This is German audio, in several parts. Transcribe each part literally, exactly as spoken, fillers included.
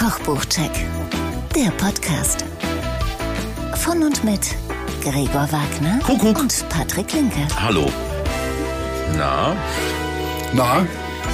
Kochbuchcheck, der Podcast. Von und mit Gregor Wagner Kuckuck. und Patrick Linke. Hallo. Na? Na?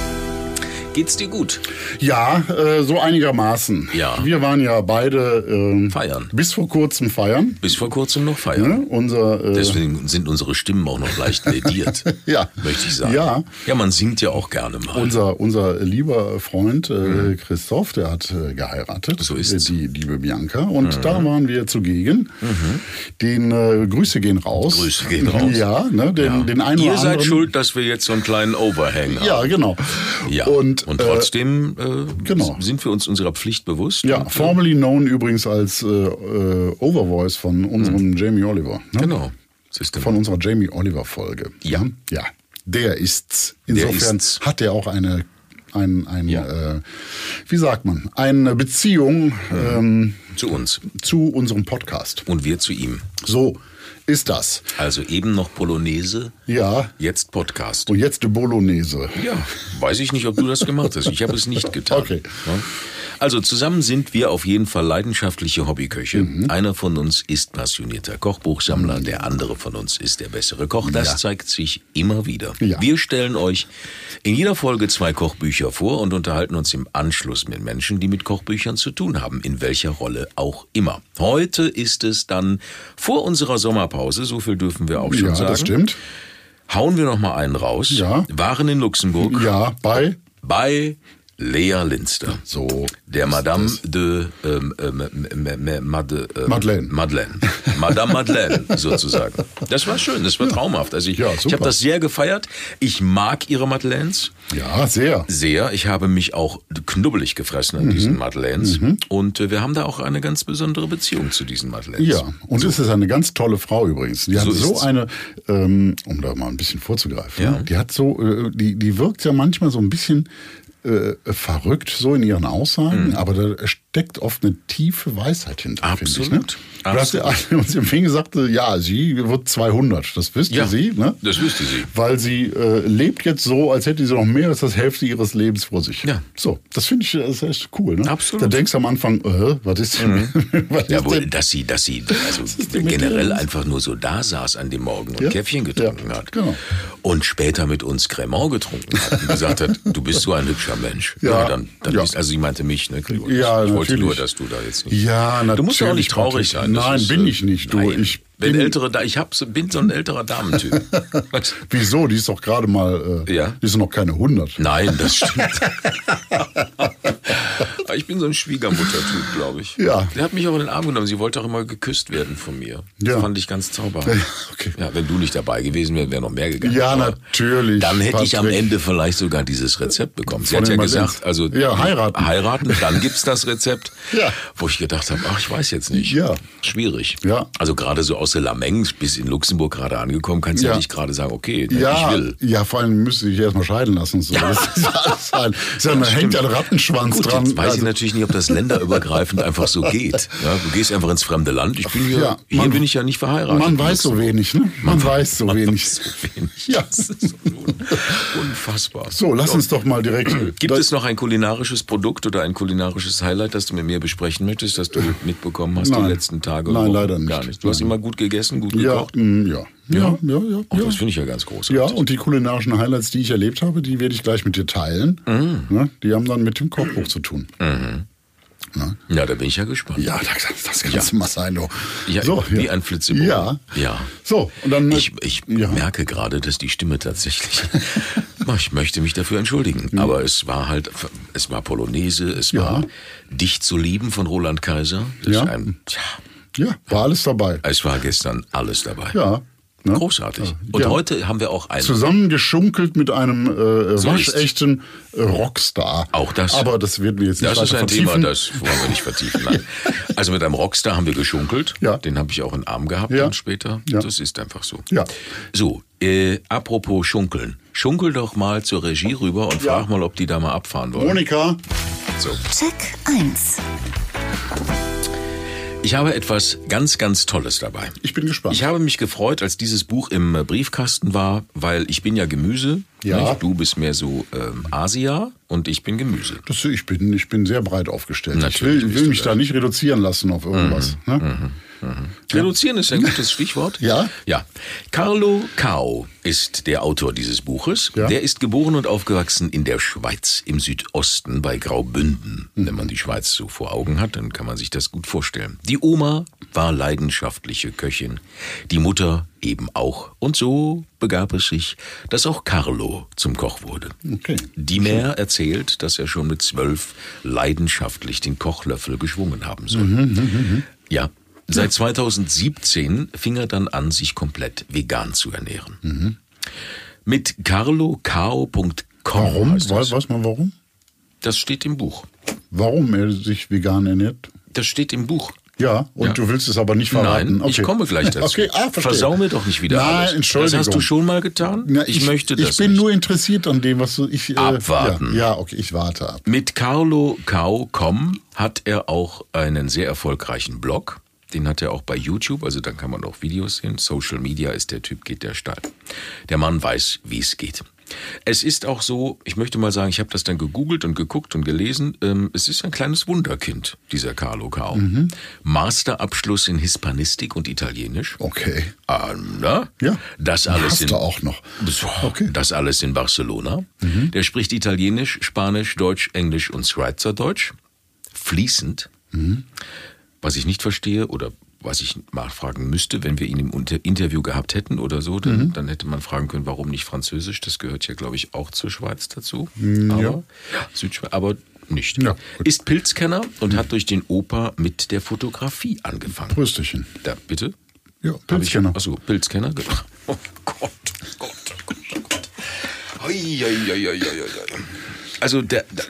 Geht's dir gut? Ja, äh, so einigermaßen. Ja. Wir waren ja beide ähm, Feiern. bis vor kurzem feiern. Bis vor kurzem noch feiern. Ne? Unser, äh, Deswegen sind unsere Stimmen auch noch leicht lediert, Ja. möchte ich sagen. Ja. Ja, man singt ja auch gerne mal. Unser, unser lieber Freund äh, Christoph, der hat äh, geheiratet. So ist's. Äh, die liebe Bianca. Und mhm. da waren wir zugegen. Mhm. Den äh, Grüße gehen raus. Grüße gehen raus. Ja, ne, den, Ja. den einen Ihr oder seid anderen. schuld, dass wir jetzt so einen kleinen Overhang haben. Ja, genau. Ja. Und, Und äh, trotzdem äh, genau. sind wir uns unserer Pflicht bewusst. Ja, und, äh, formerly known übrigens als äh, äh, Overvoice von unserem mhm. Jamie Oliver. Ne? Genau. System. Von unserer Jamie Oliver Folge. Ja. Ja, der ist's. Insofern Der ist's. hat er auch eine, ein, ein Ja. äh, wie sagt man, eine Beziehung Mhm. ähm, Zu uns. zu unserem Podcast. Und wir zu ihm. So ist das. Also eben noch Polonaise, Ja. jetzt Podcast. Und jetzt die Bolognese. Ja, weiß ich nicht, ob du das gemacht hast. Ich habe es nicht getan. Okay. Ja? Also zusammen sind wir auf jeden Fall leidenschaftliche Hobbyköche. Mhm. Einer von uns ist passionierter Kochbuchsammler, mhm. der andere von uns ist der bessere Koch. Das ja. zeigt sich immer wieder. Ja. Wir stellen euch in jeder Folge zwei Kochbücher vor und unterhalten uns im Anschluss mit Menschen, die mit Kochbüchern zu tun haben, in welcher Rolle auch immer. Heute ist es dann vor unserer Sommerpause, so viel dürfen wir auch schon Ja, sagen. das stimmt. Hauen wir noch mal einen raus. Ja. Waren in Luxemburg. Ja, bei Bei Lea Linster. so Der Madame das. de ähm, ähm, ähm, ähm, Made, ähm, Madeleine. Madeleine. Madame Madeleine, sozusagen. Das war schön, das war traumhaft. Also ich, Ja, ich super. habe das sehr gefeiert. Ich mag ihre Madeleines Ja, sehr. sehr. Ich habe mich auch knubbelig gefressen an diesen Madeleines. Mhm. Und äh, wir haben da auch eine ganz besondere Beziehung zu diesen Madeleines. Ja, und so. Es ist eine ganz tolle Frau übrigens. Die hat So so ist's. eine, ähm, um da mal ein bisschen vorzugreifen, Ja. ne? die hat so, äh, die, die wirkt ja manchmal so ein bisschen äh, verrückt so in ihren Aussagen, Mhm. aber da steckt oft eine tiefe Weisheit hinter, finde ich. Ne? Absolut. Du hast ja uns im Film gesagt, ja, sie wird zweihundert, das wüsste Ja, sie, ne? das wüsste sie. Weil sie äh, lebt jetzt so, als hätte sie noch mehr als das Hälfte ihres Lebens vor sich. Ja. So, das finde ich, das ist echt cool. Ne? Absolut. Da denkst du am Anfang, äh, was ist denn? was Ja, ist wohl, denn? dass sie, dass sie also denn mit generell dir? einfach nur so da saß an dem Morgen und Ja, Käffchen getrunken ja, hat. genau. Und später mit uns Cremant getrunken hat und gesagt hat, du bist so ein hübscher Mensch. Ja, dann, dann ja. Bist, also sie meinte mich, ne, Gregor? Ja, ich wollte natürlich. nur, dass du da jetzt nicht... Ja, natürlich. Du musst ja auch nicht traurig sein. Das Nein, ist, bin äh, ich nicht. Du, nein. ich Wenn bin, ältere, da, ich hab, so- bin so ein älterer Damentyp. Wieso? Die ist doch gerade mal, äh, Ja. die ist noch keine hundert. Nein, das stimmt. Ich bin so ein Schwiegermutter-Typ, glaube ich. Ja. Der hat mich auch in den Arm genommen. Sie wollte auch immer geküsst werden von mir. Ja. Das fand ich ganz zauberhaft. Okay. Ja, wenn du nicht dabei gewesen wärst, wäre noch mehr gegangen. Ja, Aber natürlich. Dann hätte ich am Patrick. Ende vielleicht sogar dieses Rezept bekommen. Sie Von hat ja den gesagt, Madeleines. also Ja, heiraten. heiraten, dann gibt's das Rezept. Ja. Wo ich gedacht habe, ach, ich weiß jetzt nicht. Ja. Schwierig. Ja. Also gerade so aus der Lameng bis in Luxemburg gerade angekommen, kannst du ja Ja. nicht gerade sagen, okay, Ja, ich will. ja, vor allem müsste ich erstmal scheiden lassen. Und so. Das ist ja alles ein, ist ja, da hängt ja ein Rattenschwanz Gut, dran. jetzt weiß ich Also, natürlich nicht, ob das länderübergreifend einfach so geht. Ja, du gehst einfach ins fremde Land. Ich bin hier, Ja, hier man- bin ich ja nicht verheiratet. man weiß so wenig, ne? Man, weiß so man wenig. weiß so wenig. Ja. Das ist so un- unfassbar. So, lass uns doch mal direkt. Gibt es noch ein kulinarisches Produkt oder ein kulinarisches Highlight, das du mit mir besprechen möchtest, das du mitbekommen hast Nein. die letzten Tage? Nein, Wochen? leider nicht. Gar nicht. Du hast Nein. immer gut gegessen, gut Ja, gekocht? mm, ja. Ja, ja, ja. Oh, ja. das finde ich ja ganz großartig. Ja, und die kulinarischen Highlights, die ich erlebt habe, die werde ich gleich mit dir teilen. Mm. Ne? Die haben dann mit dem Kochbuch zu tun. Ja, da bin ich ja gespannt. Ja, das, das kannst du mal sein, du. Ja, so, wie ja. ein Flitzebogen. Ja. Ja. So, und dann. Ich, ich ja. merke gerade, dass die Stimme tatsächlich. Ich möchte mich dafür entschuldigen. Aber es war halt, es war Polonaise, es Ja. war Dich zu lieben von Roland Kaiser. Das Ja. ist ein, tja, Ja, war alles dabei. es war gestern alles dabei. Ja. Ne? Großartig. Ja. Und Ja. heute haben wir auch einen. Zusammengeschunkelt mit einem äh, So ist's. waschechten äh, Rockstar. Auch das. Aber das werden wir jetzt nicht Das ist weiter ein vertiefen. Thema, das wollen wir nicht vertiefen. Nein. Also mit einem Rockstar haben wir geschunkelt. Ja. Den habe ich auch in den Arm gehabt Ja. dann später. Ja. Das ist einfach so. Ja. So, äh, apropos Schunkeln. Schunkel doch mal zur Regie rüber und Ja. frag mal, ob die da mal abfahren wollen. Monika. So. Check eins. Ich habe etwas ganz, ganz Tolles dabei. Ich bin gespannt. Ich habe mich gefreut, als dieses Buch im Briefkasten war, weil ich bin ja Gemüse. Ja. Nicht? Du bist mehr so ähm, Asia und ich bin Gemüse. Das, ich, bin, ich bin sehr breit aufgestellt. Natürlich ich will, bist will du mich das. da nicht reduzieren lassen auf irgendwas. Mhm, Ne? mhm, mhm. Reduzieren ist ein gutes Stichwort. Ja. Ja. Carlo Cao ist der Autor dieses Buches. Ja. Der ist geboren und aufgewachsen in der Schweiz, im Südosten bei Graubünden. Mhm. Wenn man die Schweiz so vor Augen hat, dann kann man sich das gut vorstellen. Die Oma war leidenschaftliche Köchin, die Mutter eben auch. Und so begab es sich, dass auch Carlo zum Koch wurde. Okay. Die Mär erzählt, dass er schon mit zwölf leidenschaftlich den Kochlöffel geschwungen haben soll. Mhm, mh, ja. Seit zweitausendsiebzehn fing er dann an, sich komplett vegan zu ernähren. Mhm. Mit carlo cao punkt com. Warum? Heißt das. Weiß man warum? Das steht im Buch. Warum er sich vegan ernährt? Das steht im Buch. Ja, und Ja. du willst es aber nicht verraten. Nein, ich Okay. komme gleich dazu. Okay, ah, verstehe. Versau mir doch nicht wieder Nein, alles. Entschuldigung. Das hast du schon mal getan? Na, ich, möchte das Ich bin nicht. nur interessiert an dem, was du... Ich, äh, Abwarten. Ja, ja, okay, ich warte ab. Mit carlo cao punkt com hat er auch einen sehr erfolgreichen Blog. Den hat er auch bei YouTube, also dann kann man auch Videos sehen. Social Media ist der Typ, geht der steil. Der Mann weiß, wie es geht. Es ist auch so, ich möchte mal sagen, ich habe das dann gegoogelt und geguckt und gelesen. Ähm, es ist ein kleines Wunderkind, dieser Carlo Cao. Mhm. Masterabschluss in Hispanistik und Italienisch. Okay. Ah, na? Ja. Das alles Hast in, du auch noch. So, Okay. Das alles in Barcelona. Mhm. Der spricht Italienisch, Spanisch, Deutsch, Englisch und Schweizerdeutsch. Fließend. Mhm. Was ich nicht verstehe oder was ich nachfragen müsste, wenn wir ihn im Interview gehabt hätten oder so, dann, mhm. dann hätte man fragen können, warum nicht Französisch? Das gehört ja, glaube ich, auch zur Schweiz dazu. Mhm, aber, ja. Südschweiz, aber nicht. Ja, ist Pilzkenner und mhm. hat durch den Opa mit der Fotografie angefangen. Prösterchen. Da, bitte? Ja, Pilzkenner. Achso, Pilzkenner. Oh Gott, oh Gott, oh Gott, oh Gott. Oi, oi, oi, oi, oi. Also der... der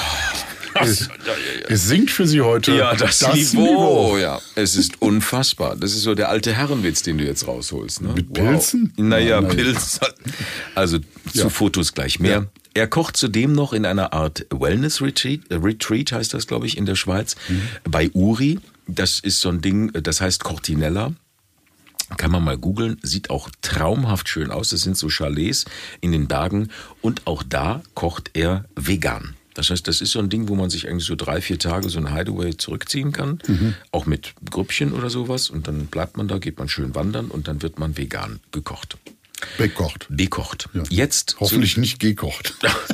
Es, es sinkt für Sie heute ja, das, das Niveau. Niveau. Ja, es ist unfassbar. Das ist so der alte Herrenwitz, den du jetzt rausholst. Ne? Mit Pilzen? Wow. Naja, Nein, nein. Pilz. Also zu Ja. Fotos gleich mehr. Ja. Er kocht zudem noch in einer Art Wellness-Retreat, Retreat heißt das, glaube ich, in der Schweiz, mhm. bei Uri. Das ist so ein Ding, das heißt Cortinella. Kann man mal googeln, sieht auch traumhaft schön aus. Das sind so Chalets in den Bergen und auch da kocht er vegan. Das heißt, das ist so ein Ding, wo man sich eigentlich so drei, vier Tage so ein Hideaway zurückziehen kann, mhm. auch mit Grüppchen oder sowas. Und dann bleibt man da, geht man schön wandern und dann wird man vegan gekocht. Bekocht. Bekocht. Ja. Jetzt Hoffentlich zu... nicht gekocht.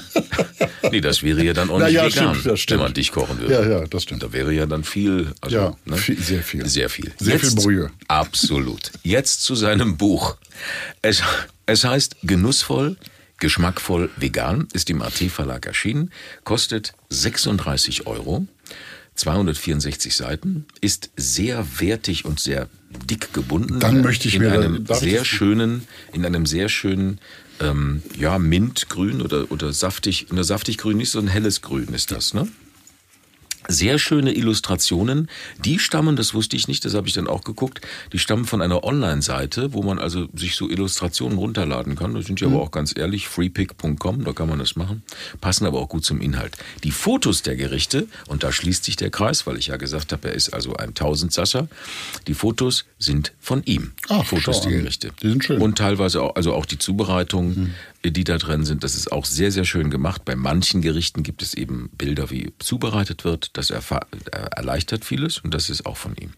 Nee, das wäre ja dann auch nicht ja, vegan, stimmt, das stimmt. wenn man dich kochen würde. Ja, ja, das stimmt. Da wäre ja dann viel. Also, ja, ne? viel, sehr viel. Sehr viel. Sehr Jetzt, viel Brühe. Absolut. Jetzt zu seinem Buch. Es, es heißt Genussvoll, geschmackvoll, vegan, ist im A T-Verlag erschienen, kostet sechsunddreißig Euro, zweihundertvierundsechzig Seiten, ist sehr wertig und sehr dick gebunden. Dann möchte ich in mir einem dann, sehr schönen, in einem sehr schönen, ähm, ja, Mintgrün oder, oder saftig, oder saftig grün, nicht so ein helles Grün ist das, ne? Sehr schöne Illustrationen, die stammen, das wusste ich nicht, das habe ich dann auch geguckt, die stammen von einer Online-Seite, wo man also sich so Illustrationen runterladen kann. Das sind ja mhm. aber auch ganz ehrlich, freepick punkt com, da kann man das machen, passen aber auch gut zum Inhalt. Die Fotos der Gerichte, und da schließt sich der Kreis, weil ich ja gesagt habe, er ist also ein Tausendsasser, die Fotos sind von ihm. Ach, Fotos schau der an. Gerichte. Die sind schön. Und teilweise auch, also auch die Zubereitung, mhm. die da drin sind, das ist auch sehr, sehr schön gemacht. Bei manchen Gerichten gibt es eben Bilder, wie zubereitet wird. Das erfa- erleichtert vieles und das ist auch von ihm.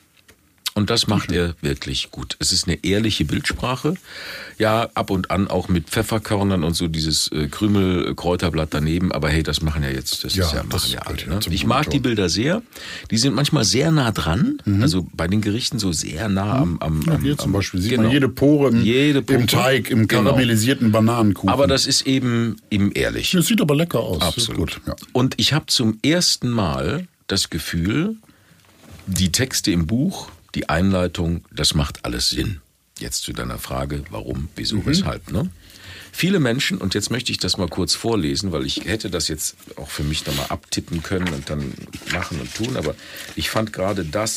Und das macht er wirklich gut. Es ist eine ehrliche Bildsprache. Ja, ab und an auch mit Pfefferkörnern und so dieses äh, Krümel-Kräuterblatt daneben. Aber hey, das machen ja jetzt, das Ja, ist ja, das machen ja alle. gehört ja Ne? zum Ich mag guten die Ton. Bilder sehr. Die sind manchmal sehr nah dran. Mhm. Also bei den Gerichten so sehr nah am... am, Ja, am hier zum am, Beispiel sieht genau. man jede Pore im, Jede Pore. im Teig, im Genau. karamellisierten Bananenkuchen. Aber das ist eben, eben ehrlich. Das sieht aber lecker aus. Absolut. Ist gut, ja. Und ich habe zum ersten Mal das Gefühl, die Texte im Buch, die Einleitung, das macht alles Sinn. Jetzt zu deiner Frage, warum, wieso, mhm. weshalb. Ne? Viele Menschen, und jetzt möchte ich das mal kurz vorlesen, weil ich hätte das jetzt auch für mich da mal abtippen können und dann machen und tun, aber ich fand gerade das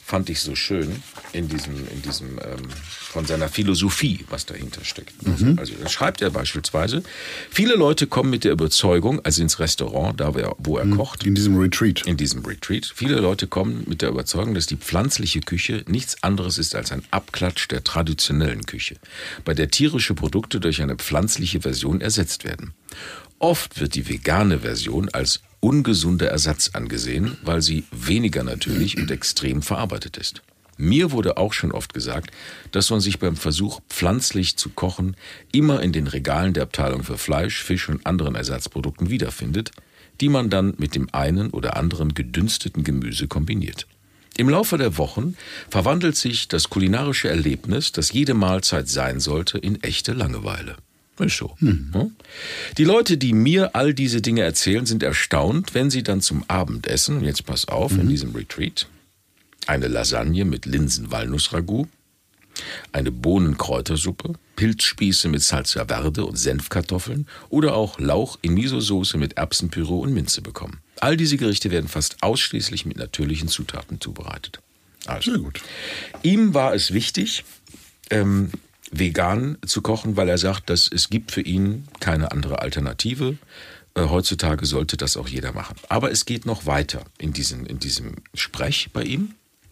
fand ich so schön in diesem, in diesem ähm, von seiner Philosophie, was dahinter steckt. Mhm. Also da schreibt er beispielsweise, viele Leute kommen mit der Überzeugung, also ins Restaurant, da wo er mhm. kocht. In diesem Retreat. In diesem Retreat. Viele Leute kommen mit der Überzeugung, dass die pflanzliche Küche nichts anderes ist als ein Abklatsch der traditionellen Küche, bei der tierische Produkte durch eine pflanzliche Version ersetzt werden. Oft wird die vegane Version als ungesunder Ersatz angesehen, weil sie weniger natürlich und extrem verarbeitet ist. Mir wurde auch schon oft gesagt, dass man sich beim Versuch, pflanzlich zu kochen, immer in den Regalen der Abteilung für Fleisch, Fisch und anderen Ersatzprodukten wiederfindet, die man dann mit dem einen oder anderen gedünsteten Gemüse kombiniert. Im Laufe der Wochen verwandelt sich das kulinarische Erlebnis, das jede Mahlzeit sein sollte, in echte Langeweile. Ist so. Hm. Die Leute, die mir all diese Dinge erzählen, sind erstaunt, wenn sie dann zum Abendessen, jetzt pass auf, mhm. in diesem Retreat, eine Lasagne mit Linsen-Walnuss-Ragout, eine Bohnenkräutersuppe, Pilzspieße mit Salsa Verde und Senfkartoffeln oder auch Lauch in Miso-Soße mit Erbsenpüree und Minze bekommen. All diese Gerichte werden fast ausschließlich mit natürlichen Zutaten zubereitet. Also, sehr gut. Ihm war es wichtig, ähm, vegan zu kochen, weil er sagt, dass es gibt für ihn keine andere Alternative. Äh, heutzutage sollte das auch jeder machen. Aber es geht noch weiter in, diesen, in diesem Sprech bei ihm.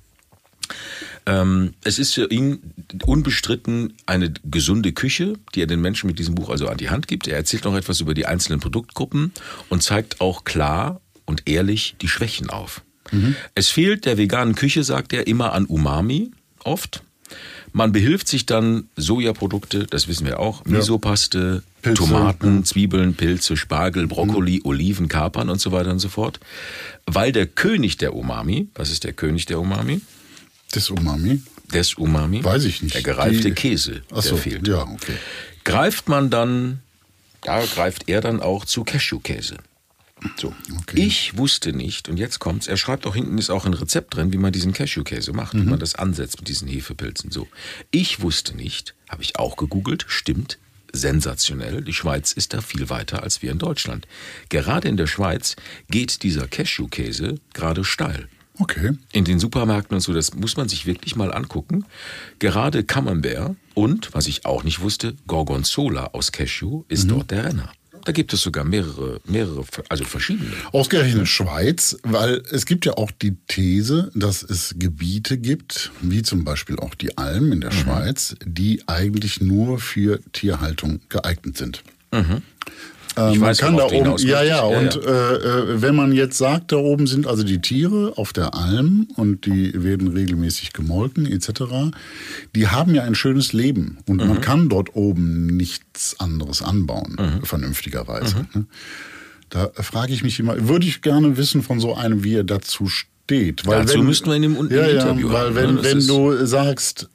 Ähm, es ist für ihn unbestritten eine gesunde Küche, die er den Menschen mit diesem Buch also an die Hand gibt. Er erzählt noch etwas über die einzelnen Produktgruppen und zeigt auch klar und ehrlich die Schwächen auf. Mhm. Es fehlt der veganen Küche, sagt er, immer an Umami, oft. Man behilft sich dann Sojaprodukte, das wissen wir auch, Misopaste, Pilze, Tomaten, ja. Zwiebeln, Pilze, Spargel, Brokkoli, mhm. Oliven, Kapern und so weiter und so fort. Weil der König der Umami, was ist der König der Umami? Des Umami? Des Umami. Weiß ich nicht. Der gereifte Die... Käse, Ach so, der fehlt. Ja, okay. Greift man dann, da greift er dann auch zu Cashewkäse. So. Okay. Ich wusste nicht, und jetzt kommt's, er schreibt auch hinten, ist auch ein Rezept drin, wie man diesen Cashewkäse macht, mhm. wie man das ansetzt mit diesen Hefepilzen. So. Ich wusste nicht, habe ich auch gegoogelt, stimmt, sensationell, die Schweiz ist da viel weiter als wir in Deutschland. Gerade in der Schweiz geht dieser Cashewkäse gerade steil. Okay. In den Supermärkten und so, das muss man sich wirklich mal angucken. Gerade Camembert und, was ich auch nicht wusste, Gorgonzola aus Cashew ist mhm. dort der Renner. Da gibt es sogar mehrere, mehrere, also verschiedene. Ausgerechnet Schweiz, weil es gibt ja auch die These, dass es Gebiete gibt, wie zum Beispiel auch die Alm in der mhm. Schweiz, die eigentlich nur für Tierhaltung geeignet sind. Mhm. Ähm, ich man weiß, kann da oben, ja, ja, ja, und ja. Äh, wenn man jetzt sagt, da oben sind also die Tiere auf der Alm und die werden regelmäßig gemolken et cetera, die haben ja ein schönes Leben und mhm. man kann dort oben nichts anderes anbauen, mhm. vernünftigerweise. Mhm. Da frage ich mich immer, würde ich gerne wissen von so einem, wie er dazu steht. Weil dazu wenn, müssten wir in dem ja, Interview ja, weil haben. wenn, ne? wenn du sagst,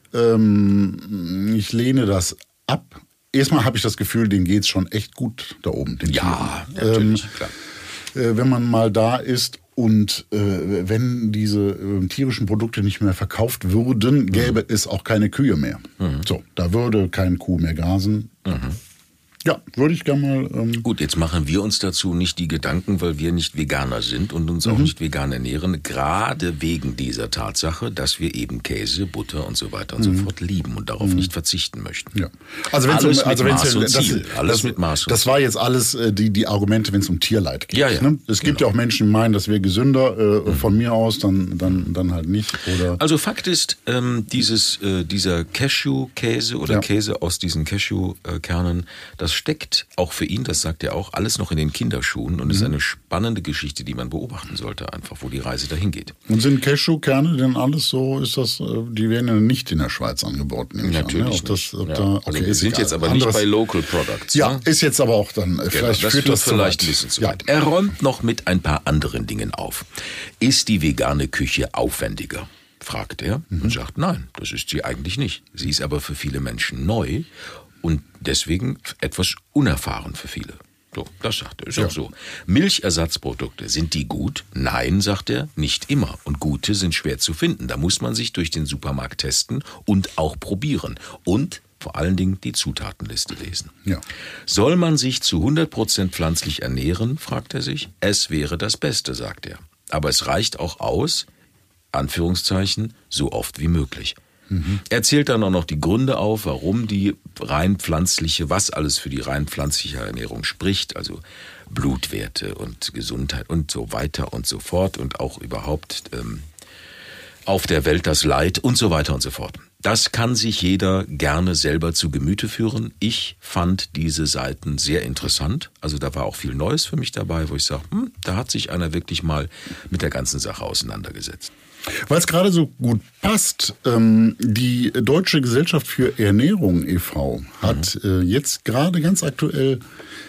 ähm, ich lehne das ab, erstmal habe ich das Gefühl, denen geht's schon echt gut da oben. Den ja, Tieren. natürlich, ähm, klar. Äh, wenn man mal da ist und äh, wenn diese äh, tierischen Produkte nicht mehr verkauft würden, gäbe mhm. es auch keine Kühe mehr. Mhm. So, da würde kein Kuh mehr grasen. Mhm. Ja, würde ich gerne mal... Ähm Gut, jetzt machen wir uns dazu nicht die Gedanken, weil wir nicht Veganer sind und uns mhm. auch nicht vegan ernähren, gerade wegen dieser Tatsache, dass wir eben Käse, Butter und so weiter und mhm. so fort lieben und darauf mhm. nicht verzichten möchten. Ja. Also wenn's alles um, also mit wenn's Maß um, und das, Ziel. Alles das, mit Maß und Das war jetzt alles äh, die, die Argumente, wenn es um Tierleid geht. Ja, ja, ne? Es gibt genau. ja auch Menschen, die meinen, das wäre gesünder. Äh, mhm. Von mir aus dann, dann, dann halt nicht. Oder also Fakt ist, ähm, dieses, äh, dieser Cashew-Käse oder ja. Käse aus diesen Cashew-Kernen, das steckt auch für ihn, das sagt er auch, alles noch in den Kinderschuhen und mhm. ist eine spannende Geschichte, die man beobachten sollte, einfach, wo die Reise dahin geht. Und sind Cashewkerne denn alles so, ist das, die werden ja nicht in der Schweiz angebaut? Natürlich an, ne? nicht. Das, Ja. da, okay, also wir sind egal. jetzt aber Anderes, nicht bei Local Products. Ja, ne? ist jetzt aber auch dann, vielleicht genau, das führt führt das vielleicht zu ein weit. bisschen zu Ja. weit. Er räumt noch mit ein paar anderen Dingen auf. Ist die vegane Küche aufwendiger? Fragt er mhm. und sagt, nein, das ist sie eigentlich nicht. Sie ist aber für viele Menschen neu und deswegen etwas unerfahren für viele. So, das sagt er, ist ja. auch so. Milchersatzprodukte, sind die gut? Nein, sagt er, nicht immer. Und gute sind schwer zu finden. Da muss man sich durch den Supermarkt testen und auch probieren. Und vor allen Dingen die Zutatenliste lesen. Ja. Soll man sich zu hundert Prozent pflanzlich ernähren, fragt er sich. Es wäre das Beste, sagt er. Aber es reicht auch aus, Anführungszeichen, so oft wie möglich. Mhm. Er zählt dann auch noch die Gründe auf, warum die rein pflanzliche, was alles für die rein pflanzliche Ernährung spricht, also Blutwerte und Gesundheit und so weiter und so fort und auch überhaupt ähm, auf der Welt das Leid und so weiter und so fort. Das kann sich jeder gerne selber zu Gemüte führen. Ich fand diese Seiten sehr interessant. Also da war auch viel Neues für mich dabei, wo ich sage, hm, da hat sich einer wirklich mal mit der ganzen Sache auseinandergesetzt. Weil es gerade so gut passt, ähm, die Deutsche Gesellschaft für Ernährung e V hat mhm. äh, jetzt gerade ganz aktuell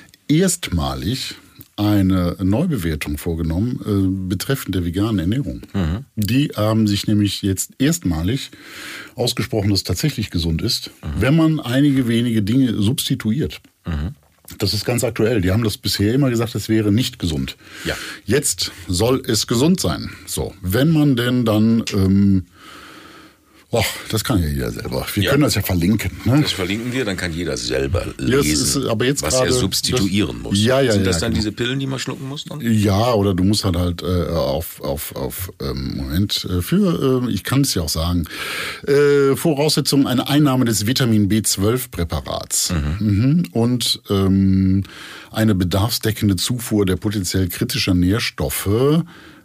erstmalig eine Neubewertung vorgenommen äh, betreffend der veganen Ernährung. Mhm. Die haben sich nämlich jetzt erstmalig ausgesprochen, dass es tatsächlich gesund ist, mhm. wenn man einige wenige Dinge substituiert. Mhm. Das ist ganz aktuell. Die haben das bisher immer gesagt, es wäre nicht gesund. Ja. Jetzt soll es gesund sein. So, wenn man denn dann... Ähm, Och, das kann ja jeder selber. Wir ja. können das ja verlinken. Ne? Das verlinken wir, dann kann jeder selber lesen, ja, aber jetzt was grade, er substituieren das, muss. Ja, ja, Sind das ja, dann genau. diese Pillen, die man schlucken muss? Dann? Ja, oder du musst halt halt äh, auf, auf, auf ähm, Moment, äh, für, äh, ich kann es ja auch sagen, äh, Voraussetzung eine Einnahme des Vitamin B zwölf Präparats mhm. Mhm. und ähm, eine bedarfsdeckende Zufuhr der potenziell kritischer Nährstoffe.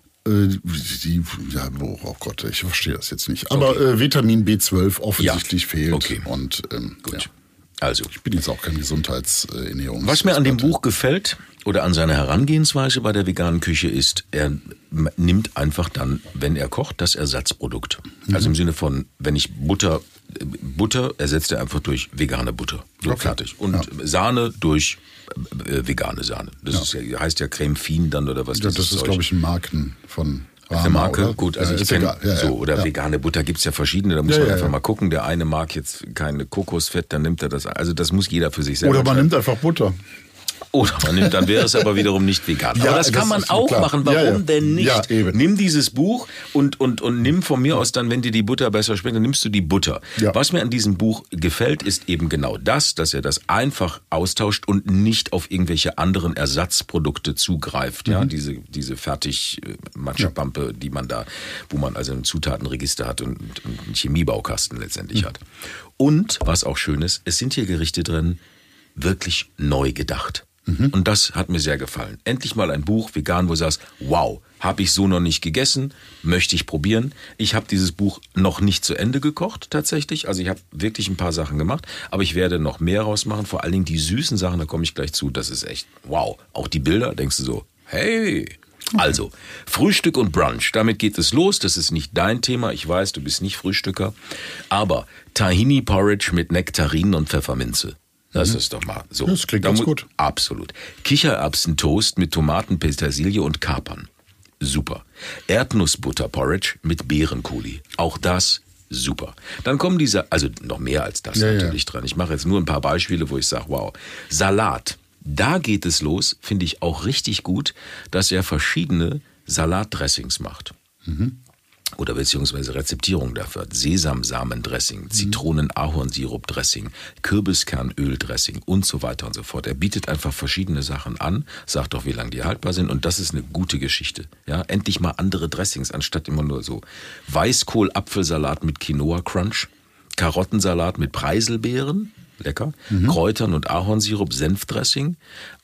Die, ja, oh Gott, ich verstehe das jetzt nicht. Aber okay. äh, Vitamin B zwölf offensichtlich ja. fehlt. Okay. Und ähm, gut. Ja. Also. Ich bin jetzt auch kein Gesundheitsernährungs. Was mir an dem Buch gefällt oder an seiner Herangehensweise bei der veganen Küche ist, er nimmt einfach dann, wenn er kocht, das Ersatzprodukt. Mhm. Also im Sinne von, wenn ich Butter, Butter ersetzt er einfach durch vegane Butter. So okay. fertig. Und ja. Sahne durch äh, vegane Sahne. Das ja. Ist ja, heißt ja Creme Fine dann oder was. Ja, das ist, glaube ich, ein Marken von... Eine Marke, oder? Gut, also ja, ich kenne ja, so, ja, oder ja. vegane Butter gibt's ja verschiedene, da muss ja, man ja, einfach ja. mal gucken, der eine mag jetzt keine Kokosfett, dann nimmt er das, also das muss jeder für sich selber Oder man nimmt einfach Butter. Oder man nimmt, dann wäre es aber wiederum nicht vegan. Ja, aber das kann das man auch klar. machen, warum ja, ja. denn nicht? Ja, eben. Nimm dieses Buch und, und, und nimm von mir aus dann, wenn dir die Butter besser schmeckt, dann nimmst du die Butter. Ja. Was mir an diesem Buch gefällt, ist eben genau das, dass er das einfach austauscht und nicht auf irgendwelche anderen Ersatzprodukte zugreift. Mhm. Ja, diese, diese fertig Matschepampe, ja. die man da, wo man also ein Zutatenregister hat und, und einen Chemiebaukasten letztendlich mhm. hat. Und, was auch schön ist, es sind hier Gerichte drin, wirklich neu gedacht. Mhm. Und das hat mir sehr gefallen. Endlich mal ein Buch, vegan, wo du sagst, wow, habe ich so noch nicht gegessen, möchte ich probieren. Ich habe dieses Buch noch nicht zu Ende gekocht tatsächlich. Also ich habe wirklich ein paar Sachen gemacht, aber ich werde noch mehr rausmachen. Vor allen Dingen die süßen Sachen, da komme ich gleich zu. Das ist echt wow. Auch die Bilder, denkst du so, hey... Okay. Also, Frühstück und Brunch, damit geht es los. Das ist nicht dein Thema, ich weiß, du bist nicht Frühstücker. Aber Tahini Porridge mit Nektarinen und Pfefferminze. Das mhm. ist doch mal so. Das klingt ganz gut. Absolut. Kichererbsentoast mit Tomaten, Petersilie und Kapern. Super. Erdnussbutter-Porridge mit Beerenkuli. Auch das super. Dann kommen diese, also noch mehr als das ja, natürlich ja. dran. Ich mache jetzt nur ein paar Beispiele, wo ich sage, wow. Salat. Da geht es los, finde ich auch richtig gut, dass er verschiedene Salatdressings macht. Mhm. Oder beziehungsweise Rezeptierung dafür hat. Sesamsamendressing, Zitronen-Ahornsirup-Dressing, Kürbiskernöl-Dressing und so weiter und so fort. Er bietet einfach verschiedene Sachen an, sagt auch, wie lange die haltbar sind und das ist eine gute Geschichte. Ja, endlich mal andere Dressings, anstatt immer nur so Weißkohl-Apfelsalat mit Quinoa-Crunch, Karottensalat mit Preiselbeeren, lecker, mhm. Kräutern und Ahornsirup, Senfdressing,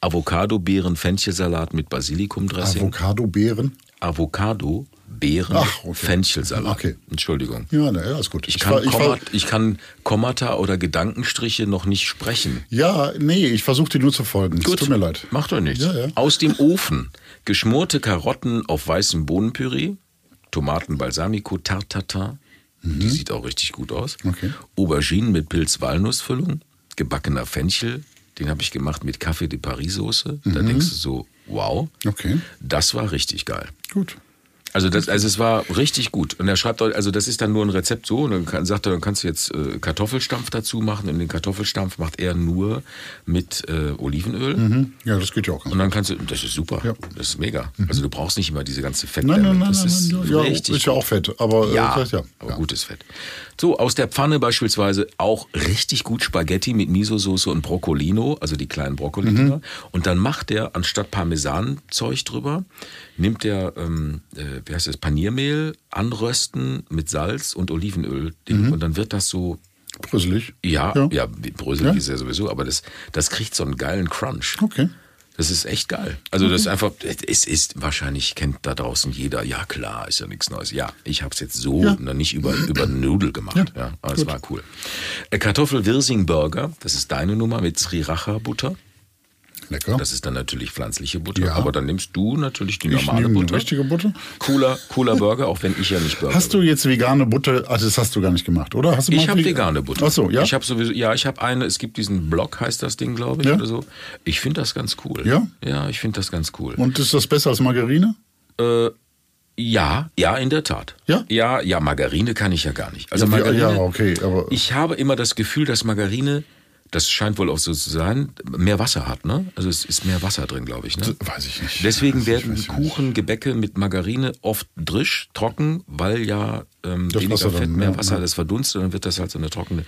Avocado-Beeren-Fenchelsalat mit Basilikumdressing. Avocado-Beeren? Avocado, Beeren, Ach, okay. Fenchelsalat. Okay. Entschuldigung. Ja, na, ja, ist gut. Ich, Ich, kann war- ich, war- Kommat, ich kann Kommata oder Gedankenstriche noch nicht sprechen. ja, nee, ich versuche dir nur zu folgen. Es tut mir leid. Macht doch nichts. Ja, ja. Aus dem Ofen. Geschmorte Karotten auf weißem Bohnenpüree, Tomaten Balsamico, Tartatin. Die sieht auch richtig gut aus. Okay. Auberginen mit Pilz-Walnussfüllung, gebackener Fenchel. Den habe ich gemacht mit Café de Paris Soße. Da denkst du so, wow. Okay. Das war richtig geil. Gut. Also, das, also es war richtig gut. Und er schreibt, also das ist dann nur ein Rezept so. Und dann kann, sagt er, dann kannst du jetzt äh, Kartoffelstampf dazu machen. Und den Kartoffelstampf macht er nur mit äh, Olivenöl. Mhm. Ja, das geht ja auch ganz Und dann kannst du, das ist super, Ja. das ist mega. Also du brauchst nicht immer diese ganze Fett. Nein, nein, nein, das nein, ist nein, ja, richtig ist ja gut. auch Fett, aber äh, Ja, das heißt ja. aber ja. gutes Fett. So, aus der Pfanne beispielsweise auch richtig gut Spaghetti mit Miso-Soße und Broccolino, also die kleinen Broccoli-Dinger. Mhm. Und dann macht er, anstatt Parmesan-Zeug drüber, nimmt er ähm, äh, wie heißt das, Paniermehl anrösten mit Salz und Olivenöl. Mhm. Und dann wird das so... Bröselig. Ja, ja, ja bröselig ja. ist ja sowieso, aber das, das kriegt so einen geilen Crunch. Okay. Das ist echt geil. Also okay. das ist einfach, es ist, wahrscheinlich kennt da draußen jeder, ja klar, ist ja nichts Neues. Ja, ich habe es jetzt so, ja. nicht über, über Nudel gemacht. Ja, ja aber es war cool. Kartoffel-Wirsing-Burger, das ist deine Nummer mit Sriracha-Butter. Lecker. Das ist dann natürlich pflanzliche Butter, ja. aber dann nimmst du natürlich die ich normale nehme Butter. Die richtige Butter. Cooler, cooler Burger, auch wenn ich ja nicht Burger Hast du jetzt vegane Butter? Also das hast du gar nicht gemacht, oder? Hast du ich habe ve- vegane Butter. Ach so, ja. Ich habe sowieso, ja, ich habe eine. Es gibt diesen Block, heißt das Ding, glaube ich, ja. oder so. Ich finde das ganz cool. Ja. Ja, ich finde das ganz cool. Und ist das besser als Margarine? Äh, ja, ja, in der Tat. Ja? Ja, ja, Margarine kann ich ja gar nicht. Also ja, Margarine. Ja, okay, aber ich habe immer das Gefühl, dass Margarine, das scheint wohl auch so zu sein, mehr Wasser hat, ne? Also es ist mehr Wasser drin, glaube ich, ne? Weiß ich nicht. Deswegen weiß werden ich, Kuchen, nicht. Gebäcke mit Margarine oft drisch, trocken, weil ja ähm, das weniger Wasser Fett, dann, mehr ja, Wasser, ja. das verdunstet und dann wird das halt so eine trockene...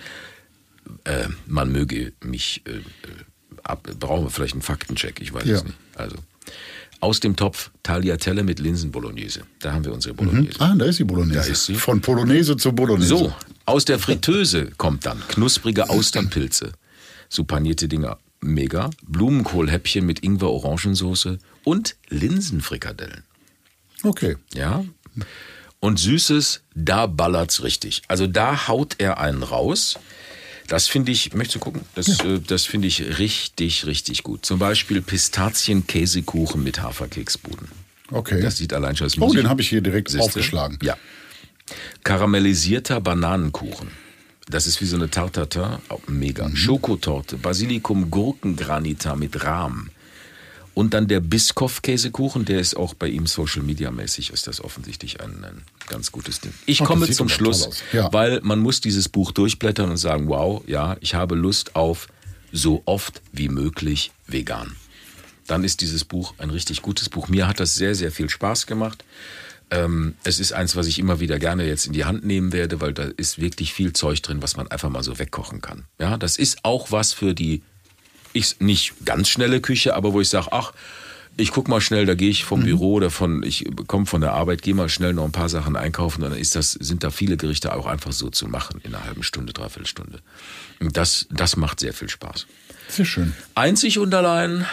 Äh, man möge mich... Äh, ab, brauchen wir vielleicht einen Faktencheck, ich weiß ja. es nicht. Also... Aus dem Topf Tagliatelle mit Linsen-Bolognese. Da haben wir unsere Bolognese. Mhm. Ah, da ist die Bolognese. Da ist sie. Von Polonaise zu Bolognese. So, aus der Fritteuse kommt dann knusprige Austernpilze. So panierte Dinger. Mega. Blumenkohlhäppchen mit Ingwer-Orangensoße und Linsenfrikadellen. Okay. Ja. Und Süßes, da ballert's richtig. Also da haut er einen raus. Das finde ich, möchtest du gucken? Das, ja. äh, das finde ich richtig, richtig gut. Zum Beispiel Pistazien-Käsekuchen mit Haferkeksbuden. Okay. Das sieht allein schon aus. Oh, den habe ich hier direkt Siehste? aufgeschlagen. Ja. Karamellisierter Bananenkuchen. Das ist wie so eine Tarte Tatin. Oh, mega. Mhm. Schokotorte, Basilikum-Gurkengranita mit Rahm. Und dann der Biscoff-Käsekuchen, der ist auch bei ihm Social-Media-mäßig, ist das offensichtlich ein, ein ganz gutes Ding. Ich oh, komme zum Schluss, ja. weil man muss dieses Buch durchblättern und sagen, wow, ja, ich habe Lust auf so oft wie möglich vegan. Dann ist dieses Buch ein richtig gutes Buch. Mir hat das sehr, sehr viel Spaß gemacht. Ähm, es ist eins, was ich immer wieder gerne jetzt in die Hand nehmen werde, weil da ist wirklich viel Zeug drin, was man einfach mal so wegkochen kann. Ja, das ist auch was für die Ich, nicht ganz schnelle Küche, aber wo ich sage, ach, ich guck mal schnell, da gehe ich vom mhm. Büro oder von, ich komme von der Arbeit, gehe mal schnell noch ein paar Sachen einkaufen und dann ist das, sind da viele Gerichte auch einfach so zu machen in einer halben Stunde, dreiviertel Stunde. Und das, das macht sehr viel Spaß. Sehr schön. Einzig und allein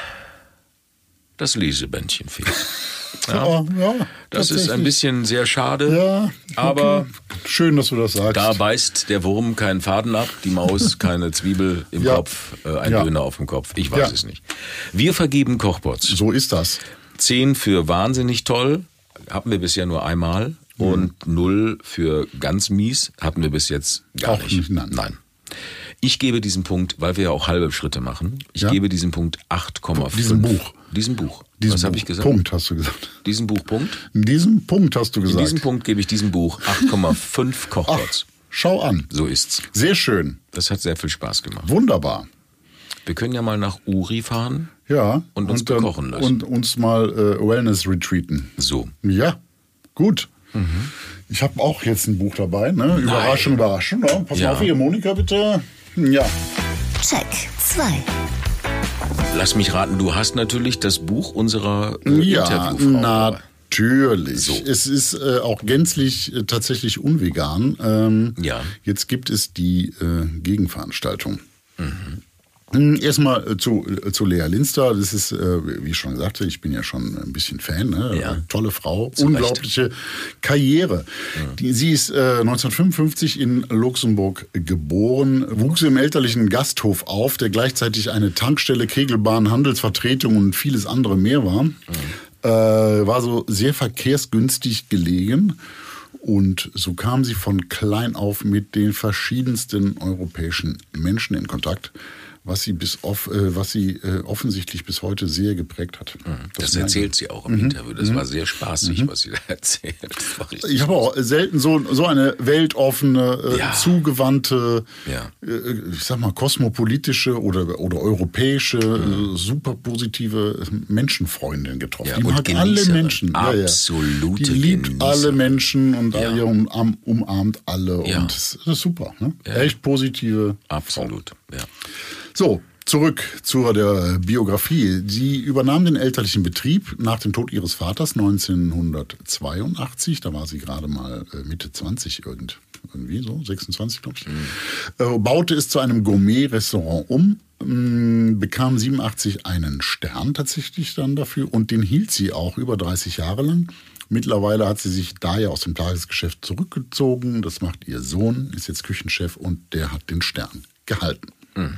das Lesebändchen fehlt. Ja, ja, ja, das ist ein bisschen sehr schade, ja, okay. aber schön, dass du das sagst. Da beißt der Wurm keinen Faden ab, die Maus keine Zwiebel im ja. Kopf, äh, ein ja. Döner auf dem Kopf. Ich weiß ja. es nicht. Wir vergeben Kochbots. So ist das. Zehn für wahnsinnig toll, hatten wir bisher nur einmal. Mhm. Und null für ganz mies, hatten wir bis jetzt gar auch nicht. nicht nein. nein. Ich gebe diesen Punkt, weil wir ja auch halbe Schritte machen, ich ja. gebe diesen Punkt acht Komma fünf. Diesem Buch. Diesem Buch. Diesem Was habe Buch. ich gesagt? Punkt hast du gesagt. Diesen Buch, Punkt? In diesem Punkt hast du gesagt. In diesem Punkt gebe ich diesem Buch acht Komma fünf Kochbots. Schau an. So ist's. Sehr schön. Das hat sehr viel Spaß gemacht. Wunderbar. Wir können ja mal nach Uri fahren ja, und uns und dann, bekochen lassen. Und uns mal äh, Wellness retreaten. So. Ja, gut. Mhm. Ich habe auch jetzt ein Buch dabei. Ne? Überraschung, Überraschung. Ja, pass ja. mal auf hier, Monika, bitte. Ja. Check zwei. Lass mich raten, du hast natürlich das Buch unserer äh, ja, Interviewfrau. Natürlich. So. Es ist äh, auch gänzlich äh, tatsächlich unvegan. Ähm, ja. Jetzt gibt es die äh, Gegenveranstaltung. Mhm. Erstmal äh, zu, äh, zu Lea Linster. Das ist, äh, wie ich schon sagte, ich bin ja schon ein bisschen Fan. Ne? Ja. Tolle Frau, Zu unglaubliche Recht. Karriere. Ja. Die, sie ist äh, neunzehnhundertfünfundfünfzig in Luxemburg geboren, wuchs im elterlichen Gasthof auf, der gleichzeitig eine Tankstelle, Kegelbahn, Handelsvertretung und vieles andere mehr war. Mhm. Äh, war so sehr verkehrsgünstig gelegen. Und so kam sie von klein auf mit den verschiedensten europäischen Menschen in Kontakt, was sie bis off, äh, was sie äh, offensichtlich bis heute sehr geprägt hat. Mhm. Das, das erzählt sie auch im mhm. Interview. Das mhm. war sehr spaßig, mhm. was sie da erzählt. Ich habe auch selten so, so eine weltoffene, äh, ja. zugewandte, ja. äh, ich sag mal, kosmopolitische oder, oder europäische, mhm. äh, super positive Menschenfreundin getroffen. Ja, die mag alle Menschen. Absolute ja, ja. Die liebt Genießerin. alle Menschen und ja. ja, um, umarmt alle. Ja. Und das ist super. Ne? Ja. Echt positive Absolut, Frau. ja. So, Zurück zur der Biografie. Sie übernahm den elterlichen Betrieb nach dem Tod ihres Vaters neunzehnhundertzweiundachtzig. Da war sie gerade mal Mitte zwanzig irgend, irgendwie so, sechsundzwanzig glaube ich. Mhm. Äh, baute es zu einem Gourmet-Restaurant um, mh, bekam siebenundachtzig einen Stern tatsächlich dann dafür und den hielt sie auch über dreißig Jahre lang. Mittlerweile hat sie sich daher aus dem Tagesgeschäft zurückgezogen. Das macht ihr Sohn, ist jetzt Küchenchef und der hat den Stern gehalten. Mhm.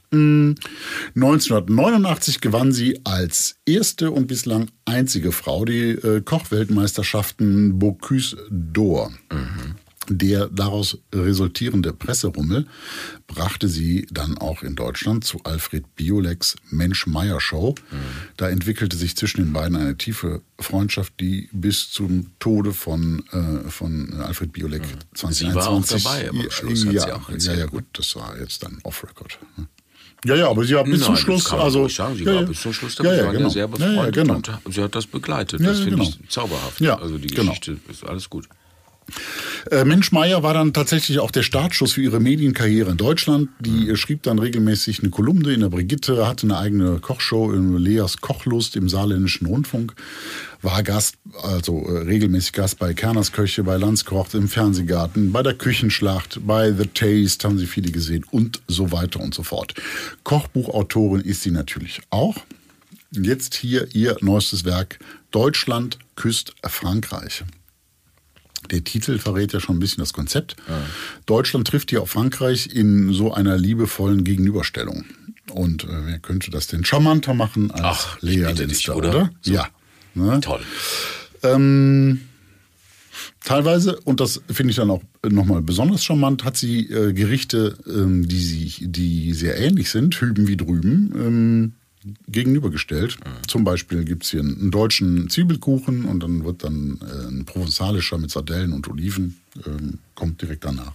neunzehnhundertneunundachtzig gewann sie als erste und bislang einzige Frau die äh, Kochweltmeisterschaften Bocuse d'Or. Mhm. Der daraus resultierende Presserummel brachte sie dann auch in Deutschland zu Alfred Biolecs Mensch-Meier-Show. Mhm. Da entwickelte sich zwischen den beiden eine tiefe Freundschaft, die bis zum Tode von, äh, von Alfred Biolek mhm. zwanzig einundzwanzig... Sie war auch dabei, aber am Schluss ja, hat sie auch ja, ja, gut, das war jetzt dann off-record. Ja, ja, aber sie war bis Nein, zum Schluss, kann also ich sagen, sie ja, war ja. bis zum Schluss dabei. Ja, ja, sie waren genau. ja sehr befreundet ja, ja, genau. und sie hat das begleitet. Ja, das ja, finde genau. ich zauberhaft. Ja, also die genau. Geschichte ist alles gut. Äh, Mensch-Meier war dann tatsächlich auch der Startschuss für ihre Medienkarriere in Deutschland. Die mhm. schrieb dann regelmäßig eine Kolumne in der Brigitte, hatte eine eigene Kochshow in Leas Kochlust im Saarländischen Rundfunk, war Gast, also äh, regelmäßig Gast bei Kerners Köche, bei Landskoch, im Fernsehgarten, bei der Küchenschlacht, bei The Taste, haben Sie viele gesehen und so weiter und so fort. Kochbuchautorin ist sie natürlich auch. Jetzt hier ihr neuestes Werk, Deutschland küsst Frankreich. Der Titel verrät ja schon ein bisschen das Konzept. Ja. Deutschland trifft hier auf Frankreich in so einer liebevollen Gegenüberstellung. Und äh, wer könnte das denn charmanter machen als Ach, Lea Lenster, oder? oder? So. Ja. Ne? Toll. Ähm, teilweise, und das finde ich dann auch nochmal besonders charmant, hat sie äh, Gerichte, ähm, die, sie, die sehr ähnlich sind, hüben wie drüben, ähm, gegenübergestellt. Mhm. Zum Beispiel gibt es hier einen, einen deutschen Zwiebelkuchen und dann wird dann äh, ein provenzalischer mit Sardellen und Oliven, ähm, kommt direkt danach.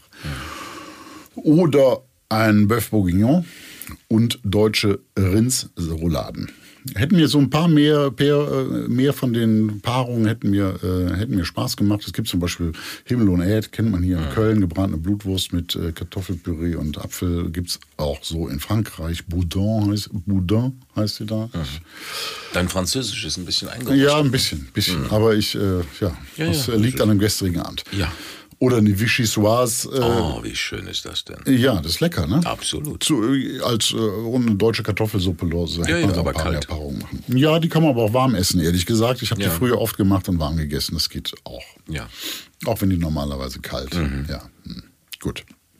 Mhm. Oder ein Bœuf Bourguignon und deutsche Rindsrouladen. Hätten mir so ein paar mehr, mehr von den Paarungen hätten mir, äh, hätten mir Spaß gemacht. Es gibt zum Beispiel Himmel und Erd, kennt man hier in Köln, gebratene Blutwurst mit äh, Kartoffelpüree und Apfel. Gibt es auch so in Frankreich. Boudin heißt, Boudin heißt sie da. Mhm. Dein Französisch ist ein bisschen eingerutscht. Ja, ein bisschen. bisschen. Mhm. Aber ich, äh, ja, ja, das ja, liegt an dem gestrigen Abend. Ja. Oder eine Vichyssoise. Äh, oh, wie schön ist das denn? Ja, das ist lecker, ne? Absolut. Zu, als äh, eine deutsche Kartoffelsuppe so ja, ja, aber kalt. Machen. Ja, die kann man aber auch warm essen, ehrlich gesagt. Ich habe ja. die früher oft gemacht und warm gegessen. Das geht auch. Ja. Auch wenn die normalerweise kalt sind. Mhm. Ja, hm. Gut.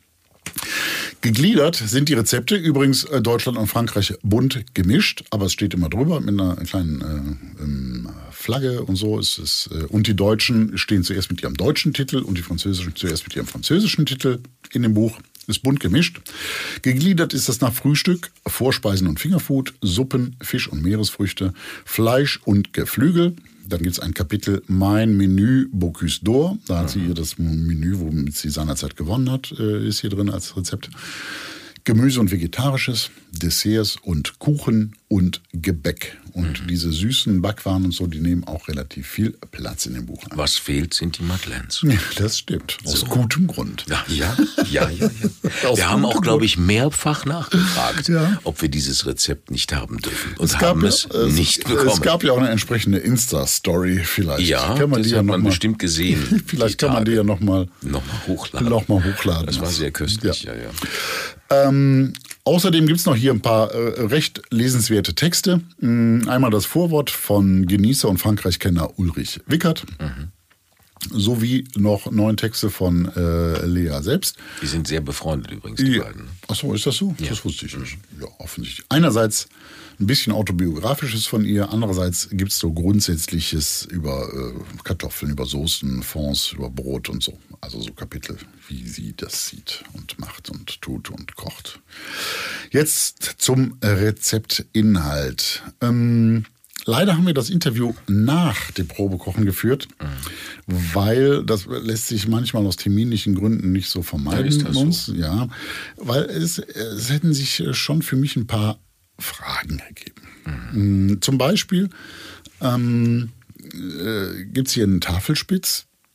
Gegliedert sind die Rezepte, übrigens äh, Deutschland und Frankreich bunt gemischt, aber es steht immer drüber mit einer kleinen äh, ähm, Flagge und so. Ist es, äh, und die Deutschen stehen zuerst mit ihrem deutschen Titel und die Französischen zuerst mit ihrem französischen Titel in dem Buch. Ist bunt gemischt. Gegliedert ist das nach Frühstück, Vorspeisen und Fingerfood, Suppen, Fisch und Meeresfrüchte, Fleisch und Geflügel. Dann gibt es ein Kapitel Mein Menü Bocuse d'Or. Da hat sie ihr das Menü, womit sie seinerzeit gewonnen hat, ist hier drin als Rezept. Gemüse und Vegetarisches, Desserts und Kuchen und Gebäck. Und mhm. diese süßen Backwaren und so, die nehmen auch relativ viel Platz in dem Buch ein. Was fehlt, sind die Madeleines. Ja, das stimmt. Aus so. gutem Grund. Ja, ja, ja. ja, ja. Wir haben auch, glaube ich, mehrfach nachgefragt, ja. ob wir dieses Rezept nicht haben dürfen. Und es haben gab, es äh, nicht bekommen. Es gab ja auch eine entsprechende Insta-Story vielleicht. Ja, kann man das die hat ja man mal, bestimmt gesehen. Vielleicht kann man die ja nochmal noch mal hochladen. Noch mal hochladen. Das war sehr köstlich, ja, ja. ja. Ähm, außerdem gibt es noch hier ein paar äh, recht lesenswerte Texte. Ähm, einmal das Vorwort von Genießer und Frankreich-Kenner Ulrich Wickert. Mhm. Sowie noch neun Texte von äh, Lea selbst. Die sind sehr befreundet übrigens, die ja. beiden. Achso, ist das so? Ja. Das wusste ich nicht. Ja, offensichtlich. Einerseits ein bisschen Autobiografisches von ihr, andererseits gibt es so Grundsätzliches über äh, Kartoffeln, über Soßen, Fonds, über Brot und so. Also so Kapitel, wie sie das sieht und macht und tut und kocht. Jetzt zum Rezeptinhalt. Ähm, Leider haben wir das Interview nach dem Probekochen geführt, mhm. weil das lässt sich manchmal aus terminlichen Gründen nicht so vermeiden. Ja, ist das uns. So? Ja, weil es, es hätten sich schon für mich ein paar Fragen ergeben. Mhm. Zum Beispiel ähm, äh, gibt es hier einen Tafelspitz,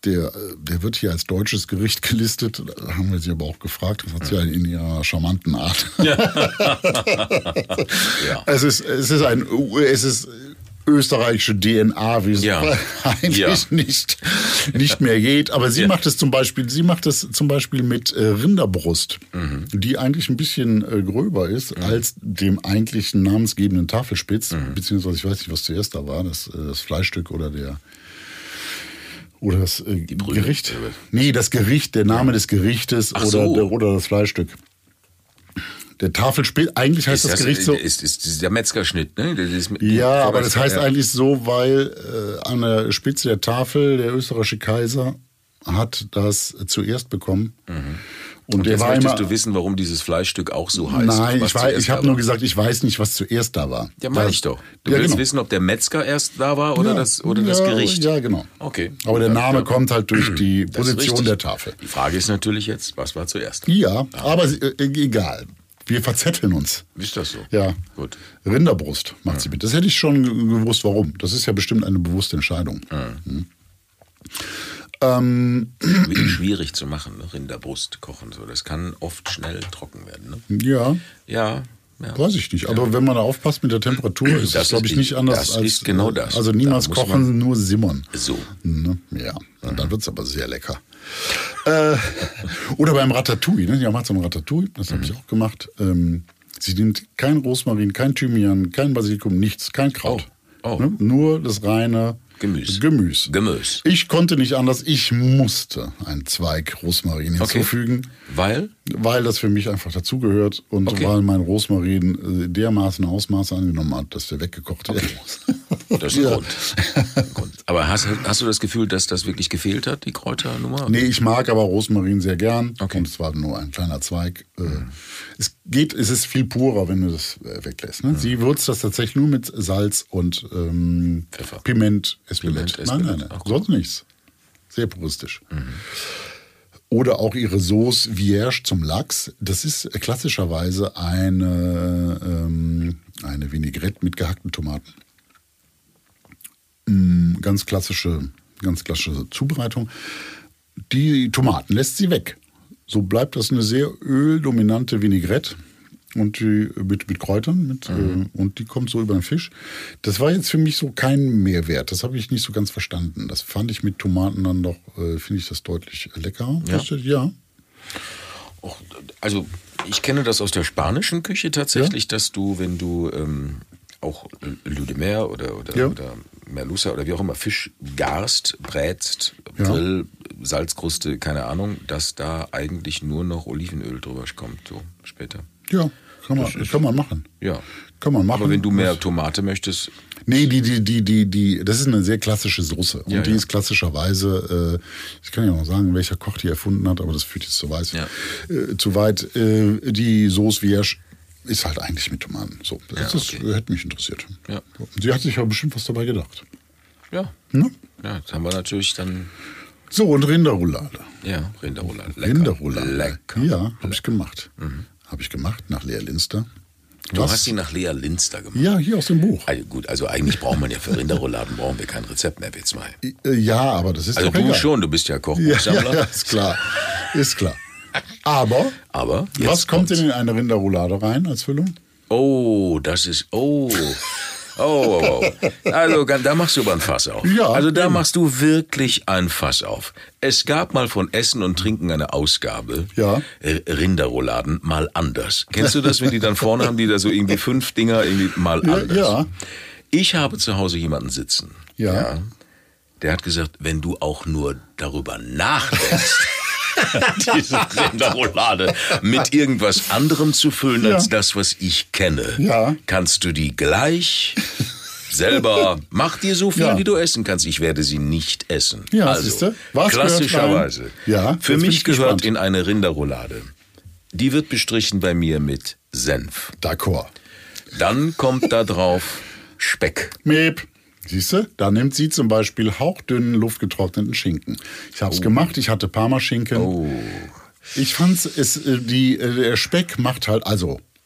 Der, der wird hier als deutsches Gericht gelistet. Da haben wir sie aber auch gefragt. Das hat sie ja in ihrer charmanten Art. Ja. ja. Es ist, es ist ein, es ist österreichische D N A, wie es ja. eigentlich ja. nicht, nicht mehr geht. Aber sie ja. macht es zum Beispiel, sie macht es zum Beispiel mit äh, Rinderbrust, mhm. die eigentlich ein bisschen äh, gröber ist mhm. als dem eigentlichen namensgebenden Tafelspitz. Mhm. Beziehungsweise ich weiß nicht, was zuerst da war, das, das Fleischstück oder der Oder das äh, Gericht? Nee, das Gericht, der Name ja. des Gerichtes oder, so. der, oder das Fleischstück. Der Tafelspitz, eigentlich heißt ist das, das Gericht so... Ist, ist, ist der Metzgerschnitt, ne? Das ist mit, ja, aber das heißt ja. eigentlich so, weil äh, an der Spitze der Tafel der österreichische Kaiser hat das zuerst bekommen. Mhm. Und, Und der jetzt war möchtest immer, du wissen, warum dieses Fleischstück auch so heißt? Nein, ich, ich habe nur gesagt, ich weiß nicht, was zuerst da war. Ja, meine ich doch. Du ja, willst genau. wissen, ob der Metzger erst da war oder, ja, das, oder ja, das Gericht? Ja, genau. Okay. Aber der Name ja, kommt halt durch die das Position der Tafel. Die Frage ist natürlich jetzt, was war zuerst? Ja, ah. aber äh, egal. Wir verzetteln uns. Ist das so? Ja. Gut. Rinderbrust macht ja. sie mit. Das hätte ich schon gewusst, warum. Das ist ja bestimmt eine bewusste Entscheidung. Ja. Hm. Ähm, wirklich schwierig zu machen, ne? Rinderbrust kochen. So. Das kann oft schnell trocken werden. Ne? Ja. Ja. Ja. Weiß ich nicht. Aber ja. wenn man da aufpasst mit der Temperatur, ist das, glaube ich, nicht anders das als... ist genau das. Also niemals da kochen, nur simmern. So. Ne? Ja, und dann wird es aber sehr lecker. äh, oder beim Ratatouille. Ne? Ja, macht so ein Ratatouille, das habe mhm. ich auch gemacht. Ähm, sie nimmt kein Rosmarin, kein Thymian, kein Basilikum, nichts, kein Kraut. Oh. Oh. Ne? Nur das reine... Gemüse. Gemüse. Gemüse. Ich konnte nicht anders. Ich musste einen Zweig Rosmarin hinzufügen. Okay. Weil? Weil das für mich einfach dazugehört und okay. weil mein Rosmarin dermaßen Ausmaße angenommen hat, dass der weggekocht werden muss. Das ist ein Grund. Grund. Aber hast, hast du das Gefühl, dass das wirklich gefehlt hat, die Kräuternummer? Nee, ich mag aber Rosmarin sehr gern. Okay. Und es war nur ein kleiner Zweig. Mhm. Es geht, es ist viel purer, wenn du das weglässt. Ne? Mhm. Sie würzt das tatsächlich nur mit Salz und ähm, Pfeffer. Piment, Espelette. Piment, nein, nein, nein. Ach, sonst nichts. Sehr puristisch. Mhm. Oder auch ihre Sauce Vierge zum Lachs. Das ist klassischerweise eine, ähm, eine Vinaigrette mit gehackten Tomaten. Mm, ganz klassische, ganz klassische Zubereitung. Die Tomaten lässt sie weg. So bleibt das eine sehr öldominante Vinaigrette. Und die mit, mit Kräutern mit, mhm. äh, und die kommt so über den Fisch. Das war jetzt für mich so kein Mehrwert. Das habe ich nicht so ganz verstanden. Das fand ich mit Tomaten dann doch, äh, finde ich das deutlich leckerer. Ja. ja. Also ich kenne das aus der spanischen Küche tatsächlich, ja? dass du, wenn du ähm, auch Lou de Mer oder, oder, ja. oder Merluza oder wie auch immer Fisch garst, brätst, ja. Grill, Salzkruste, keine Ahnung, dass da eigentlich nur noch Olivenöl drüber kommt, so später. Ja, kann man, kann man machen. Ja. Kann man machen. Aber wenn du mehr Tomate möchtest. Nee, die, die, die, die, die, das ist eine sehr klassische Soße. Und ja, die ja. ist klassischerweise, äh, ich kann ja noch sagen, welcher Koch die erfunden hat, aber das führt jetzt zu weit. Ja. Äh, zu weit. Äh, die Sauce Vierge ist halt eigentlich mit Tomaten. So, das ja, ist, okay. hätte mich interessiert. Ja. Sie hat sich ja bestimmt was dabei gedacht. Ja. Ne? Ja, das haben wir natürlich dann. So, und Rinderroulade. Ja, Rinderroulade. Lecker. Rinderroulade. Lecker. Ja, habe ich gemacht. Mhm. Habe ich gemacht nach Lea Linster. Du Was? hast sie nach Lea Linster gemacht? Ja, hier aus dem Buch. Also gut, also eigentlich braucht man ja für Rinderrouladen brauchen wir kein Rezept mehr, jetzt mal. Ja, aber das ist Also doch du egal. schon, du bist ja Kochbuchsammler. Ja, ja, ist klar. Ist klar. Aber, aber was kommt denn in eine Rinderroulade rein als Füllung? Oh, das ist, oh... Oh, oh, oh. Also da machst du aber ein Fass auf. Ja, also da eben. machst du wirklich ein Fass auf. Es gab mal von Essen und Trinken eine Ausgabe. Ja. Rinderrouladen mal anders. Kennst du das, wenn die dann vorne haben, die da so irgendwie fünf Dinger irgendwie mal ja, anders? Ja. Ich habe zu Hause jemanden sitzen. Ja. ja. Der hat gesagt, wenn du auch nur darüber nachdenkst, diese Rinderroulade mit irgendwas anderem zu füllen ja. als das, was ich kenne, ja. kannst du die gleich selber, mach dir so viel, ja. wie du essen kannst. Ich werde sie nicht essen. Ja, also, siehste? Was klassischerweise. Ja, für mich gehört gespannt. in eine Rinderroulade. Die wird bestrichen bei mir mit Senf. D'accord. Dann kommt da drauf Speck. Meep. Siehst du, da nimmt sie zum Beispiel hauchdünnen, luftgetrockneten Schinken. Ich habe es oh. gemacht, ich hatte Parmaschinken. Oh. Ich fand's, es, die, der Speck macht halt, also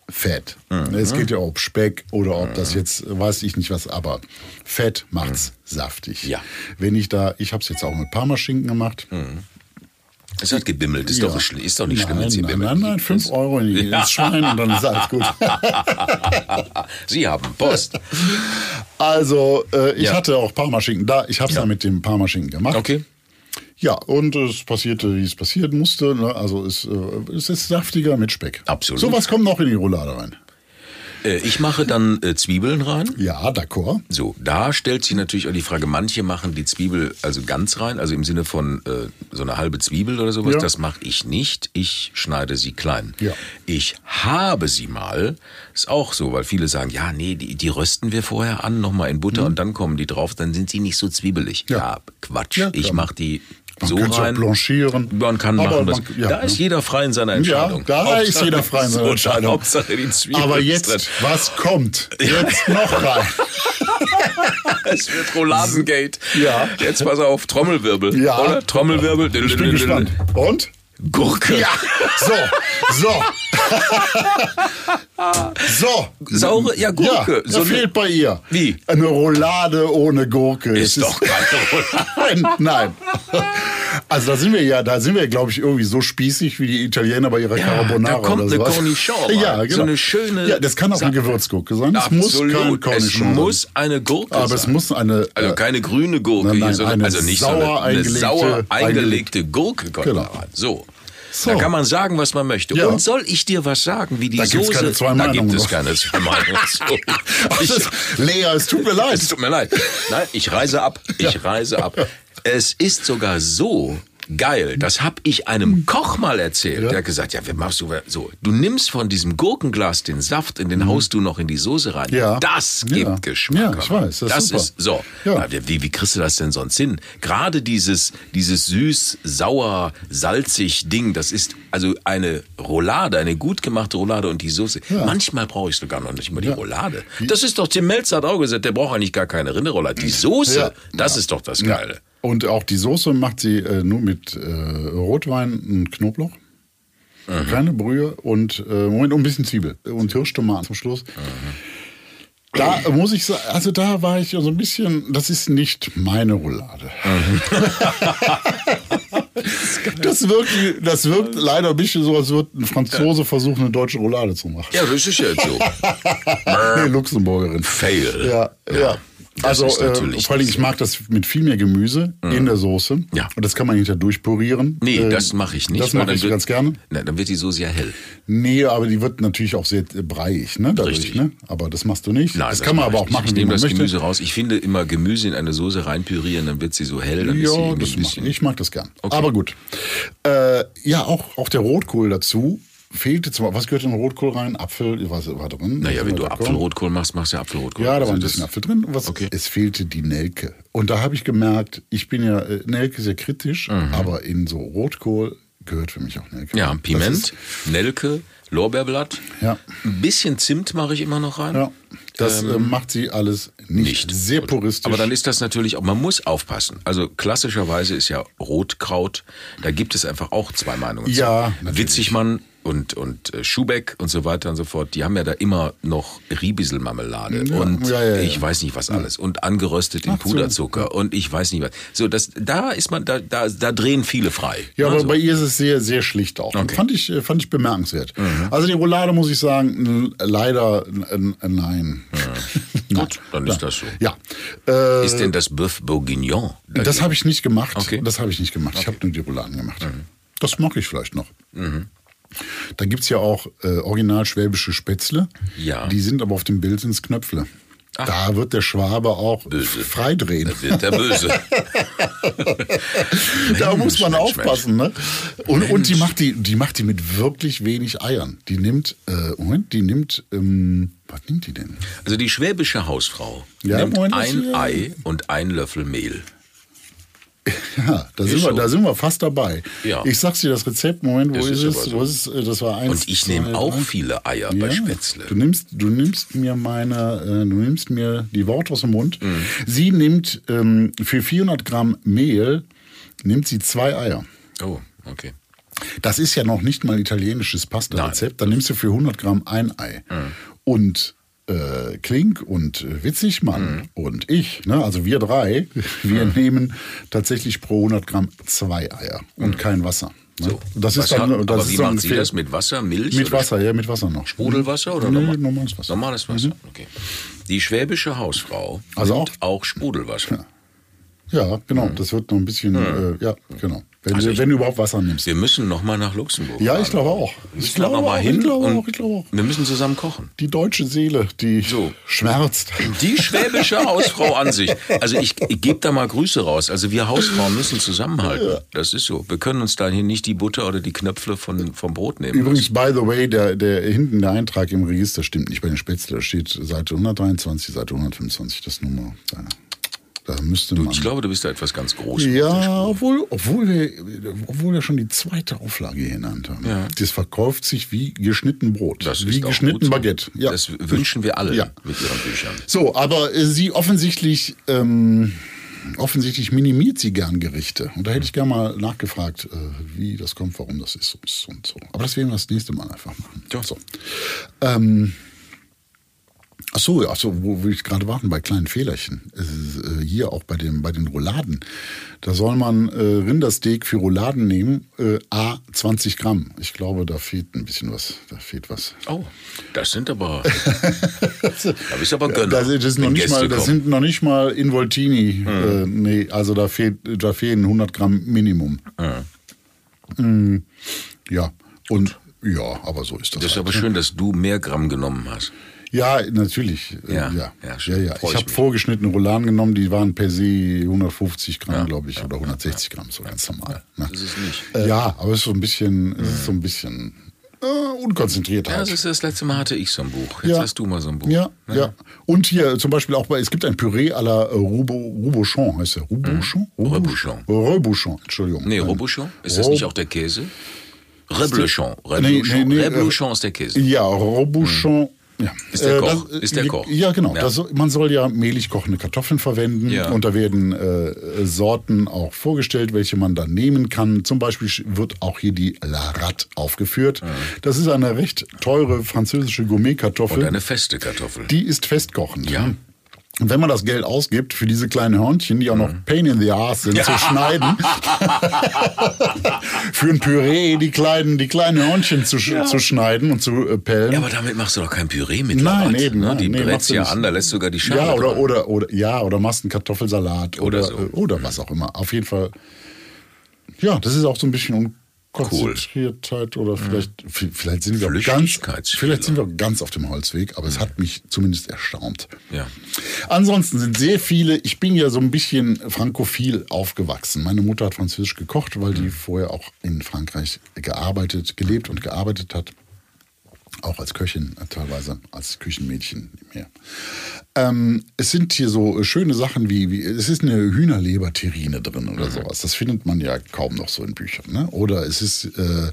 Fett. Mhm. Es geht ja ob Speck oder ob mhm. das jetzt, weiß ich nicht was, aber Fett macht's mhm. saftig. Ja. Wenn ich da, ich habe es jetzt auch mit Parmaschinken gemacht. Mhm. Es hat gebimmelt, ist, ja. doch, ist doch nicht schlimm, nein, wenn Sie nein, bimmeln. Nein, nein, fünf Euro in die, ins Schwein und dann ist alles gut. Sie haben Post. Also, äh, ich ja. hatte auch Parmaschinken da. Ich habe es ja. dann mit dem Parmaschinken gemacht. Okay. Ja, und es passierte, wie es passieren musste. Ne? Also es, äh, es ist saftiger mit Speck. Absolut. So was kommt noch in die Roulade rein. Äh, ich mache dann äh, Zwiebeln rein. Ja, d'accord. So, da stellt sich natürlich auch die Frage, manche machen die Zwiebel also ganz rein, also im Sinne von äh, so eine halbe Zwiebel oder sowas. Ja. Das mache ich nicht. Ich schneide sie klein. Ja. Ich habe sie mal, ist auch so, weil viele sagen, ja, nee, die, die rösten wir vorher an, nochmal in Butter mhm. und dann kommen die drauf, dann sind sie nicht so zwiebelig. Ja, ja Quatsch. Ja, ich mache die man so kann rein. So blanchieren. Man kann aber machen, man, das. Ja, da ist jeder frei in seiner Entscheidung. Ja, da Hauptsache, ist jeder frei in seiner so, Entscheidung. Hauptsache die Zwiebeln aber jetzt, drin. Was kommt? Jetzt noch rein. Es wird Rouladengate. Ja. Jetzt pass auf, Trommelwirbel. Ja. Oder? Trommelwirbel. Ich bin gespannt. Und? Gurke. Ja, so, so. So. Saure, ja, Gurke. Ja, so fehlt bei ihr. Wie? Eine Roulade ohne Gurke. Ist es doch keine Roulade. Nein, nein. Also da sind wir ja, da sind wir, glaube ich, irgendwie so spießig wie die Italiener bei ihrer ja, Carbonara. Da kommt oder eine sowas. Cornichon rein. Ja, genau. So eine schöne. Ja, das kann auch eine Gewürzgurke sein. Es muss kein Cornichon Es muss eine Gurke aber sein. es muss eine. Also keine grüne Gurke, nein, nein, hier, sondern eine also nicht sauer so eine, eine eingelegte, sauer eingelegte Gurke kommt genau. da rein. So. So. Da kann man sagen, was man möchte. Ja. Und soll ich dir was sagen, wie die da Soße... Gibt's keine zwei da gibt es noch. keine zwei Meinungen. Ich, Lea, es tut mir leid. Es tut mir leid. Nein, ich reise ab. Ich ja. reise ab. Es ist sogar so geil, das habe ich einem Koch mal erzählt. Ja. Der hat gesagt, ja, wie machst du so? Du nimmst von diesem Gurkenglas den Saft, in den mhm. haust du noch in die Soße rein. Ja. Das gibt ja. Geschmack. Ja, ich weiß. Das, das ist, super. ist so. Ja. Wie, wie kriegst du das denn sonst hin? Gerade dieses, dieses süß, sauer, salzig Ding, das ist also eine Roulade, eine gut gemachte Roulade und die Soße. Ja. Manchmal brauche ich sogar noch nicht mal die ja. Roulade. Das ist doch, Tim Melzer hat auch gesagt, der braucht eigentlich gar keine Rinderroulade. Die Soße, ja. das ja. ist doch das Geile. Ja. Und auch die Soße macht sie äh, nur mit äh, Rotwein und Knoblauch. Mhm. Keine Brühe und äh, Moment, und ein bisschen Zwiebel und Hirschtomaten zum Schluss. Mhm. Da muss ich sagen, also da war ich so ein bisschen, das ist nicht meine Roulade. Mhm. Das wirkt, das wirkt leider ein bisschen so, als würde ein Franzose versuchen, eine deutsche Roulade zu machen. Ja, das ist ja jetzt so. Nee, Luxemburgerin. Fail. Ja, ja. ja. Das also äh, vor allem, ich mag das mit viel mehr Gemüse mm. in der Soße. Ja. Und das kann man hinterher durchpurieren. Nee, äh, das mache ich nicht. Das mache ich wird, ganz gerne. Na, dann wird die Soße ja hell. Nee, aber die wird natürlich auch sehr breiig, ne? Dadurch, Richtig. Ne? Aber das machst du nicht. Nein, das, das kann man aber auch nicht. machen, ich wie nehme man das möchte. Gemüse raus. Ich finde immer Gemüse in eine Soße reinpürieren, dann wird sie so hell. Dann ja, ist sie das ein bisschen mag, ich mag das gern. Okay. Aber gut. Äh, ja, auch, auch der Rotkohl dazu. Fehlte zum was gehört in den Rotkohl rein? Apfel, was war drin? Naja, wenn du Apfelrotkohl machst, machst du Apfelrotkohl. Ja, da war also ein bisschen Apfel drin. Was, okay. Es fehlte die Nelke. Und da habe ich gemerkt, ich bin ja äh, Nelke sehr kritisch, mhm. aber in so Rotkohl gehört für mich auch Nelke. Ja, Piment, Nelke, Lorbeerblatt. Ja. Ein bisschen Zimt mache ich immer noch rein. Ja. Das ähm, äh, macht sie alles nicht. nicht. Sehr puristisch. Aber dann ist das natürlich auch, man muss aufpassen. Also klassischerweise ist ja Rotkraut, da gibt es einfach auch zwei Meinungen. Ja, natürlich. Witzigmann und, und äh, Schubeck und so weiter und so fort, die haben ja da immer noch Riebiselmarmelade ja, und ja, ja, ja. ich weiß nicht was alles und angeröstet in Ach, Puderzucker so. und ich weiß nicht was. So, das, da ist man, da, da, da drehen viele frei. Ja, aber also. bei ihr ist es sehr, sehr schlicht auch. Okay. Fand ich, fand ich bemerkenswert. Mhm. Also die Roulade muss ich sagen, leider n- n- nein. Ja. Gut, dann ist das so. Ja. Äh, ist denn das Bœuf Bourguignon? Das habe ich nicht gemacht. Okay. Das habe ich nicht gemacht. Okay. Ich habe nur die Rouladen gemacht. Mhm. Das mache ich vielleicht noch. Mhm. Da gibt es ja auch äh, original schwäbische Spätzle. Ja. Die sind aber auf dem Bild ins Knöpfle. Ach. Da wird der Schwabe auch böse. freidrehen. Da wird der böse. Da Mensch, muss man Mensch, aufpassen. Ne? Und, und die macht die, die macht die mit wirklich wenig Eiern. Die nimmt, äh, Moment, die nimmt, ähm, was nimmt die denn? Also die schwäbische Hausfrau ja, nimmt Moment, ein ja. Ei und einen Löffel Mehl. Ja, da sind, wir, da sind wir fast dabei. Ja. Ich sag's dir, das Rezept, Moment, wo das ist, ist es? so. Wo ist es? Das war eins. Und ich nehme auch drei. viele Eier ja. bei Spätzle. Du nimmst, du nimmst mir meine, äh, du nimmst mir die Worte aus dem Mund. Mhm. Sie nimmt ähm, für vierhundert Gramm Mehl nimmt sie zwei Eier. Oh, okay. Das ist ja noch nicht mal italienisches Pasta-Rezept. Dann nimmst du für hundert Gramm ein Ei. Mhm. Und äh, Klink und äh, Witzigmann mhm. und ich, ne, also wir drei, wir mhm. nehmen tatsächlich pro hundert Gramm zwei Eier und mhm. kein Wasser. Ne? So. Das ist dann, das aber ist wie so machen Sie das? Mit Wasser, Milch? Mit Wasser, ja, mit Wasser noch. Sprudelwasser oder nee, normal? normales Wasser? Normales Wasser, mhm. okay. Die schwäbische Hausfrau also nimmt auch, auch Sprudelwasser. Ja, ja genau. Mhm. Das wird noch ein bisschen, mhm. äh, ja, genau. Wenn, also ich, wenn du überhaupt Wasser nimmst. Wir müssen noch mal nach Luxemburg. Ja, ich glaube auch. Ich glaube noch mal hin. Ich glaube und auch, ich glaube auch. Wir müssen zusammen kochen. Die deutsche Seele, die so. schmerzt. Die schwäbische Hausfrau an sich. Also ich, ich gebe da mal Grüße raus. Also wir Hausfrauen müssen zusammenhalten. Ja. Das ist so. Wir können uns da hier nicht die Butter oder die Knöpfle von, vom Brot nehmen. Übrigens, by the way, der, der hinten der Eintrag im Register stimmt nicht bei den Spätzle. Da steht Seite hundertdreiundzwanzig, Seite hundertfünfundzwanzig, das Nummer. Da. Da müsste man. Du, ich glaube, du bist da etwas ganz Großes. Ja, obwohl, obwohl, wir, obwohl wir schon die zweite Auflage hier genannt haben. Ja. Das verkauft sich wie geschnitten Brot. Das wie ist auch geschnitten gut. Baguette. Ja. Das wünschen wir alle ja. mit ihren Büchern. So, aber äh, sie offensichtlich, ähm, offensichtlich minimiert sie gern Gerichte. Und da hätte ich gerne mal nachgefragt, äh, wie das kommt, warum das ist und so. Aber das werden wir das nächste Mal einfach machen. Ja. So. Ähm, Ach so, ach so, wo will ich gerade warten, bei kleinen Fehlerchen. Äh, hier auch bei, dem, bei den Rouladen. Da soll man äh, Rindersteak für Rouladen nehmen, äh, A zwanzig Gramm. Ich glaube, da fehlt ein bisschen was. Da fehlt was. Oh, das sind aber, da bist aber Gönner. Das, das, ist noch nicht mal, das sind noch nicht mal Involtini. Mhm. Äh, nee, also da, fehlt, da fehlen hundert Gramm Minimum. Mhm. Mm, ja, und ja, aber so ist das. Das ist halt. aber schön, dass du mehr Gramm genommen hast. Ja, natürlich. Ja, ja. ja, ja, ja. Ich habe vorgeschnittene Rouladen genommen, die waren per se hundertfünfzig Gramm, ja, glaube ich, ja, oder hundertsechzig Gramm, so ganz normal. Ja, das ist nicht. Äh, ja, aber es ist so ein bisschen, es ist so ein bisschen äh, unkonzentriert halt. Ja, das ist das letzte Mal hatte ich so ein Buch. Jetzt ja. hast du mal so ein Buch. Ja, ja, ja. Und hier zum Beispiel auch bei, es gibt ein Püree à la Rebauchon, heißt der. Rebauchon? Mhm. Rebauchon. Rebauchon, Entschuldigung. Nee, Rebauchon. Ist das nicht auch der Käse? Rebauchon. Rebauchon nee, nee, nee, Rebauchon ist der Käse. Ja, Rebauchon. Mhm. Ja. Ist der Koch? Das, ist der Koch? Ja, genau. Ja. Das, man soll ja mehlig kochende Kartoffeln verwenden. Ja. Und da werden äh, Sorten auch vorgestellt, welche man dann nehmen kann. Zum Beispiel wird auch hier die La Rat aufgeführt. Ja. Das ist eine recht teure französische Gourmet-Kartoffel. Und eine feste Kartoffel. Die ist festkochend. Ja. Und wenn man das Geld ausgibt für diese kleinen Hörnchen, die auch noch Pain in the Ass sind, ja. zu schneiden, für ein Püree die kleinen, die kleinen Hörnchen zu, ja. zu schneiden und zu äh, pellen. Ja, aber damit machst du doch kein Püree mit. Nein, Larat, eben. Ne? Nein, die nee, brätst ja an, da lässt sogar die Schale ja, oder, dran. oder, oder, ja, oder machst einen Kartoffelsalat oder, oder, so. äh, oder was auch immer. Auf jeden Fall, ja, das ist auch so ein bisschen Konzentriertheit cool. Oder vielleicht, mhm. vielleicht sind wir ganz, vielleicht sind wir ganz auf dem Holzweg, aber mhm. es hat mich zumindest erstaunt. Ja. Ansonsten sind sehr viele, ich bin ja so ein bisschen frankophil aufgewachsen. Meine Mutter hat Französisch gekocht, weil mhm. die vorher auch in Frankreich gearbeitet, gelebt und gearbeitet hat. Auch als Köchin teilweise, als Küchenmädchen mehr. Ähm, es sind hier so schöne Sachen wie, wie es ist eine Hühnerleberterrine drin oder mhm. sowas. Das findet man ja kaum noch so in Büchern. Ne? Oder es ist, äh,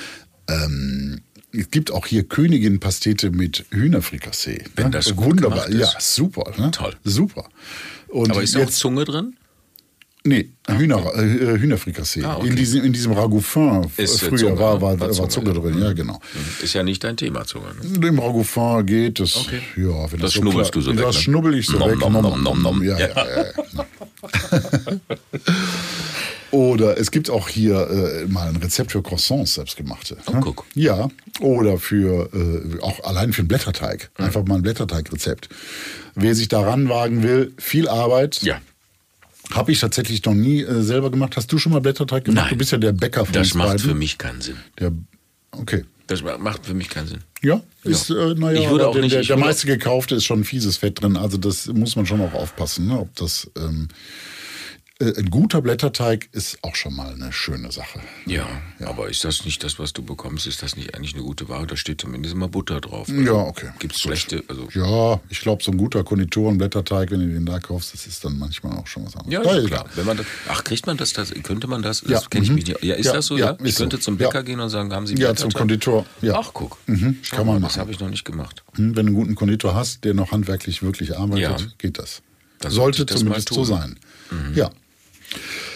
ähm, es gibt auch hier Königin-Pastete mit Hühnerfrikassee. Wenn ne? das gut wunderbar, gemacht ist. Ja, super. Ne? Toll. Super. Und aber ist da auch Zunge drin? Nee, Hühner, äh, Hühnerfrikassee. Ah, okay. In diesem, in diesem Ragoufin ist früher Zunge, war, war, war, war Zunge drin, ja genau. Ist ja nicht dein Thema, Zunge. Ne? Im Ragoufin geht es. Okay. Ja, wenn das das so schnubbelst klar, du so weg. Das ne? schnubbel ich so nom, weg. Nom, nom, nom, nom. Ja, ja, ja, ja. Oder es gibt auch hier äh, mal ein Rezept für Croissants, selbstgemachte. Oh, ne? guck. Ja, oder für äh, auch allein für einen Blätterteig. Mhm. Einfach mal ein Blätterteigrezept. Wer sich daran wagen will, viel Arbeit. Ja. Habe ich tatsächlich noch nie äh, selber gemacht. Hast du schon mal Blätterteig gemacht? Nein. Du bist ja der Bäcker von Das uns macht beiden. für mich keinen Sinn. Der, okay. Das macht für mich keinen Sinn. Ja, ist, ja. Äh, naja, ich würde auch der, nicht, der, ich der würde meiste gekaufte ist schon fieses Fett drin. Also das muss man schon auch aufpassen, ne? Ob das ähm, äh, ein guter Blätterteig ist auch schon mal eine schöne Sache. Ja, ja, aber ist das nicht das, was du bekommst? Ist das nicht eigentlich eine gute Ware? Da steht zumindest immer Butter drauf. Also ja, okay. Gibt es schlechte? Also ja, ich glaube, so ein guter Konditorenblätterteig, wenn du den da kaufst, das ist dann manchmal auch schon was anderes. Ja, ja klar. Wenn man das, ach, kriegt man das? das könnte man das? Das ja. kenne ich mich nicht. Ja, ist ja, das so? Ja, ja? Ich könnte so. zum Bäcker ja. gehen und sagen, haben Sie Ja, zum Konditor. Ja. Ach, guck. Mhm. Kann man mal, machen. Das habe ich noch nicht gemacht. Wenn du einen guten Konditor hast, der noch handwerklich wirklich arbeitet, ja. geht das. Dann sollte das zumindest so sein. Mhm. Ja.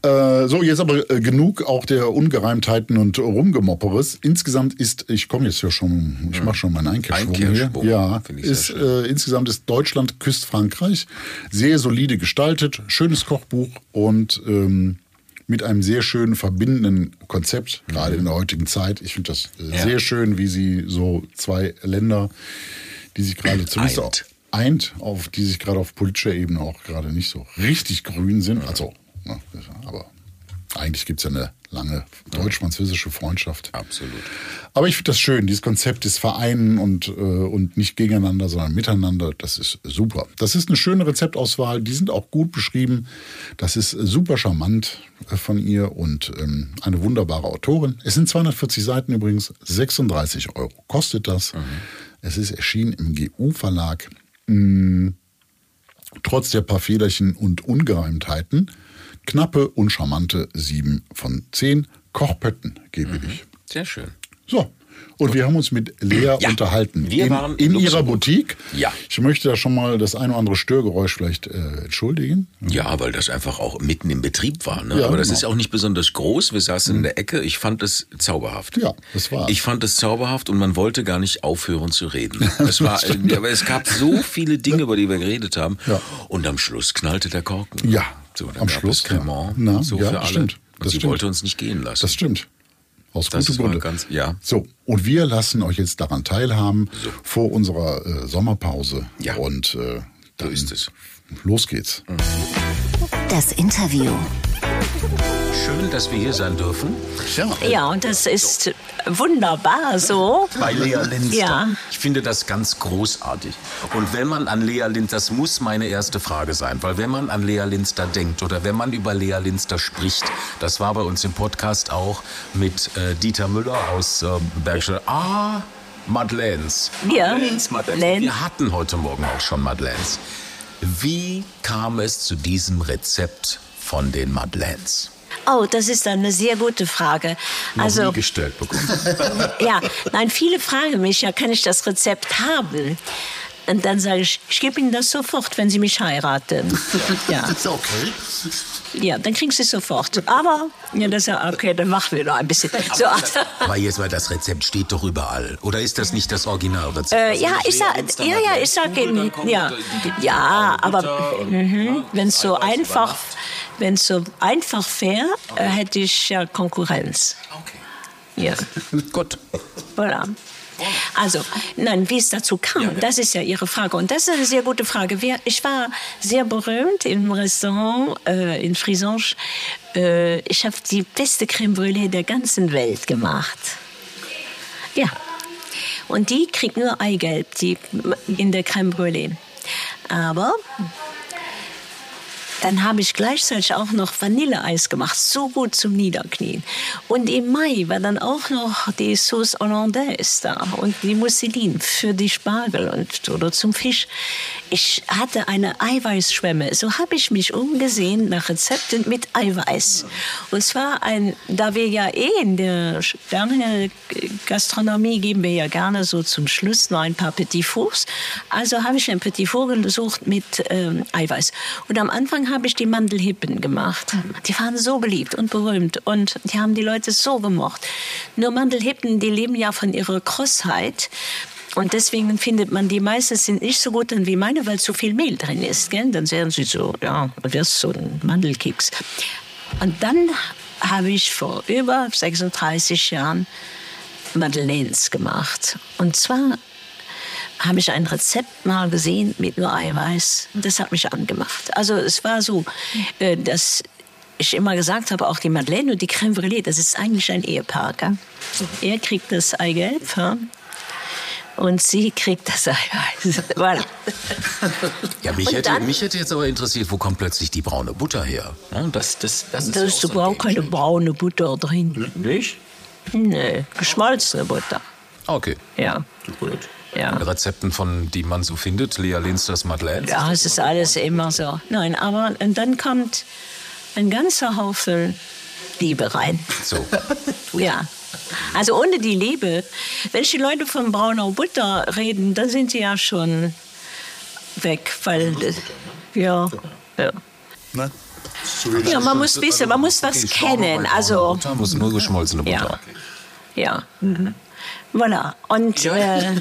Äh, so, jetzt aber äh, genug auch der Ungereimtheiten und Rumgemopperes. Insgesamt ist, ich komme jetzt ja schon, ich mache schon meinen Einkehrschwung hier. Ja, ist, äh, insgesamt ist Deutschland küsst Frankreich. Sehr solide gestaltet, schönes Kochbuch und ähm, mit einem sehr schönen verbindenden Konzept, mhm. gerade in der heutigen Zeit. Ich finde das äh, ja. sehr schön, wie sie so zwei Länder, die sich gerade zumindest auch eint, auf die sich gerade auf politischer Ebene auch gerade nicht so richtig grün sind. Mhm. Also, ja, aber eigentlich gibt es ja eine lange deutsch-französische Freundschaft. Absolut. Aber ich finde das schön, dieses Konzept des Vereinen und, äh, und nicht gegeneinander, sondern miteinander, das ist super. Das ist eine schöne Rezeptauswahl, die sind auch gut beschrieben. Das ist super charmant von ihr und ähm, eine wunderbare Autorin. Es sind zweihundertvierzig Seiten übrigens, sechsunddreißig Euro kostet das. Mhm. Es ist erschienen im G U-Verlag. Hm, trotz der paar Fehlerchen und Ungereimtheiten knappe und charmante sieben von zehn Kochpötten gebe mhm. ich. Sehr schön. So, und wir haben uns mit Lea ja, unterhalten. Wir in, waren in ihrer Boutique. Ja. Ich möchte da schon mal das ein oder andere Störgeräusch vielleicht äh, entschuldigen. Ja, weil das einfach auch mitten im Betrieb war. Ne? Ja, aber das genau. ist auch nicht besonders groß. Wir saßen mhm. in der Ecke. Ich fand es zauberhaft. Ja, das war. Ich fand es zauberhaft und man wollte gar nicht aufhören zu reden. Es war, äh, aber es gab so viele Dinge, über die wir geredet haben. Ja. Und am Schluss knallte der Korken. Ja. So, dann am gab Schluss es Cremant, Na, so ja, für alle. Stimmt. Und das sie stimmt. wollte uns nicht gehen lassen. Das stimmt. Aus das gutem Grunde. Ganz, ja. So, und wir lassen euch jetzt daran teilhaben so. vor unserer äh, Sommerpause. Ja. Und äh, so ist es. Los geht's. Das Interview. Schön, dass wir hier sein dürfen. Ja, ja, und das ist wunderbar so. Bei Lea Linster. Ja. Ich finde das ganz großartig. Und wenn man an Lea Linster, das muss meine erste Frage sein, weil wenn man an Lea Linster denkt oder wenn man über Lea Linster spricht, das war bei uns im Podcast auch mit äh, Dieter Müller aus äh, Bergische. Ah, Madeleines. Ja, Madeleines, Madeleines. Wir hatten heute Morgen auch schon Madeleines. Wie kam es zu diesem Rezept von den Madeleines? Oh, das ist eine sehr gute Frage. Noch also, nie gestellt bekommen. Ja, nein, viele fragen mich, ja, kann ich das Rezept haben? Und dann sage ich, ich gebe Ihnen das sofort, wenn Sie mich heiraten. Ja. Das ist okay. Ja, dann kriegen Sie es sofort. Aber, ja, das ist ja okay, dann machen wir noch ein bisschen. So. Aber jetzt, weil das Rezept steht doch überall. Oder ist das nicht das Originalrezept? Äh, ja, ich sag, ja, ja, ich sag Ihnen, ja, ja, aber mhm, wenn es so einfach, wenn es so einfach wäre, äh, hätte ich ja Konkurrenz. Okay. Ja. Gut. Voilà. Also, nein, wie es dazu kam, ja, ja. das ist ja Ihre Frage. Und das ist eine sehr gute Frage. Ich war sehr berühmt im Restaurant äh, in Frisange. Äh, ich habe die beste Crème Brûlée der ganzen Welt gemacht. Ja. Und die kriegt nur Eigelb die, in der Crème Brûlée. Aber dann habe ich gleichzeitig auch noch Vanilleeis gemacht, so gut zum Niederknien. Und im Mai war dann auch noch die Sauce Hollandaise da und die Mousseline für die Spargel und oder zum Fisch. Ich hatte eine Eiweißschwemme. So habe ich mich umgesehen nach Rezepten mit Eiweiß. Und zwar ein, da wir ja eh in der Sterne Gastronomie geben wir ja gerne so zum Schluss noch ein paar Petit Fours. Also habe ich ein Petit Four gesucht mit ähm, Eiweiß. Und am Anfang habe ich die Mandelhippen gemacht. Die waren so beliebt und berühmt und die haben die Leute so gemocht. Nur Mandelhippen, die leben ja von ihrer Krossheit. Und deswegen findet man, die meisten sind nicht so gut wie meine, weil zu viel Mehl drin ist. Gell? Dann sagen sie so, ja, das ist so ein Mandelkeks. Und dann habe ich vor über sechsunddreißig Jahren Madeleines gemacht. Und zwar habe ich ein Rezept mal gesehen mit nur Eiweiß. Das hat mich angemacht. Also es war so, dass ich immer gesagt habe, auch die Madeleine und die Crème Brûlée, das ist eigentlich ein Ehepaar. Gell? Er kriegt das Eigelb, ja? Und sie kriegt das Eiweiß. Voilà. Ja, mich hätte, mich hätte jetzt aber interessiert, wo kommt plötzlich die braune Butter her? Ja, das, das, das ist da ist überhaupt keine braune Butter drin. Nicht? Nee, geschmolzene Butter. Okay. Ja. Gut. Ja. Rezepten, von die man so findet, Lea Linsters Madeleine. Ja, es ist alles immer so. Nein, aber und dann kommt ein ganzer Haufen Liebe rein. So. Ja. Also ohne die Liebe, wenn die Leute von brauner Butter reden, dann sind sie ja schon weg, weil ja, ja. Ne? Ja, man muss wissen, man muss das kennen. Also, Butter muss nur geschmolzene Butter. ja, ja. Mhm. Voilà. Und äh,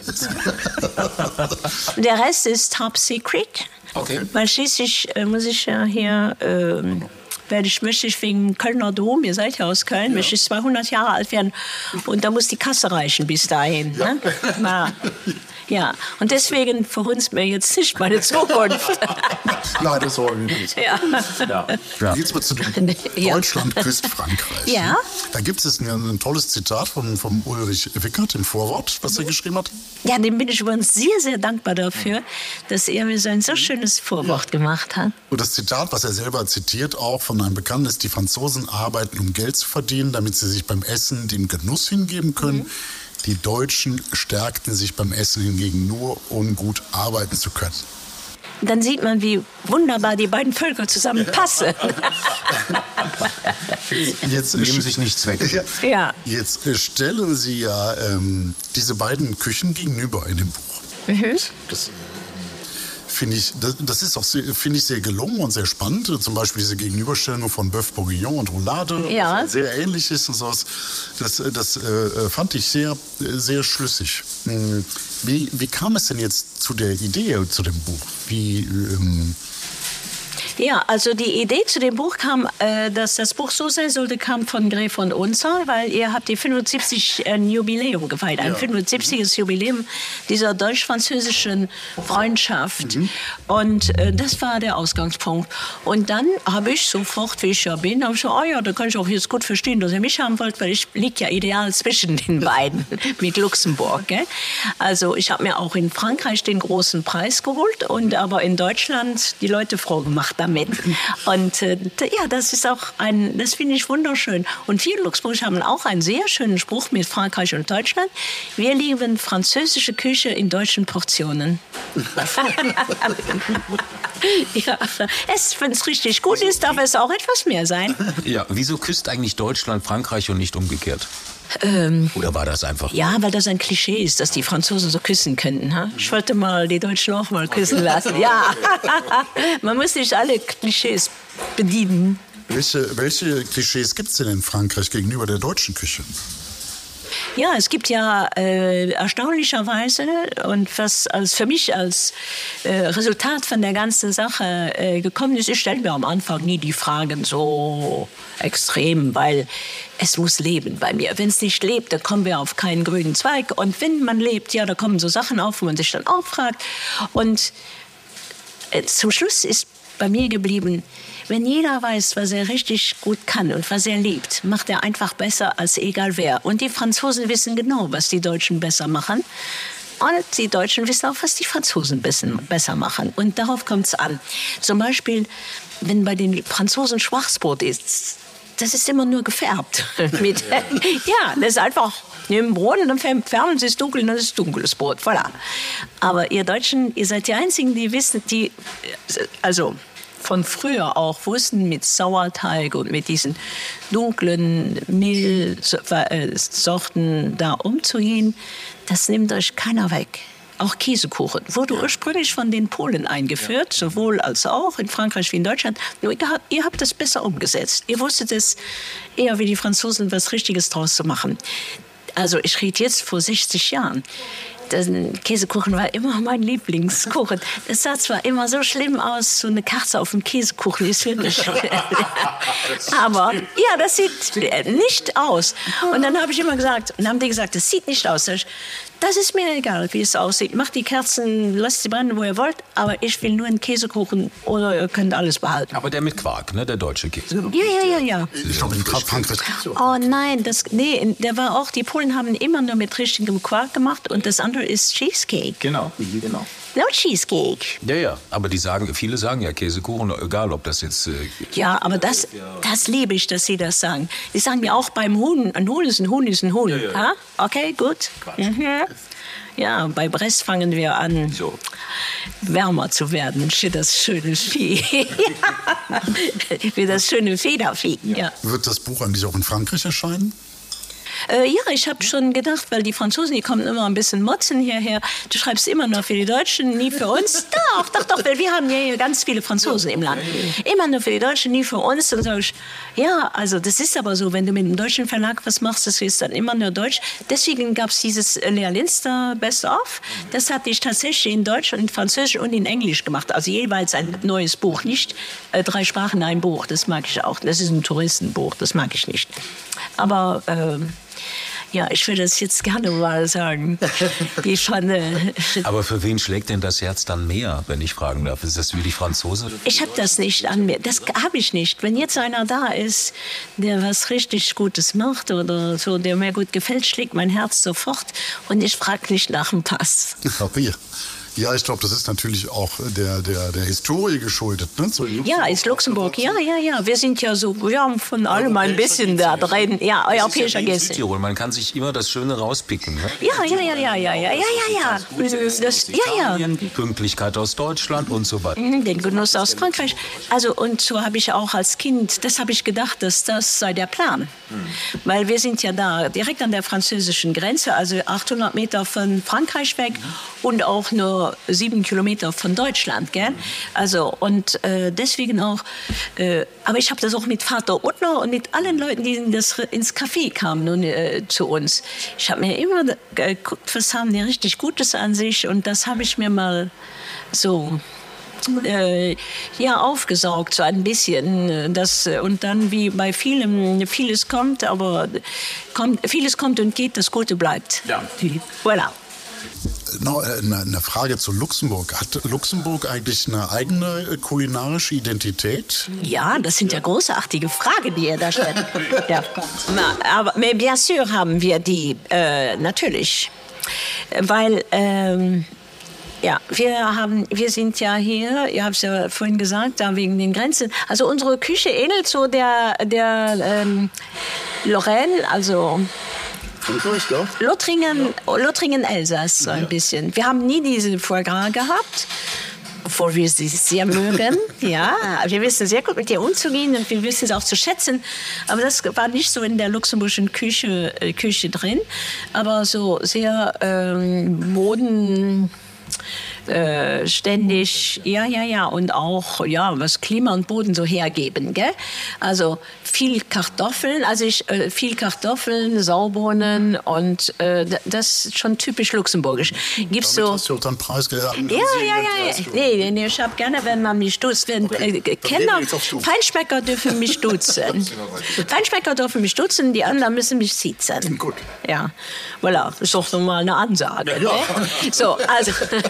der Rest ist top secret. Okay. Weil schließlich äh, muss ich ja hier, äh, werde ich, möchte ich wegen Kölner Dom, ihr seid ja aus Köln, ja. möchte ich zweihundert Jahre alt werden. Und da muss die Kasse reichen bis dahin. Ja. Ne? Na, ja, und deswegen verhunzt mir jetzt nicht meine Zukunft. Nein, das wollen wir nicht. Ja. Ja. Ja. Jetzt mal zu Deutschland küsst Frankreich. Ja. Ne? Da gibt es ein, ein tolles Zitat von, von Ulrich Wickert im Vorwort, was er geschrieben hat. Ja, dem bin ich übrigens sehr, sehr dankbar dafür, dass er mir so ein so schönes Vorwort gemacht hat. Und das Zitat, was er selber zitiert, auch von einem Bekannten, ist: Die Franzosen arbeiten, um Geld zu verdienen, damit sie sich beim Essen dem Genuss hingeben können. Mhm. Die Deutschen stärkten sich beim Essen hingegen nur, um gut arbeiten zu können. Dann sieht man, wie wunderbar die beiden Völker zusammenpassen. Jetzt nehmen sich nichts weg. Ja. Jetzt stellen Sie ja ähm, diese beiden Küchen gegenüber in dem Buch. Mhm. Das finde ich, das, das ist auch sehr, finde ich sehr gelungen und sehr spannend. Zum Beispiel diese Gegenüberstellung von Bœuf Bourguignon und Roulade, ja. was sehr ähnlich ist und sowas. Das, das äh, fand ich sehr, sehr schlüssig. Wie, wie kam es denn jetzt zu der Idee zu dem Buch? Wie ähm Ja, also die Idee zu dem Buch kam, äh, dass das Buch so sein sollte, kam von Grey von Unzer, weil ihr habt die fünfundsiebzig ein Jubiläum gefeiert, ein ja. fünfundsiebziges Jubiläum dieser deutsch-französischen Freundschaft. Mhm. Und äh, das war der Ausgangspunkt. Und dann habe ich sofort, wie ich ja bin, habe ich so, oh ja, da kann ich auch jetzt gut verstehen, dass ihr mich haben wollt, weil ich liege ja ideal zwischen den beiden mit Luxemburg. Gell? Also ich habe mir auch in Frankreich den großen Preis geholt und aber in Deutschland die Leute froh gemacht damit. Und äh, ja, das ist auch ein, das finde ich wunderschön. Und wir Luxemburg haben auch einen sehr schönen Spruch mit Frankreich und Deutschland. Wir lieben französische Küche in deutschen Portionen. Ja, es, wenn es richtig gut ist, darf es auch etwas mehr sein. Ja, wieso küsst eigentlich Deutschland Frankreich und nicht umgekehrt? Ähm, Oder war das einfach? Ja, weil das ein Klischee ist, dass die Franzosen so küssen könnten. Ha? Ich wollte mal die Deutschen auch mal küssen lassen. Ja, man muss nicht alle Klischees bedienen. Welche, welche Klischees gibt es denn in Frankreich gegenüber der deutschen Küche? Ja, es gibt ja äh, erstaunlicherweise, und was als für mich als äh, Resultat von der ganzen Sache äh, gekommen ist, ich stelle mir am Anfang nie die Fragen so extrem, weil es muss leben bei mir. Wenn es nicht lebt, dann kommen wir auf keinen grünen Zweig. Und wenn man lebt, ja, da kommen so Sachen auf, wo man sich dann auch fragt. Und äh, zum Schluss ist bei mir geblieben, wenn jeder weiß, was er richtig gut kann und was er liebt, macht er einfach besser als egal wer. Und die Franzosen wissen genau, was die Deutschen besser machen. Und die Deutschen wissen auch, was die Franzosen besser machen. Und darauf kommt es an. Zum Beispiel, wenn bei den Franzosen Schwarzbrot ist, das ist immer nur gefärbt. Mit, ja, das ist einfach, nehmen Brot und dann färben sie es dunkel und dann ist es dunkles Brot. Voilà. Aber ihr Deutschen, ihr seid die Einzigen, die wissen, die, also von früher auch wussten, mit Sauerteig und mit diesen dunklen Mehlsorten da umzugehen. Das nimmt euch keiner weg. Auch Käsekuchen wurde ursprünglich von den Polen eingeführt, sowohl als auch in Frankreich wie in Deutschland. Nur ihr habt das besser umgesetzt. Ihr wusstet es eher wie die Franzosen, was Richtiges draus zu machen. Also ich rede jetzt vor sechzig Jahren. Der Käsekuchen war immer mein Lieblingskuchen. Das sah zwar immer so schlimm aus, so eine Kerze auf dem Käsekuchen ist wirklich. Aber ja, das sieht nicht aus. Und dann habe ich immer gesagt, und dann haben die gesagt, das sieht nicht aus. Das ist mir egal, wie es aussieht. Macht die Kerzen, lasst sie brennen, wo ihr wollt, aber ich will nur einen Käsekuchen oder ihr könnt alles behalten. Aber der mit Quark, ne? Der deutsche Käse. Ja, ja, ja, ja. Ich glaube, in Frankreich. Oh nein, das, nee, der war auch, die Polen haben immer nur mit richtigem Quark gemacht und das andere ist Cheesecake. Genau, genau. No Cheesecake. Ja, ja, aber die sagen, viele sagen ja Käsekuchen, egal ob das jetzt... Äh ja, aber das, das liebe ich, dass sie das sagen. Die sagen mir auch beim Huhn, ein Huhn ist ein Huhn ist ein Huhn. Ja, ja, ja. Okay, gut. Mhm. Ja, bei Brest fangen wir an, so wärmer zu werden für das schöne Vieh. Für das schöne Federvieh. Ja. Wird das Buch eigentlich auch in Frankreich erscheinen? Äh, ja, ich habe schon gedacht, weil die Franzosen, die kommen immer ein bisschen motzen hierher. Du schreibst immer nur für die Deutschen, nie für uns. Doch, doch, doch, weil wir haben ja hier ganz viele Franzosen im Land. Immer nur für die Deutschen, nie für uns. Und sag ich, ja, also das ist aber so, wenn du mit einem deutschen Verlag was machst, das ist dann immer nur Deutsch. Deswegen gab es dieses Lea Linster Best-of. Das hatte ich tatsächlich in Deutsch und in Französisch und in Englisch gemacht. Also jeweils ein neues Buch, nicht äh, drei Sprachen ein Buch. Das mag ich auch. Das ist ein Touristenbuch, das mag ich nicht. Aber ähm, ja, ich würde das jetzt gerne mal sagen. Die schon, äh, Aber für wen schlägt denn das Herz dann mehr, wenn ich fragen darf? Ist das wie die Franzose? Ich habe das nicht an mir. Das habe ich nicht. Wenn jetzt einer da ist, der was richtig Gutes macht oder so, der mir gut gefällt, schlägt mein Herz sofort und ich frage nicht nach dem Pass. Ja, ich glaube, das ist natürlich auch der, der, der Historie geschuldet. Ne? So ja, ist Luxemburg. Ja, ja, ja. Wir sind ja so, wir haben von allem ein bisschen da drin. Ja, europäischer Gäste. Südtirol, man kann sich immer das Schöne rauspicken. Ne? Ja, ja, ja, ja, ja, ja, ja, ja, ja. Das, ja, ja. Pünktlichkeit aus Deutschland und so weiter. Den Genuss aus Frankreich. Also, und so habe ich auch als Kind, das habe ich gedacht, dass das sei der Plan. Hm. Weil wir sind ja da direkt an der französischen Grenze, also achthundert Meter von Frankreich weg mhm. und auch nur sieben Kilometer von Deutschland, gell? Also und äh, deswegen auch. Äh, aber ich habe das auch mit Vater Ottner und mit allen Leuten, die in das, ins Café kamen und, äh, zu uns. Ich habe mir immer geguckt, was haben die richtig Gutes an sich und das habe ich mir mal so äh, ja aufgesaugt so ein bisschen. Das und dann wie bei vielem vieles kommt, aber kommt vieles kommt und geht, das Gute bleibt. Ja. Voilà. No, eine Frage zu Luxemburg. Hat Luxemburg eigentlich eine eigene kulinarische Identität? Ja, das sind ja großartige Fragen, die ihr da stellt. Ja. Aber bien sûr haben wir die, äh, natürlich. Weil, ähm, ja, wir haben, wir sind ja hier, ihr habt es ja vorhin gesagt, da wegen den Grenzen. Also unsere Küche ähnelt so der, der ähm, Lorraine, also Lothringen, Lothringen, Elsass, so ein bisschen. Wir haben nie diese Foie Gras gehabt, obwohl wir sie sehr mögen. Ja, wir wissen sehr gut mit ihr umzugehen und wir wissen es auch zu schätzen. Aber das war nicht so in der luxemburgischen Küche, äh, Küche drin. Aber so sehr ähm, Moden... Äh, ständig, ja, ja, ja, und auch, ja, was Klima und Boden so hergeben, gell? Also viel Kartoffeln, also ich, äh, viel Kartoffeln, Saubohnen und äh, das ist schon typisch luxemburgisch. Gibt's so... Hast du dann preisgegeben? Ja, ja, ja, ja. Nee, nee, ich habe gerne, wenn man mich duzt, wenn äh, Kenner, Feinschmecker dürfen mich duzen. Feinschmecker dürfen mich duzen, die anderen müssen mich siezen. Gut. Ja, voilà, ist doch so mal eine Ansage. Ja. Ne? So, also...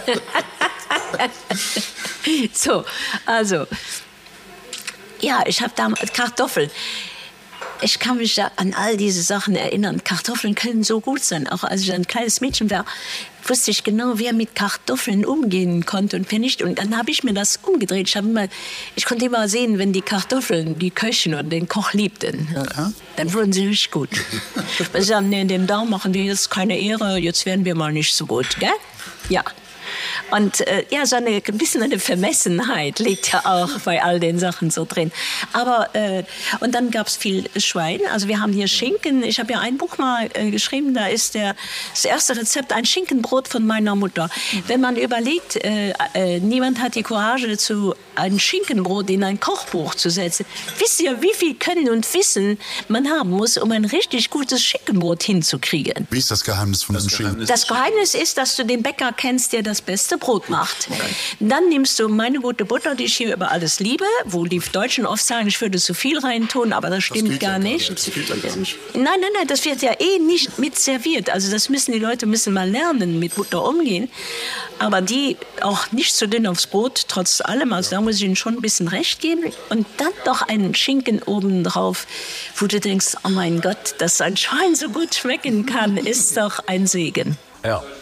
so, also, ja, ich habe damals Kartoffeln. Ich kann mich da an all diese Sachen erinnern. Kartoffeln können so gut sein. Auch als ich ein kleines Mädchen war, wusste ich genau, wer mit Kartoffeln umgehen konnte und wer nicht. Und dann habe ich mir das umgedreht. Ich, immer, ich konnte immer sehen, wenn die Kartoffeln die Köchin und den Koch liebten, ja, dann wurden sie nicht gut. Weil sie sagen, nee, dem Daumen machen die jetzt keine Ehre, jetzt werden wir mal nicht so gut, gell? Ja. Und äh, ja, so eine, ein bisschen eine Vermessenheit liegt ja auch bei all den Sachen so drin. Aber, äh, und dann gab es viel Schwein. Also wir haben hier Schinken. Ich habe ja ein Buch mal äh, geschrieben, da ist der, das erste Rezept ein Schinkenbrot von meiner Mutter. Wenn man überlegt, äh, äh, niemand hat die Courage dazu, ein Schinkenbrot in ein Kochbuch zu setzen. Wisst ihr, wie viel Können und Wissen man haben muss, um ein richtig gutes Schinkenbrot hinzukriegen? Wie ist das Geheimnis von diesem Schinken? Das Geheimnis ist, dass du den Bäcker kennst, der das beste Brot macht. Okay. Dann nimmst du meine gute Butter, die ich hier über alles liebe, wo die Deutschen oft sagen, ich würde zu viel reintun, aber das stimmt das gar, ja nicht. Das gar nicht. Nein, nein, nein, das wird ja eh nicht mit serviert. Also das müssen die Leute müssen mal lernen, mit Butter umgehen. Aber die auch nicht zu dünn aufs Brot, trotz allem. Also da muss ich ihnen schon ein bisschen recht geben. Und dann noch einen Schinken oben drauf, wo du denkst, oh mein Gott, dass ein Schwein so gut schmecken kann, ist doch ein Segen. Ja.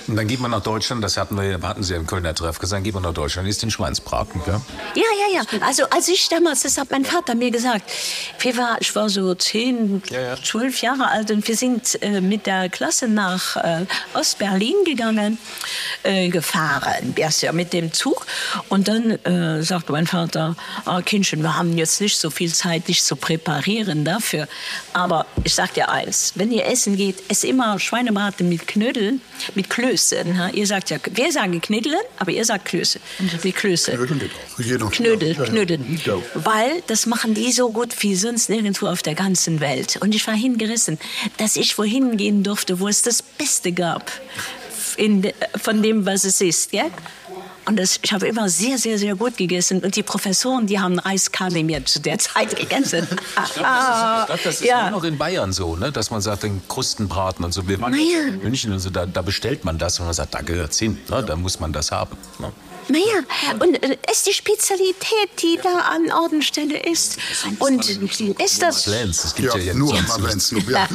Und dann geht man nach Deutschland, das hatten wir, hatten Sie im Kölner Treff gesagt, geht man nach Deutschland, ist in Schweinsbraten, gell? Ja, ja, ja. Also als ich damals, das hat mein Vater mir gesagt, wir war, ich war so zehn, ja, ja. zwölf Jahre alt und wir sind äh, mit der Klasse nach äh, Ostberlin gegangen, äh, gefahren, erst ja mit dem Zug. Und dann äh, sagte mein Vater, oh, Kindchen, wir haben jetzt nicht so viel Zeit, dich zu präparieren dafür. Aber ich sag dir eins, wenn ihr essen geht, esst immer Schweinebraten mit Knödeln, mit Klößen. Ha? Ihr sagt ja, wir sagen Knödeln, aber ihr sagt Klöße. Mit Klöße. Knödel geht auch. Jeder. Knödel, ja, ja, Knödel. Ja. Weil das machen die so gut wie sonst nirgendwo auf der ganzen Welt. Und ich war hingerissen, dass ich wohin gehen durfte, wo es das Beste gab in, von dem, was es ist. Ja? Und das, ich habe immer sehr, sehr, sehr gut gegessen. Und die Professoren, die haben Reiskalimir zu der Zeit gegessen. Ich glaube, das, glaub, das ist ja nur noch in Bayern so, ne? Dass man sagt, den Krustenbraten und so. Wir waren naja. in München und so, da, da bestellt man das und man sagt, da gehört's hin, ne? Da muss man das haben. Ne? Naja, und äh, ist die Spezialität, die da an Ordenstelle ist. Und ist das... Lenz, es gibt Ja, ja, ja nur mal Lenz. Ja.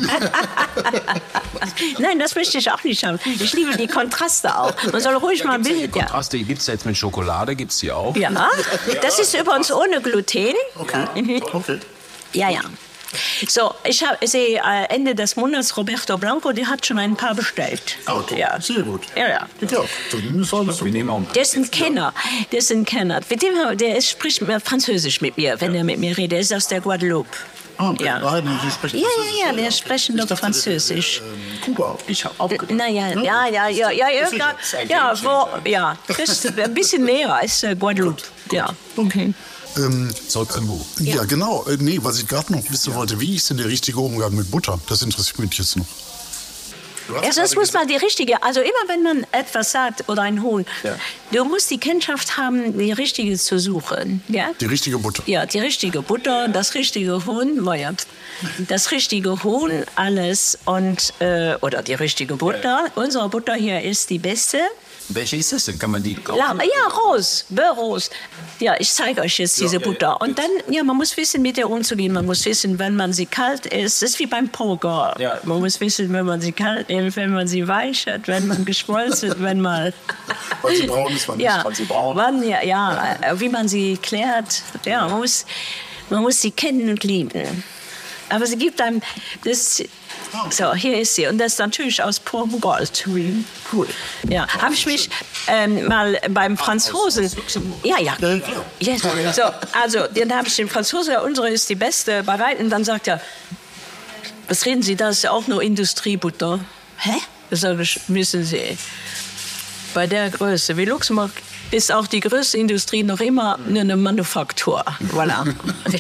Nein, das möchte ich auch nicht haben. Ich liebe die Kontraste auch. Man soll ruhig mal Bild... Die Kontraste gibt es jetzt mit Schokolade, gibt es die auch. Ja, das ist übrigens ohne Gluten. Okay, okay. Ja, ja. So, ich habe sehe äh, Ende des Monats Roberto Blanco, die hat schon ein paar bestellt. Okay, ja. sehr gut. Ja, ja. Ja, dann ist alles so. Wir nehmen auch Der ist ein Kenner, der ist ein Kenner. Mit dem, der ist, spricht Französisch mit mir, wenn er mit mir redet. Der ist aus der Guadeloupe. Ah, okay. Ja. Nein, Sie sprechen Ja, Französisch. ja, ja, der sprechen doch Französisch. Äh, Kuba. Ich habe auch Naja, ja, ja, ja, ja, ja, ja, ja, wo, ja, das ist ein bisschen näher als äh, Guadeloupe. Ja, okay. Ähm, zurück zum Buch. ja. Ja. genau. Äh, nee, was ich gerade noch wissen wollte, wie ist denn der richtige Umgang mit Butter? Das interessiert mich jetzt noch. Erstens muss man die richtige, also immer wenn man etwas sagt oder ein Huhn, ja. du musst die Kennschaft haben, die richtige zu suchen. Ja? Die richtige Butter. Ja, die richtige Butter, das richtige Huhn, ja, das richtige Huhn, alles und, äh, oder die richtige Butter. Unsere Butter hier ist die beste. Welche ist das denn? Kann man die kaufen? Ja, ja, Rose, Beurre-Rose. Ja, ich zeige euch jetzt diese ja, ja, Butter. Und dann, ja, man muss wissen, mit der umzugehen. Man muss wissen, wenn man sie kalt isst. Das ist wie beim Poker. Ja. Man muss wissen, wenn man sie kalt isst, wenn man sie weich hat, wenn man geschmolzen, wenn man... Weil sie braun ist, wann ja, nicht, wann sie braun. Wann, ja, ja, wie man sie klärt. Ja, man muss, man muss sie kennen und lieben. Aber sie gibt einem das... So, hier ist sie. Und das ist natürlich aus purem Gold. Cool. Ja, habe ich mich ähm, mal beim Franzosen... Ja, ja. ja so, also, dann habe ich den Franzosen, unsere ist die beste bei weitem. Dann sagt er, was reden Sie, das ist auch nur Industriebutter. Hä? Das sage ich, müssen Sie. Bei der Größe wie Luxemburg ist auch die größte Industrie noch immer nur eine Manufaktur. Voilà.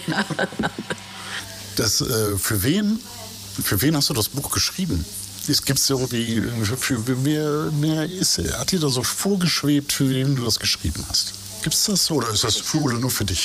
Das, äh, für wen... Für wen hast du das Buch geschrieben? Es gibt irgendwie, für wer, wer ist er? Hat dir da so vorgeschwebt, für wen du das geschrieben hast? Gibt's das oder ist das für oder nur für dich?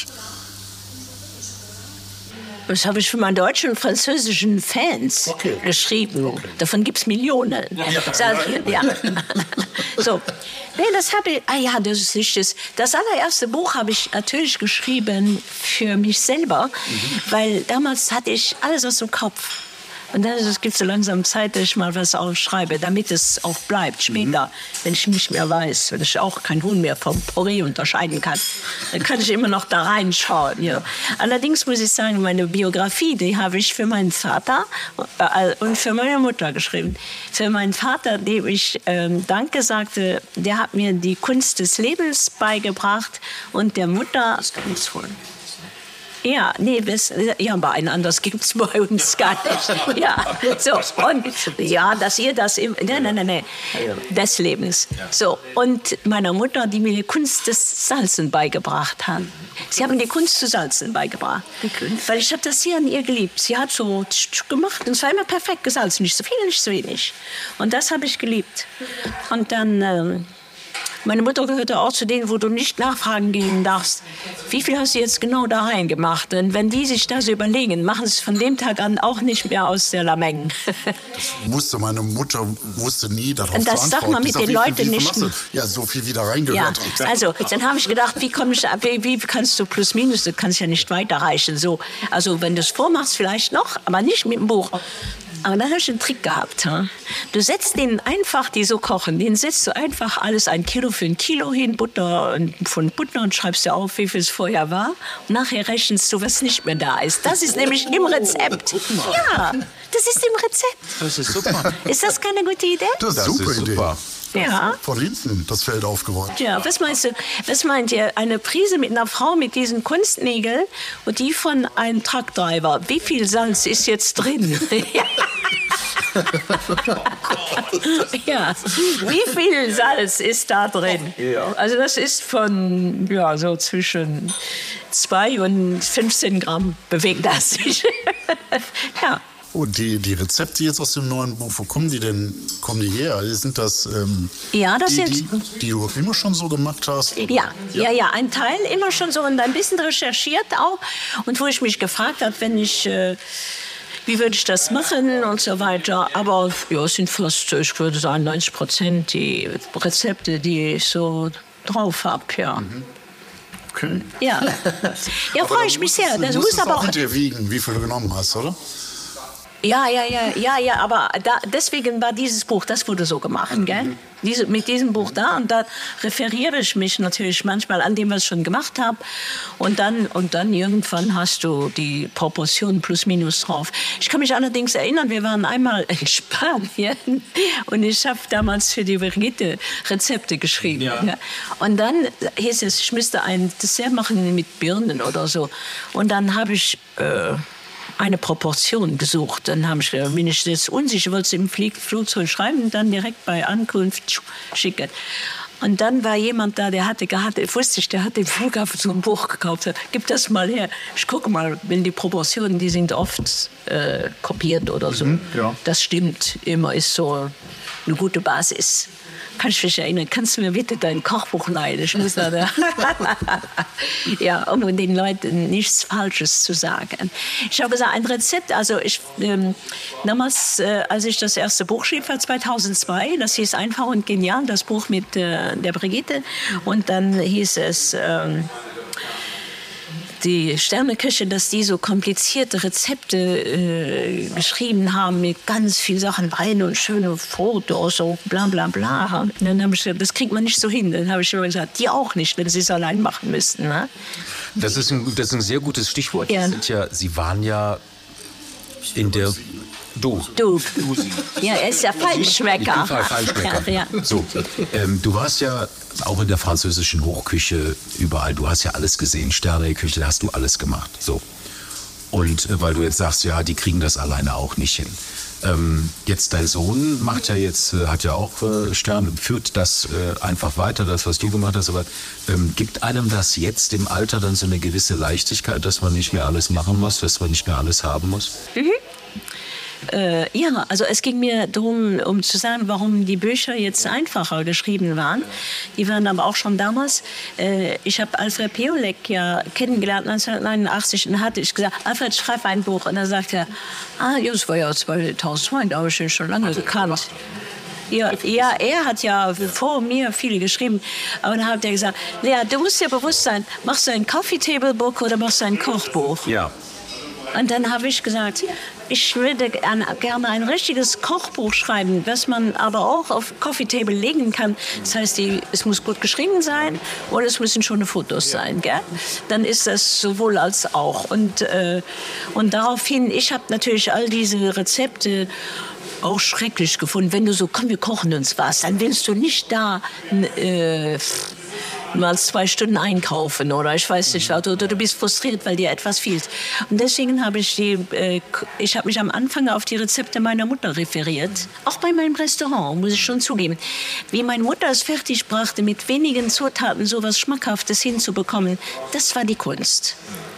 Das habe ich für meine deutschen und französischen Fans okay. geschrieben. Okay. Davon gibt es Millionen. Ja. Ja. So. Nee, das habe ich, ah ja, das ist nicht das. Das allererste Buch habe ich natürlich geschrieben für mich selber, mhm. weil damals hatte ich alles aus dem Kopf. Und dann gibt es so langsam Zeit, dass ich mal was aufschreibe, damit es auch bleibt. Später, mhm. wenn ich nicht mehr weiß, wenn ich auch kein Huhn mehr vom Porree unterscheiden kann, dann kann ich immer noch da reinschauen. Ja. Allerdings muss ich sagen, meine Biografie, die habe ich für meinen Vater äh, und für meine Mutter geschrieben. Für meinen Vater, dem ich ähm, Danke sagte, der hat mir die Kunst des Lebens beigebracht. Und der Mutter... Das kann ich holen. Ja, nee, das, ja, aber ein anderes gibt es bei uns gar nicht. Ja, so, und ja, dass ihr das im, nein, nein, nein, nein, des Lebens. So, und meiner Mutter, die mir die Kunst des Salzen beigebracht hat. Sie haben die Kunst zu salzen beigebracht. Weil ich habe das hier an ihr geliebt. Sie hat so gemacht und es war immer perfekt gesalzen. Nicht so viel, nicht so wenig. Und das habe ich geliebt. Und dann... Ähm, Meine Mutter gehörte auch zu denen, wo du nicht nachfragen gehen darfst, wie viel hast du jetzt genau da reingemacht? Und wenn die sich das überlegen, machen sie es von dem Tag an auch nicht mehr aus der Lameng. Das wusste meine Mutter, wusste nie darauf Und das zu sagt man mit den Leuten nicht. Ja, so viel wie da reingehört. Ja, also dann habe ich gedacht, wie, komm ich, wie, wie kannst du plus minus, du kannst ja nicht weiterreichen. So, also wenn du es vormachst vielleicht noch, aber nicht mit dem Buch. Aber da habe ich einen Trick gehabt. Hm? Du setzt den einfach, die so kochen, den setzt du einfach alles ein Kilo für ein Kilo hin, Butter und von Butter und schreibst dir auf, wie viel es vorher war. Und nachher rechnest du, was nicht mehr da ist. Das ist nämlich im Rezept. Ja, das ist im Rezept. Das ist super. Ist das keine gute Idee? Das ist Das super ist Idee. super. Ja. Von hinten das Feld aufgeräumt. Ja, was meinst du? Was meint ihr? Eine Prise mit einer Frau mit diesen Kunstnägeln und die von einem Truckdriver. Wie viel Salz ist jetzt drin? Ja, wie viel Salz ist da drin? Ja. Also das ist von, ja, so zwischen zwei und fünfzehn Gramm bewegt das sich. Ja. Und die, die Rezepte jetzt aus dem neuen Buch, wo kommen die denn, kommen die her? Sind das, ähm, Ja, das die, sind- die, die du immer schon so gemacht hast? Ja, ja, ja, ein Teil immer schon so und ein bisschen recherchiert auch. Und wo ich mich gefragt habe, wenn ich, äh, wie würde ich das machen und so weiter. Aber ja, es sind fast, ich würde sagen, neunzig Prozent die Rezepte, die ich so drauf habe, ja. Okay. Ja, ja freue ich mich sehr. Das Du muss musst aber auch auch... mit dir wiegen, wie viel du genommen hast, oder? Ja, ja, ja, ja, ja, aber da, deswegen war dieses Buch, das wurde so gemacht, gell? Diese, mit diesem Buch da und da referiere ich mich natürlich manchmal an dem, was ich schon gemacht habe und dann, und dann irgendwann hast du die Proportionen plus minus drauf. Ich kann mich allerdings erinnern, wir waren einmal in Spanien und ich habe damals für die Brigitte Rezepte geschrieben. Ja. Ja. Und dann hieß es, ich müsste ein Dessert machen mit Birnen oder so und dann habe ich... Äh, eine Proportion gesucht. Dann habe ich, bin ich jetzt unsicher, wollte es im Flieg, Flugzeug schreiben und dann direkt bei Ankunft schicken. Und dann war jemand da, der hatte gehabt, wusste ich, der hat den Flughafen so ein Buch gekauft. Gib das mal her. Ich gucke mal, wenn die Proportionen, die sind oft äh, kopiert oder so. Mhm, ja. Das stimmt immer, ist so eine gute Basis. Kann ich mich erinnern, kannst du mir bitte dein Kochbuch leihen? Ich muss da ja, um den Leuten nichts Falsches zu sagen. Ich habe gesagt, ein Rezept, also ich, ähm, damals, äh, als ich das erste Buch schrieb, war zweitausendzwei, das hieß Einfach und Genial, das Buch mit äh, der Brigitte. Und dann hieß es... Ähm, die Sterneküche, dass die so komplizierte Rezepte äh, geschrieben haben mit ganz vielen Sachen rein und schöne Fotos, so bla bla bla. Und dann habe ich gesagt, das kriegt man nicht so hin. Dann habe ich immer gesagt, die auch nicht, wenn sie es allein machen müssten. Ne? Das ist ein, das ist ein sehr gutes Stichwort. Ja. Sie, sind ja, Sie waren ja in der... Du. Du. Ja, er ist ja Feinschmecker. Ich bin Feinschmecker. Ja, ja. So, ähm, du warst ja auch in der französischen Hochküche überall. Du hast ja alles gesehen. Sterneküche, da hast du alles gemacht. So. Und äh, weil du jetzt sagst, ja, die kriegen das alleine auch nicht hin. Ähm, jetzt dein Sohn macht ja jetzt, äh, hat ja auch äh, Sterne, führt das äh, einfach weiter, das, was du gemacht hast. Aber ähm, gibt einem das jetzt im Alter dann so eine gewisse Leichtigkeit, dass man nicht mehr alles machen muss, dass man nicht mehr alles haben muss? Mhm. Äh, ja, also es ging mir darum, um zu sagen, warum die Bücher jetzt einfacher geschrieben waren. Die waren aber auch schon damals. Äh, ich habe Alfred Piolek ja kennengelernt neunzehnhundertneunundachtzig und hatte ich gesagt, Alfred, schreib ein Buch. Und dann sagte er, ah, ja, das war ja zweitausendzwei, da habe ich ihn schon lange gekannt. Ja, ja, er hat ja vor mir viele geschrieben. Aber dann hat er gesagt, Lea, du musst dir bewusst sein, machst du ein Coffee Table Book oder machst du ein Kochbuch? Ja. Und dann habe ich gesagt, ich würde gerne ein richtiges Kochbuch schreiben, was man aber auch auf Coffee Table legen kann. Das heißt, die, es muss gut geschrieben sein oder es müssen schöne Fotos sein. Gell? Dann ist das sowohl als auch. Und, äh, und daraufhin, ich habe natürlich all diese Rezepte auch schrecklich gefunden. Wenn du so, komm, wir kochen uns was, dann willst du nicht da... Äh, mal zwei Stunden einkaufen oder ich weiß nicht, oder du bist frustriert, weil dir etwas fehlt. Und deswegen habe ich die, äh, ich habe mich am Anfang auf die Rezepte meiner Mutter referiert, auch bei meinem Restaurant, muss ich schon zugeben. Wie meine Mutter es fertig brachte, mit wenigen Zutaten so was Schmackhaftes hinzubekommen, das war die Kunst.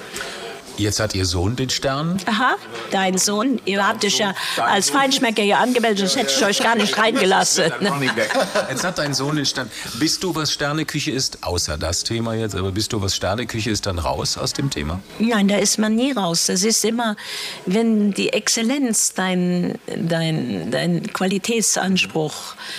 Jetzt hat Ihr Sohn den Stern. Aha, dein Sohn, ihr habt euch ja als Feinschmecker hier angemeldet, das hätte ich euch gar nicht reingelassen. Jetzt hat dein Sohn den Stern. Bist du, was Sterneküche ist, außer das Thema jetzt, aber bist du, was Sterneküche ist, dann raus aus dem Thema? Nein, da ist man nie raus. Das ist immer, wenn die Exzellenz dein, dein, dein Qualitätsanspruch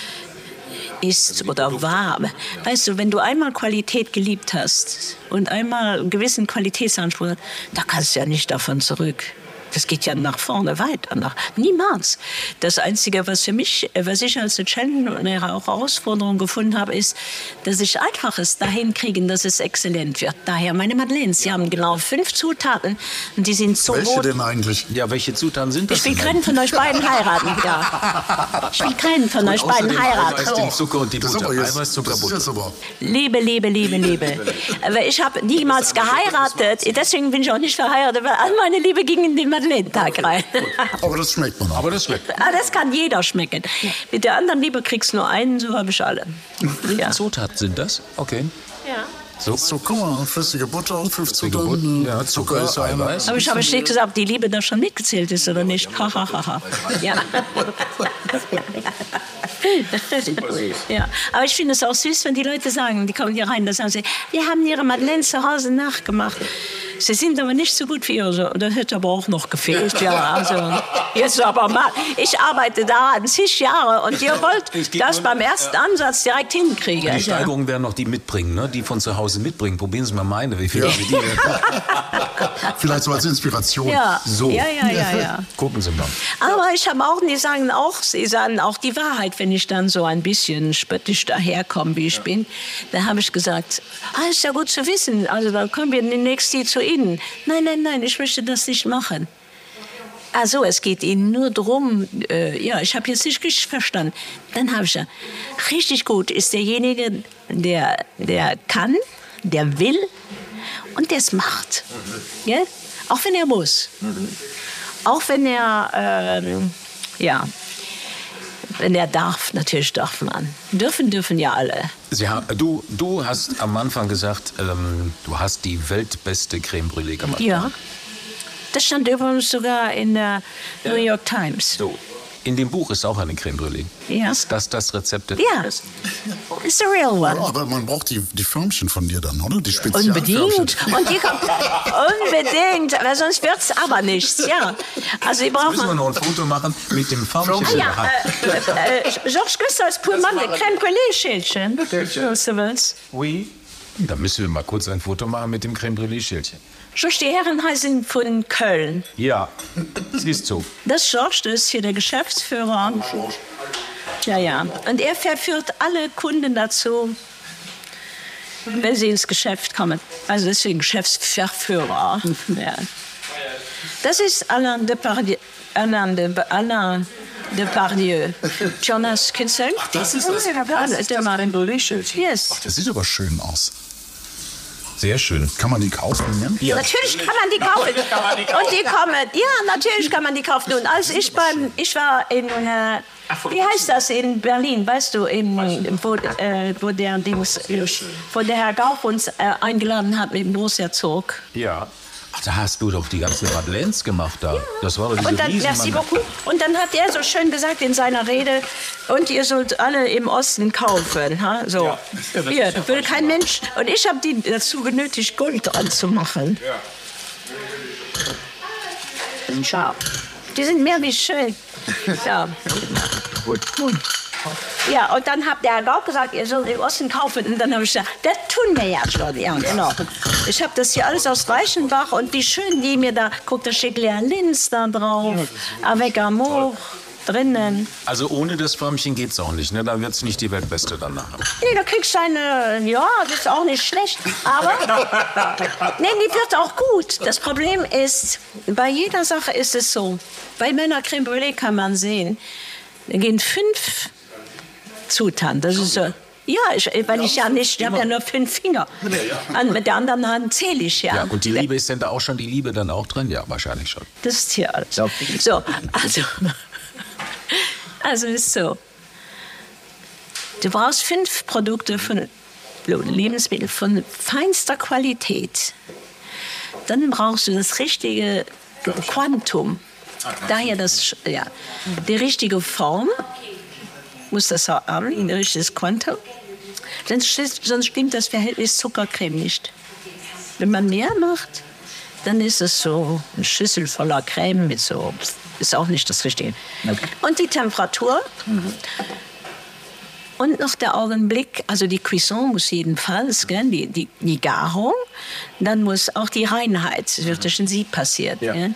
ist oder war. Weißt du, wenn du einmal Qualität geliebt hast und einmal einen gewissen Qualitätsanspruch, da kannst du ja nicht davon zurück. Das geht ja nach vorne weiter. Nach, niemals. Das Einzige, was für mich, was ich als Challenge und eine Herausforderung gefunden habe, ist, dass ich einfach es dahin kriegen, dass es exzellent wird. Daher meine Madeleines, sie haben genau fünf Zutaten und die sind so Welche rot. denn eigentlich? Ja, welche Zutaten sind das? Ich will keinen von euch beiden heiraten. Ja. Ich will keinen von euch beiden heiraten. Eiweiß, den Zucker und die Das ist Butter. aber jetzt, Eiweiß, Zucker, das ist Butter. jetzt aber... Liebe, Liebe, Liebe, Liebe. Aber ich habe niemals geheiratet. Deswegen bin ich auch nicht verheiratet, weil all meine Liebe ging in den Madeleinetag rein. Aber das schmeckt man auch. Aber das schmeckt. Ah, das kann jeder schmecken. Mit der anderen Liebe kriegst du nur einen, so habe ich alle. Ja. Zutaten sind das? Okay. Ja. So. So, guck mal, flüssige Butter und fünf Butter, Zutaten. ja, Zucker, ist Eiweiß. Aber ich habe nicht gesagt, ob die Liebe da schon mitgezählt ist oder nicht. Ha, ha, ha, ha. Ja. Ja. Aber ich finde es auch süß, wenn die Leute sagen, die kommen hier rein, da sagen sie, wir haben ihre Madeleine zu Hause nachgemacht. Sie sind aber nicht so gut wie ihre. Das hätte aber auch noch gefehlt. Ja, also, jetzt aber mal. Ich arbeite daran zig Jahre und ihr wollt das beim ersten Ansatz direkt hinkriegen. Die Steigerungen werden noch die mitbringen, ne? Die von zu Hause mitbringen. Probieren Sie mal meine, wie viel Ja. Sie die Vielleicht so als Inspiration. Ja, So. ja, ja, ja, ja. Gucken Sie mal. Aber ich habe auch, die sagen auch, sie sagen auch die Wahrheit, wenn ich dann so ein bisschen spöttisch daherkomme, wie ich ja. bin. Da habe ich gesagt, ah, ist ja gut zu wissen, also dann kommen wir demnächst hier zu Ihnen. Nein, nein, nein, ich möchte das nicht machen. Also es geht Ihnen nur darum, äh, ja, ich habe jetzt nicht richtig verstanden. Dann habe ich ja, richtig gut ist derjenige, der, der kann, der will und der es macht. Mhm. Ja? Auch wenn er muss. Mhm. Auch wenn er, ähm, ja, wenn er darf, natürlich darf man. Dürfen, dürfen ja alle. Sie haben, du, du hast am Anfang gesagt, ähm, du hast die weltbeste Creme Brûlée gemacht. Ja. Das stand übrigens sogar in der New York Times. So. In dem Buch ist auch eine Creme Brûlée. Ja. Ist das das Rezept? Ja. It's the real one. Ja, aber man braucht die, die Förmchen von dir dann, oder? Die Spezialförmchen. Unbedingt. Und die kommt, unbedingt. Weil sonst wird es aber nichts. Ja. Also die braucht Müssen wir man. noch ein Foto machen mit dem Förmchen? Ah ja, äh, äh, Georges Gustave Pullman, der Creme Brûlée-Schildchen. So willst. Oui. Da müssen wir mal kurz ein Foto machen mit dem Creme Brûlée-Schildchen. Georges, die Herren heißen von Köln. Ja, das ist so. Das Georges, das ist hier der Geschäftsführer. Ja, ja. Und er verführt alle Kunden dazu, wenn sie ins Geschäft kommen. Also deswegen Geschäftsverführer. Ja. Das ist Alain Depardieu. Alain de, Alain Depardieu. Jonas Kinsel. Das ist das. Das ist der Creme Brûlée-Schild. Yes. Das sieht aber schön aus. Sehr schön. Kann man die kaufen? Ja? Natürlich kann man die kaufen. Und die kommen. Ja, natürlich kann man die kaufen. Und als ich beim, ich war in, äh, wie heißt das in Berlin, weißt du, in, wo, äh, wo der Dings, wo der Herr Gauch uns äh, eingeladen hat mit dem Großherzog. Ja. Ach, da hast du doch die ganzen Madeleines gemacht da. Ja. Das war doch diese Und dann, merci beaucoup. Und dann hat er so schön gesagt in seiner Rede, und ihr sollt alle im Osten kaufen. Ha? So. Ja. Hier, da will kein Mensch. Und ich habe die dazu genötigt, Gold anzumachen. Ja. Schau. Die sind mehr wie schön. Ja. Gut. Gut. Ja, und dann hat der Herr Gauck gesagt, ihr sollt im Osten kaufen. Und dann habe ich gesagt, das tun wir ja schon. Ja, genau. Ich habe das hier alles aus Reichenbach und wie schön die mir da, guck, da steht Lea Linz da drauf, Avec Amour drinnen. Also ohne das Förmchen geht's auch nicht, ne? Da wird's nicht die Weltbeste dann nachher. Nee, da kriegst du eine, ja, das ist auch nicht schlecht, aber nee, die wird auch gut. Das Problem ist, bei jeder Sache ist es so, bei meiner Creme Brûlée kann man sehen, da gehen fünf Zutaten. Das ist so. Ja, ich, weil ich ja nicht, ich habe ja nur fünf Finger. Und mit der anderen Hand zähle ich ja. Ja, und die Liebe ist denn da auch schon die Liebe dann auch drin? Ja, wahrscheinlich schon. Das ist hier alles. So, also, also ist so. Du brauchst fünf Produkte von Lebensmittel von feinster Qualität. Dann brauchst du das richtige Quantum. Daher das, ja, die richtige Form. Muss das haben, ein richtiges Quantum. Sonst, sonst stimmt das Verhältnis Zuckercreme nicht. Wenn man mehr macht, dann ist es so eine Schüssel voller Creme mit so, ist auch nicht das Richtige. Okay. Und die Temperatur. Mhm. Und noch der Augenblick, also die Cuisson muss jedenfalls, gell, die, die, die Garung, dann muss auch die Reinheit, das wird durch den Sieb passiert. Ja. Gell?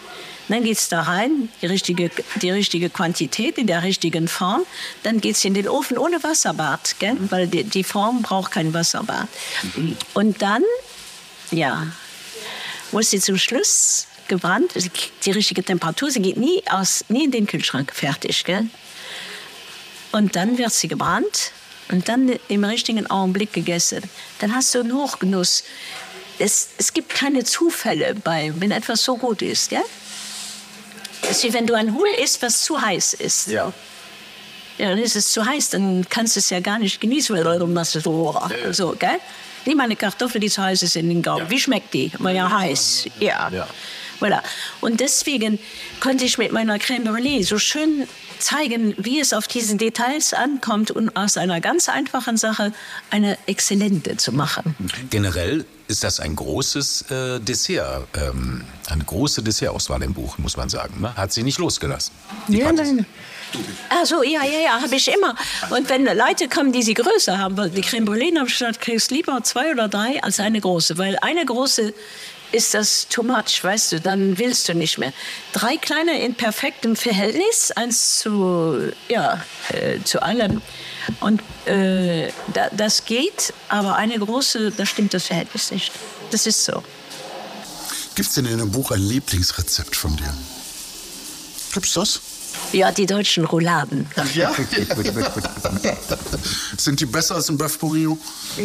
Dann geht es da rein, die richtige, die richtige Quantität in der richtigen Form. Dann geht es in den Ofen ohne Wasserbad, gell? Weil die, die Form braucht kein Wasserbad. Und dann, ja, muss sie zum Schluss gebrannt, die richtige Temperatur, sie geht nie, aus, nie in den Kühlschrank fertig. Gell? Und dann wird sie gebrannt und dann im richtigen Augenblick gegessen. Dann hast du einen Hochgenuss. Es, es gibt keine Zufälle, bei, wenn etwas so gut ist. Gell? Das ist wie wenn du ein Huhn isst, was zu heiß ist. Ja. Ja, dann ist es zu heiß, dann kannst du es ja gar nicht genießen, weil du machst es so, so, gell? Nimm eine Kartoffel, die zu heiß ist in den Gaumen. Ja. Wie schmeckt die? War ja heiß. Ja. ja. Voilà. Und deswegen konnte ich mit meiner Crème Brûlée so schön zeigen, wie es auf diesen Details ankommt und aus einer ganz einfachen Sache eine exzellente zu machen. Generell ist das ein großes äh, Dessert, ähm, eine große Dessertauswahl im Buch, muss man sagen. Ne? Hat sie nicht losgelassen. Die ja, nein. Ach so, ja, ja, ja, habe ich immer. Und wenn Leute kommen, die sie größer haben, weil die Crème Brûlée, habe ich gesagt, kriegst lieber zwei oder drei als eine große. Weil eine große ist das too much, weißt du, dann willst du nicht mehr. Drei kleine in perfektem Verhältnis, eins zu, ja, äh, zu allem. Und äh, da, das geht, aber eine große, da stimmt das Verhältnis nicht. Das ist so. Gibt es denn in dem Buch ein Lieblingsrezept von dir? Gibt's das? Ja, die deutschen Rouladen. Ja? Sind die besser als im Bœuf Bourguignon?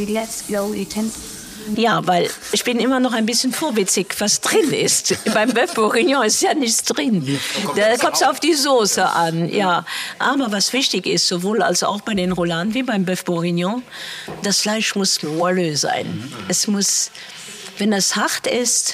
Ja, weil ich bin immer noch ein bisschen vorwitzig, was drin ist. Beim Bœuf Bourguignon ist ja nichts drin. Da kommt es auf die Soße an, ja. Aber was wichtig ist, sowohl als auch bei den Rouladen wie beim Bœuf Bourguignon, das Fleisch muss moelleux sein. Es muss, wenn es hart ist,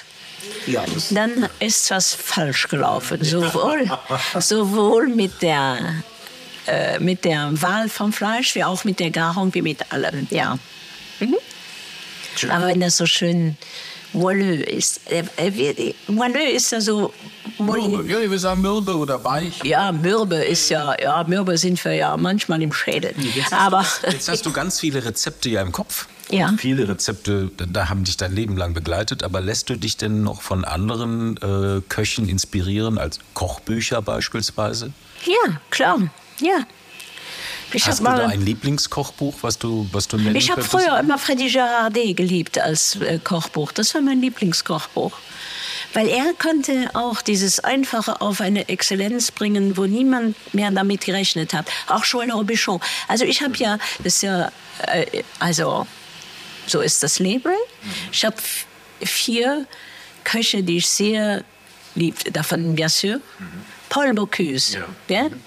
dann ist was falsch gelaufen. Sowohl, sowohl mit der, äh, mit der Wahl vom Fleisch, wie auch mit der Garung, wie mit allem, ja. Mhm. Aber wenn das so schön moelleux ist. Äh, moelleux ist ja so... Mürbe. Ja, wir sagen Mürbe oder weich. Ja, Mürbe ist ja... Ja, Mürbe sind wir ja manchmal im Schädel. Jetzt Aber hast, du, jetzt hast du ganz viele Rezepte ja im Kopf. Ja. Viele Rezepte, da haben dich dein Leben lang begleitet. Aber lässt du dich denn noch von anderen äh, Köchen inspirieren, als Kochbücher beispielsweise? Ja, klar. Ja. Ich Hast du mal, da ein Lieblingskochbuch, was du, was du nennen Ich habe früher immer Freddy Gerardet geliebt als äh, Kochbuch. Das war mein Lieblingskochbuch. Weil er konnte auch dieses Einfache auf eine Exzellenz bringen, wo niemand mehr damit gerechnet hat. Auch Joël Robuchon. Also ich habe ja, das ist ja, äh, also so ist das Leben. Ich habe vier Köche, die ich sehr lieb, davon bien sûr. Paul Bocuse, ja. Ja?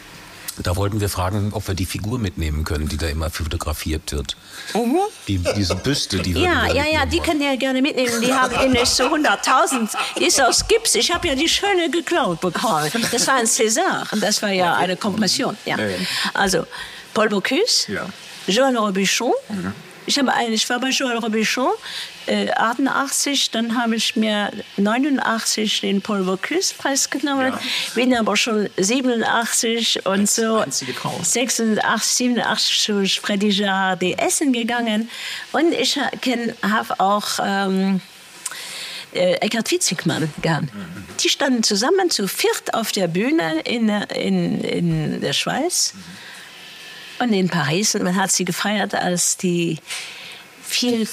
Da wollten wir fragen, ob wir die Figur mitnehmen können, die da immer fotografiert wird. Mhm. Die, diese Büste, die wir Ja, ja, ja, die können ja gerne mitnehmen. Die haben in so hunderttausend. Die ist aus Gips. Ich habe ja die schöne geklaut bekommen. Das war ein César. Das war ja eine Kompression. Ja. Also, Paul Bocuse, ja. Joël Robuchon. Mhm. Ich, habe eine, ich war bei Joël Robuchon, äh, achtundachtzig, dann habe ich mir neunundachtzig den Paul Bocuse-Preis genommen, ja. Bin aber schon siebenundachtzig und so sechsundachtzig, siebenundachtzig zu Freddy Gerardet essen gegangen. Und ich habe auch ähm, äh, Eckhard Witzigmann gern. Mhm. Die standen zusammen zu viert auf der Bühne in, in, in der Schweiz. Mhm. Und in Paris, und man hat sie gefeiert als die vier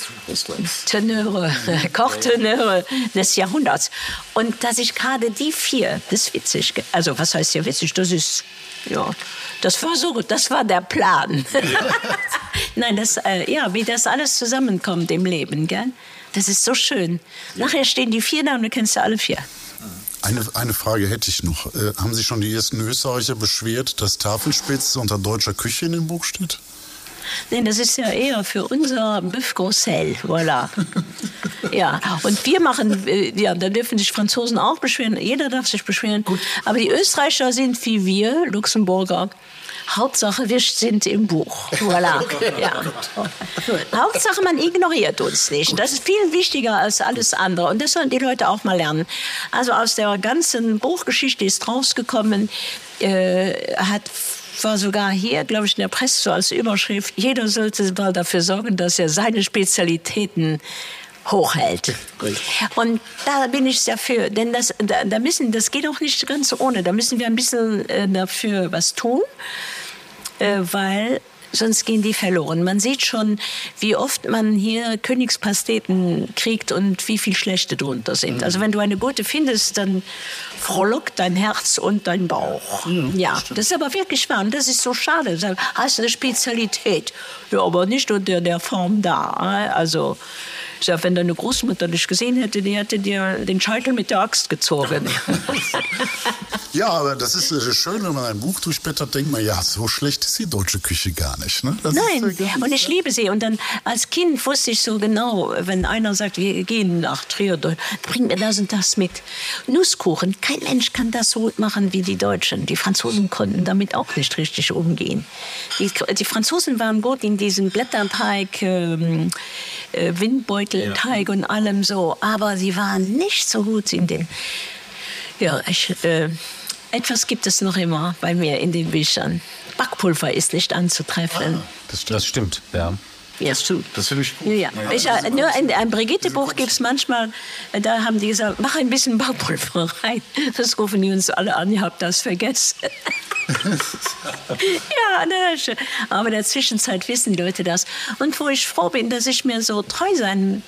Tenöre, Kochtenöre des Jahrhunderts. Und dass ich gerade die vier, das ist witzig, also was heißt ja witzig, das ist, ja, das war so gut, das war der Plan. Nein, das, äh, ja, wie das alles zusammenkommt im Leben, gell? Das ist so schön. Nachher stehen die vier da und du kennst ja alle vier. Eine, eine Frage hätte ich noch. Äh, haben sich schon die ersten Österreicher beschwert, dass Tafelspitze unter deutscher Küche in dem Buch steht? Nein, das ist ja eher für unser Bœuf Grossel, voilà. Ja, und wir machen, ja, da dürfen sich Franzosen auch beschweren, jeder darf sich beschweren. Gut. Aber die Österreicher sind wie wir, Luxemburger. Hauptsache, wir sind im Buch. Voilà. Ja. Hauptsache, man ignoriert uns nicht. Das ist viel wichtiger als alles andere. Und das sollen die Leute auch mal lernen. Also aus der ganzen Buchgeschichte ist rausgekommen, äh, hat war sogar hier, glaube ich, in der Presse so als Überschrift, jeder sollte mal dafür sorgen, dass er seine Spezialitäten hochhält. Und da bin ich dafür, denn das, da, da müssen, das geht auch nicht ganz ohne. Da müssen wir ein bisschen äh, dafür was tun, äh, weil sonst gehen die verloren. Man sieht schon, wie oft man hier Königspasteten kriegt und wie viel schlechte drunter sind. Also wenn du eine gute findest, dann frohlockt dein Herz und dein Bauch. Ja, das ist aber wirklich wahr. Und das ist so schade. Das heißt eine Spezialität. Ja, aber nicht unter der Form da. Also, wenn deine Großmutter dich gesehen hätte, die hätte dir den Scheitel mit der Axt gezogen. Ja, aber das ist äh, schön, wenn man ein Buch durchblättert, denkt man, ja, so schlecht ist die deutsche Küche gar nicht. Ne? Das Nein, ist, äh, gar nicht und ich liebe sie. Und dann als Kind wusste ich so genau, wenn einer sagt, wir gehen nach Trier, bring mir das und das mit. Nusskuchen, kein Mensch kann das so gut machen wie die Deutschen. Die Franzosen konnten damit auch nicht richtig umgehen. Die, die Franzosen waren gut in diesem Blätterteig, ähm, äh, Windbeutelteig ja. und allem so. Aber sie waren nicht so gut in dem... Ja, ich... Äh, Etwas gibt es noch immer bei mir in den Büchern. Backpulver ist nicht anzutreffen. Ah, das, das stimmt, ja. Ja, stimmt. Das finde ich gut. Ja. Ja. Ich, äh, nur in einem Brigitte-Buch gibt es manchmal, äh, da haben die gesagt, mach ein bisschen Backpulver rein. Das rufen die uns alle an, ihr habt das vergessen. Ja, das, aber in der Zwischenzeit wissen die Leute das. Und wo ich froh bin, dass ich mir so treu sein,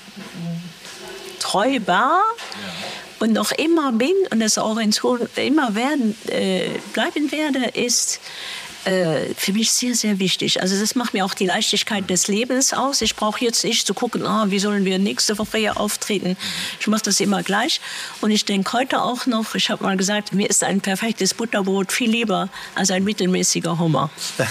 treu war, ja. und noch immer bin und es auch in Zukunft immer werden, äh, bleiben werde, ist äh, für mich sehr, sehr wichtig. Also das macht mir auch die Leichtigkeit des Lebens aus. Ich brauche jetzt nicht zu gucken, oh, wie sollen wir nächste Woche hier auftreten. Ich mache das immer gleich. Und ich denke heute auch noch, ich habe mal gesagt, mir ist ein perfektes Butterbrot viel lieber als ein mittelmäßiger Hummer.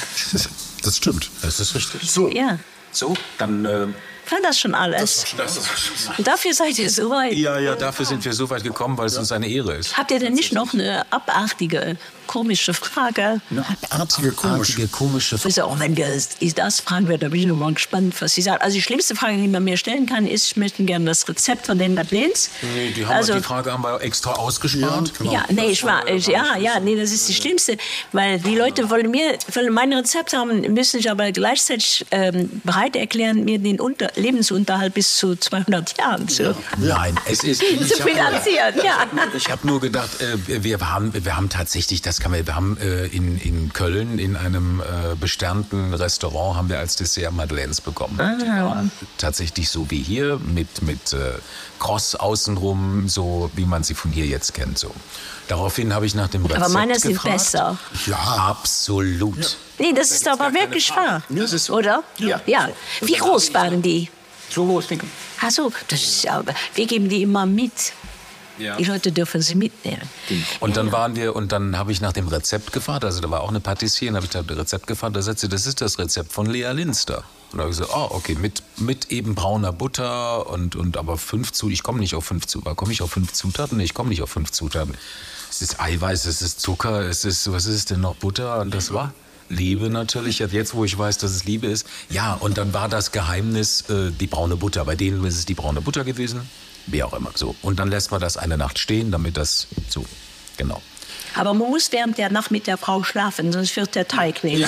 Das stimmt. Das ist richtig. So, ja. So, dann... Äh War das schon alles? Das, das Und dafür seid ihr so weit. Ja, ja, dafür sind wir so weit gekommen, weil es uns eine Ehre ist. Habt ihr denn nicht noch eine abartige, komische Frage? Eine abartige, komische, Abartige, komische Frage. Also auch wenn ihr das fragen werdet, da bin ich noch mal gespannt, was Sie sagen. Also die schlimmste Frage, die man mir stellen kann, ist, ich möchte gerne das Rezept von den Madeleines. Nee, die, haben also, wir, die Frage haben wir extra ausgespart. Ja, genau. Ja, nee, ich war, ich, ja, ja, nee, das ist die schlimmste, weil die Leute wollen mir, wollen mein Rezept haben, müssen sich aber gleichzeitig ähm, bereit erklären, mir den Unter Lebensunterhalt bis zu zweihundert Jahren zu, ja. Nein, es ist zu finanzieren. Hab, ja. Ich habe nur gedacht, äh, wir haben, wir haben tatsächlich, das kann man, wir haben äh, in, in Köln in einem äh, besternten Restaurant haben wir als Dessert Madeleines bekommen. Ah, ja. Tatsächlich so wie hier mit mit äh, Cross außenrum, so wie man sie von hier jetzt kennt. So. Daraufhin habe ich nach dem Rezept Aber meine gefragt. sind besser. Ja, absolut. Ja. Nee, das ist aber wirklich wahr, das ist so. oder? Ja. Ja. Wie groß waren die? So groß, denke ich. Ach so, das ist ja, wir geben die immer mit. Ja. Die Leute dürfen sie mitnehmen. Und dann waren wir, und dann habe ich nach dem Rezept gefragt, also da war auch eine Patissier, habe ich nach dem Rezept gefragt, da sagte sie, das ist das Rezept von Lea Linster. Und da habe ich gesagt, oh, okay, mit, mit eben brauner Butter und, und aber fünf Zutaten, ich komme nicht auf fünf Zutaten, komme ich auf fünf Zutaten? Nee, ich komme nicht auf fünf Zutaten. Es ist Eiweiß, es ist Zucker, es ist, was ist es denn noch, Butter? Und das war Liebe natürlich, jetzt wo ich weiß, dass es Liebe ist. Ja, und dann war das Geheimnis äh, die braune Butter. Bei denen ist es die braune Butter gewesen. Wie auch immer. So. Und dann lässt man das eine Nacht stehen, damit das so, genau. Aber man muss während der Nacht mit der Frau schlafen, sonst wird der Teig nicht.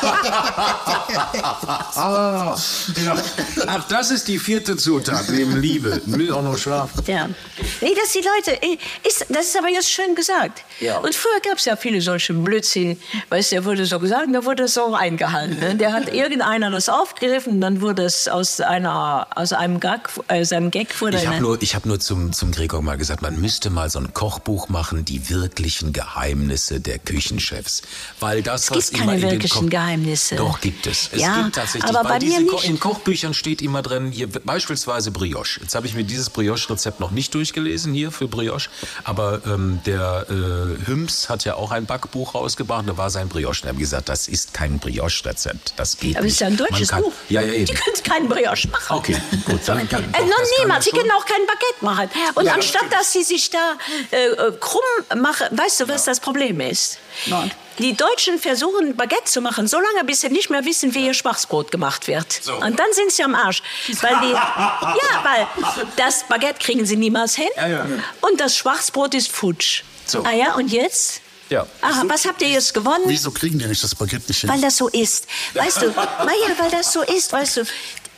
Ah, ja. Ach, das ist die vierte Zutat, neben Liebe. Will auch noch schlafen. Ja. Nee, dass die Leute, ist, das ist aber jetzt schön gesagt. Ja. Und früher gab es ja viele solche Blödsinn. Weißt du, der wurde so gesagt, da wurde es so eingehalten. Ne? Der hat irgendeiner das aufgegriffen, dann wurde es aus, einer, aus einem Gag, äh, seinem Gag wurde Ich habe nur, ich hab nur zum, zum Gregor mal gesagt, man müsste mal so ein Kochbuch machen, die wirklichen Geheimnisse der Küchenchefs. Weil das, es was gibt immer keine in den wirklichen Ko- Geheimnisse. Doch, gibt es. Es ja, gibt tatsächlich, aber weil bei diese mir Ko- nicht. in Kochbüchern steht immer drin, hier, beispielsweise Brioche. Jetzt habe ich mir dieses Brioche-Rezept noch nicht durchgelesen hier für Brioche, aber ähm, der äh, Hüms hat ja auch ein Backbuch rausgebracht, da war sein Brioche. Da habe ich gesagt, das ist kein Brioche-Rezept, das geht Aber es nicht. ist ja ein deutsches Man kann, Buch. Ja, ja, eben. Die können keinen Brioche machen. Okay, gut, dann kann Äh, doch, noch das kann niemand. ja Sie können auch kein Baguette machen. Und Ja, anstatt, das dass sie sich da äh, krumm machen, weißt du, was das Problem ist? Nein. Die Deutschen versuchen, Baguette zu machen, so lange, bis sie nicht mehr wissen, wie ihr Schwarzbrot gemacht wird. So. Und dann sind sie am Arsch. Weil die, ja, weil das Baguette kriegen sie niemals hin. Ja, ja. Und das Schwarzbrot ist futsch. So. Ah ja, und jetzt? Ja. Aha, was habt ihr jetzt gewonnen? Wieso kriegen die nicht das Baguette nicht hin? Weil das so ist. Weißt du, Maja, weil das so ist, weißt du.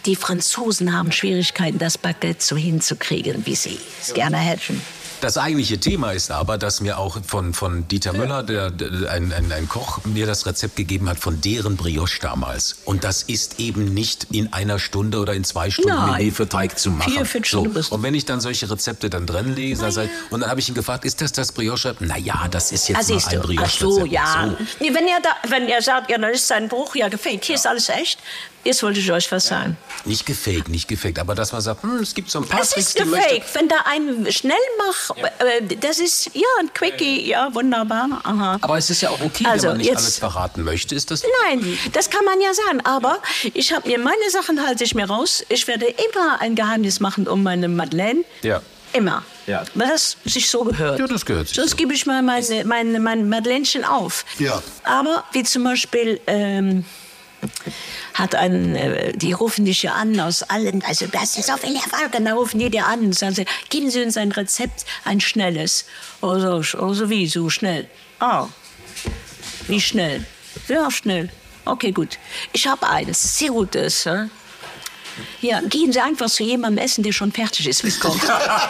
Die Franzosen haben Schwierigkeiten, das Baguette so hinzukriegen, wie sie es gerne hätten. Das eigentliche Thema ist aber, dass mir auch von, von Dieter Müller, der, der, ein, ein, ein Koch, mir das Rezept gegeben hat von deren Brioche damals. Und das ist eben nicht in einer Stunde oder in zwei Stunden Nein. mit Hefeteig zu machen. Vier, fünf Stunden so. bist du. Und wenn ich dann solche Rezepte dann drin lese, dann sag ich, und dann habe ich ihn gefragt, ist das das Brioche? Naja, das ist jetzt Ah, mal siehst ein du. Brioche-Rezept. Ach so, ja. So. Nee, wenn, ihr da, wenn ihr sagt, ja, dann ist sein Bruch ja gefaked, hier ist alles echt, jetzt wollte ich euch was sagen. Nicht gefaked, nicht gefaked, aber dass man sagt, hm, es gibt so ein paar Es Tricks, ist die möchte... gefaked, wenn da ein Schnellmach, äh, das ist, ja, ein Quickie, ja, wunderbar, aha. Aber es ist ja auch okay, Also, wenn man nicht jetzt- alles verraten möchte. Ist das... Nein, das kann man ja sagen, aber ich habe mir, meine Sachen halte ich mir raus. Ich werde immer ein Geheimnis machen um meine Madeleine. Ja. Immer. Ja. Weil das sich so gehört. Ja, das gehört sich Sonst so. gebe ich mal meine, meine, mein Madelenchen auf. Ja. Aber wie zum Beispiel... Ähm, hat ein, äh, die rufen dich ja an aus allen, also das ist auf in der Fall, dann rufen die dir an und sagen sie, geben Sie uns ein Rezept, ein schnelles. Oder so, oder so wie, so schnell. Ah, wie schnell? Ja, schnell. Okay, gut. Ich habe eins, sehr gutes. Äh? Ja, gehen Sie einfach zu jemandem essen, der schon fertig ist mit Kochen.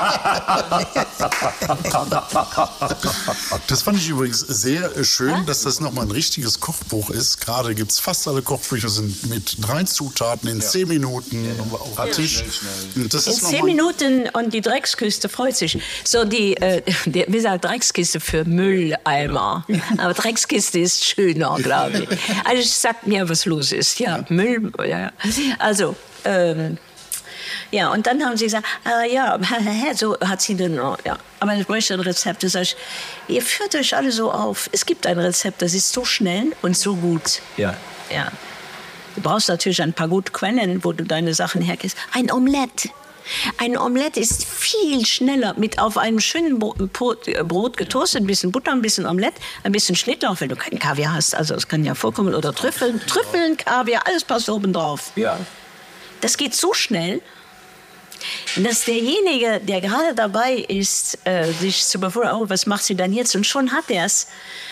Das fand ich übrigens sehr äh, schön, dass das nochmal ein richtiges Kochbuch ist. Gerade gibt es fast alle Kochbücher sind mit drei Zutaten in zehn Minuten auf dem Tisch. Und das In ist noch zehn mal- Minuten und die Dreckskiste freut sich. So die, äh, die wie gesagt, Dreckskiste für Mülleimer. Aber Dreckskiste ist schöner, glaube ich. Also es sagt mir, was los ist. Ja, Müll, ja. Also, ähm, ja, und dann haben sie gesagt, äh, ja, so hat sie dann, oh, ja. Aber ich möchte ein Rezept. Das heißt, ihr führt euch alle so auf. Es gibt ein Rezept, das ist so schnell und so gut. Ja. Ja. Du brauchst natürlich ein paar gute Quellen, wo du deine Sachen herkriegst. Ein Omelett. Ein Omelett ist viel schneller mit auf einem schönen Brot, Brot getoastet, ein bisschen Butter, ein bisschen Omelett, ein bisschen Schnittlauch, wenn du keinen Kaviar hast. Also das kann ja vorkommen. Oder Trüffeln, Trüffeln, Kaviar, alles passt oben drauf. Ja. Das geht so schnell, dass derjenige, der gerade dabei ist, äh, sich zu befragen, oh, was macht sie denn jetzt? Und schon hat er es,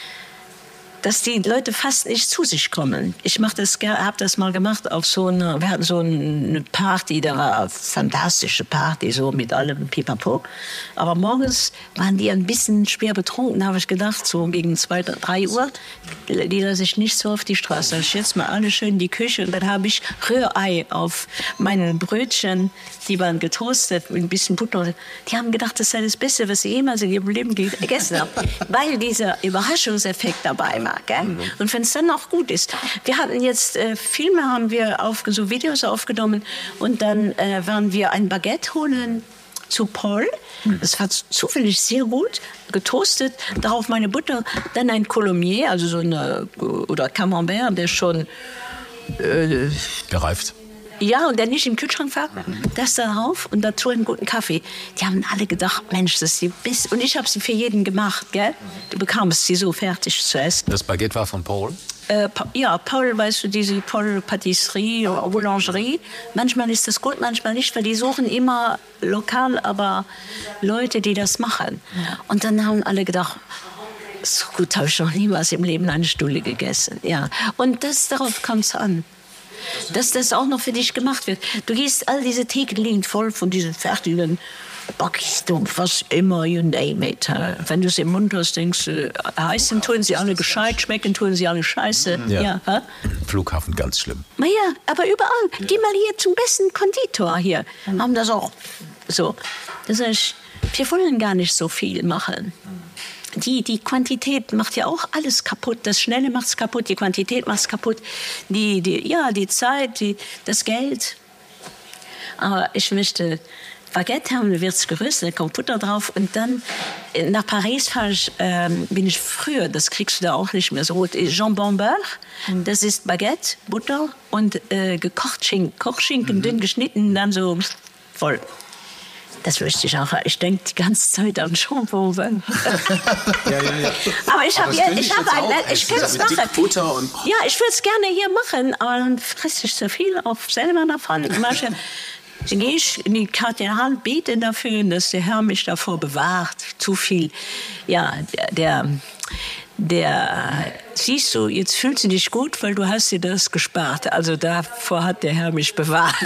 dass die Leute fast nicht zu sich kommen. Ich mach das, habe das mal gemacht auf so eine, wir hatten so eine Party, da war eine fantastische Party, so mit allem Pipapo. Aber morgens waren die ein bisschen schwer betrunken, da habe ich gedacht, so gegen zwei, drei Uhr, die lasse ich nicht so auf die Straße. Ich jetzt mal alle schön in die Küche und dann habe ich Rührei auf meinen Brötchen, die waren getoastet mit ein bisschen Butter. Die haben gedacht, das sei das Beste, was sie jemals in ihrem Leben gegessen haben, weil dieser Überraschungseffekt dabei war. Gell? Und wenn es dann noch gut ist. Wir hatten jetzt äh, Filme, haben wir auf, so Videos aufgenommen und dann äh, werden wir ein Baguette holen zu Paul. Das war zufällig sehr gut getoastet. Darauf meine Butter, dann ein Coulommiers, also so eine oder Camembert, der schon äh, Gereift. ja, und der nicht im Kühlschrank war, das darauf und dazu einen guten Kaffee. Die haben alle gedacht, Mensch, das ist die Beste. Und ich habe sie für jeden gemacht, gell? Du bekamst sie so fertig zu essen. Das Baguette war von Paul? Äh, Pa- ja, Paul, weißt du, diese Paul Patisserie oder Boulangerie. Manchmal ist das gut, manchmal nicht, weil die suchen immer lokal, aber Leute, die das machen. Und dann haben alle gedacht, so gut habe ich noch niemals im Leben eine Stulle gegessen. Ja. Und das, darauf kommt es an. Dass das auch noch für dich gemacht wird. Du gehst, all diese Theken liegen voll von diesen fertigen Backstumpf, was immer, you name it. Wenn du es im Mund hast, denkst du, heißen tun sie alle gescheit, schmecken tun sie alle scheiße. Ja. Ja, hä? Flughafen, ganz schlimm. Na ja, aber überall. Geh mal hier zum besten Konditor hier. Haben das auch so. Das heißt, wir wollen gar nicht so viel machen. Die, die Quantität macht ja auch alles kaputt. Das Schnelle macht es kaputt, die Quantität macht es kaputt. Die, die, ja, die Zeit, die, das Geld. Aber ich möchte Baguette haben, da wird es geröstet, da kommt Butter drauf. Und dann nach Paris fahr ich, ähm, bin ich früher, das kriegst du da auch nicht mehr so gut. Jambon beurre, das ist Baguette, Butter und äh, gekocht Schinken. Kochschinken, mhm. dünn geschnitten, dann so voll. Das wüsste ich auch. Ich denke die ganze Zeit an Jambon beurre. Ja, ja, ja. Aber ich habe ich hab ein, ich könnte es machen. Butter und Ja, ich würde es gerne hier machen, aber dann fresse ich so viel auf selber davon. Manchmal gehe ich in die Kathedrale, bete dafür, dass der Herr mich davor bewahrt. Zu viel. Ja, der, der, der, siehst du, jetzt fühlt sie dich gut, weil du hast dir das gespart. Also davor hat der Herr mich bewahrt.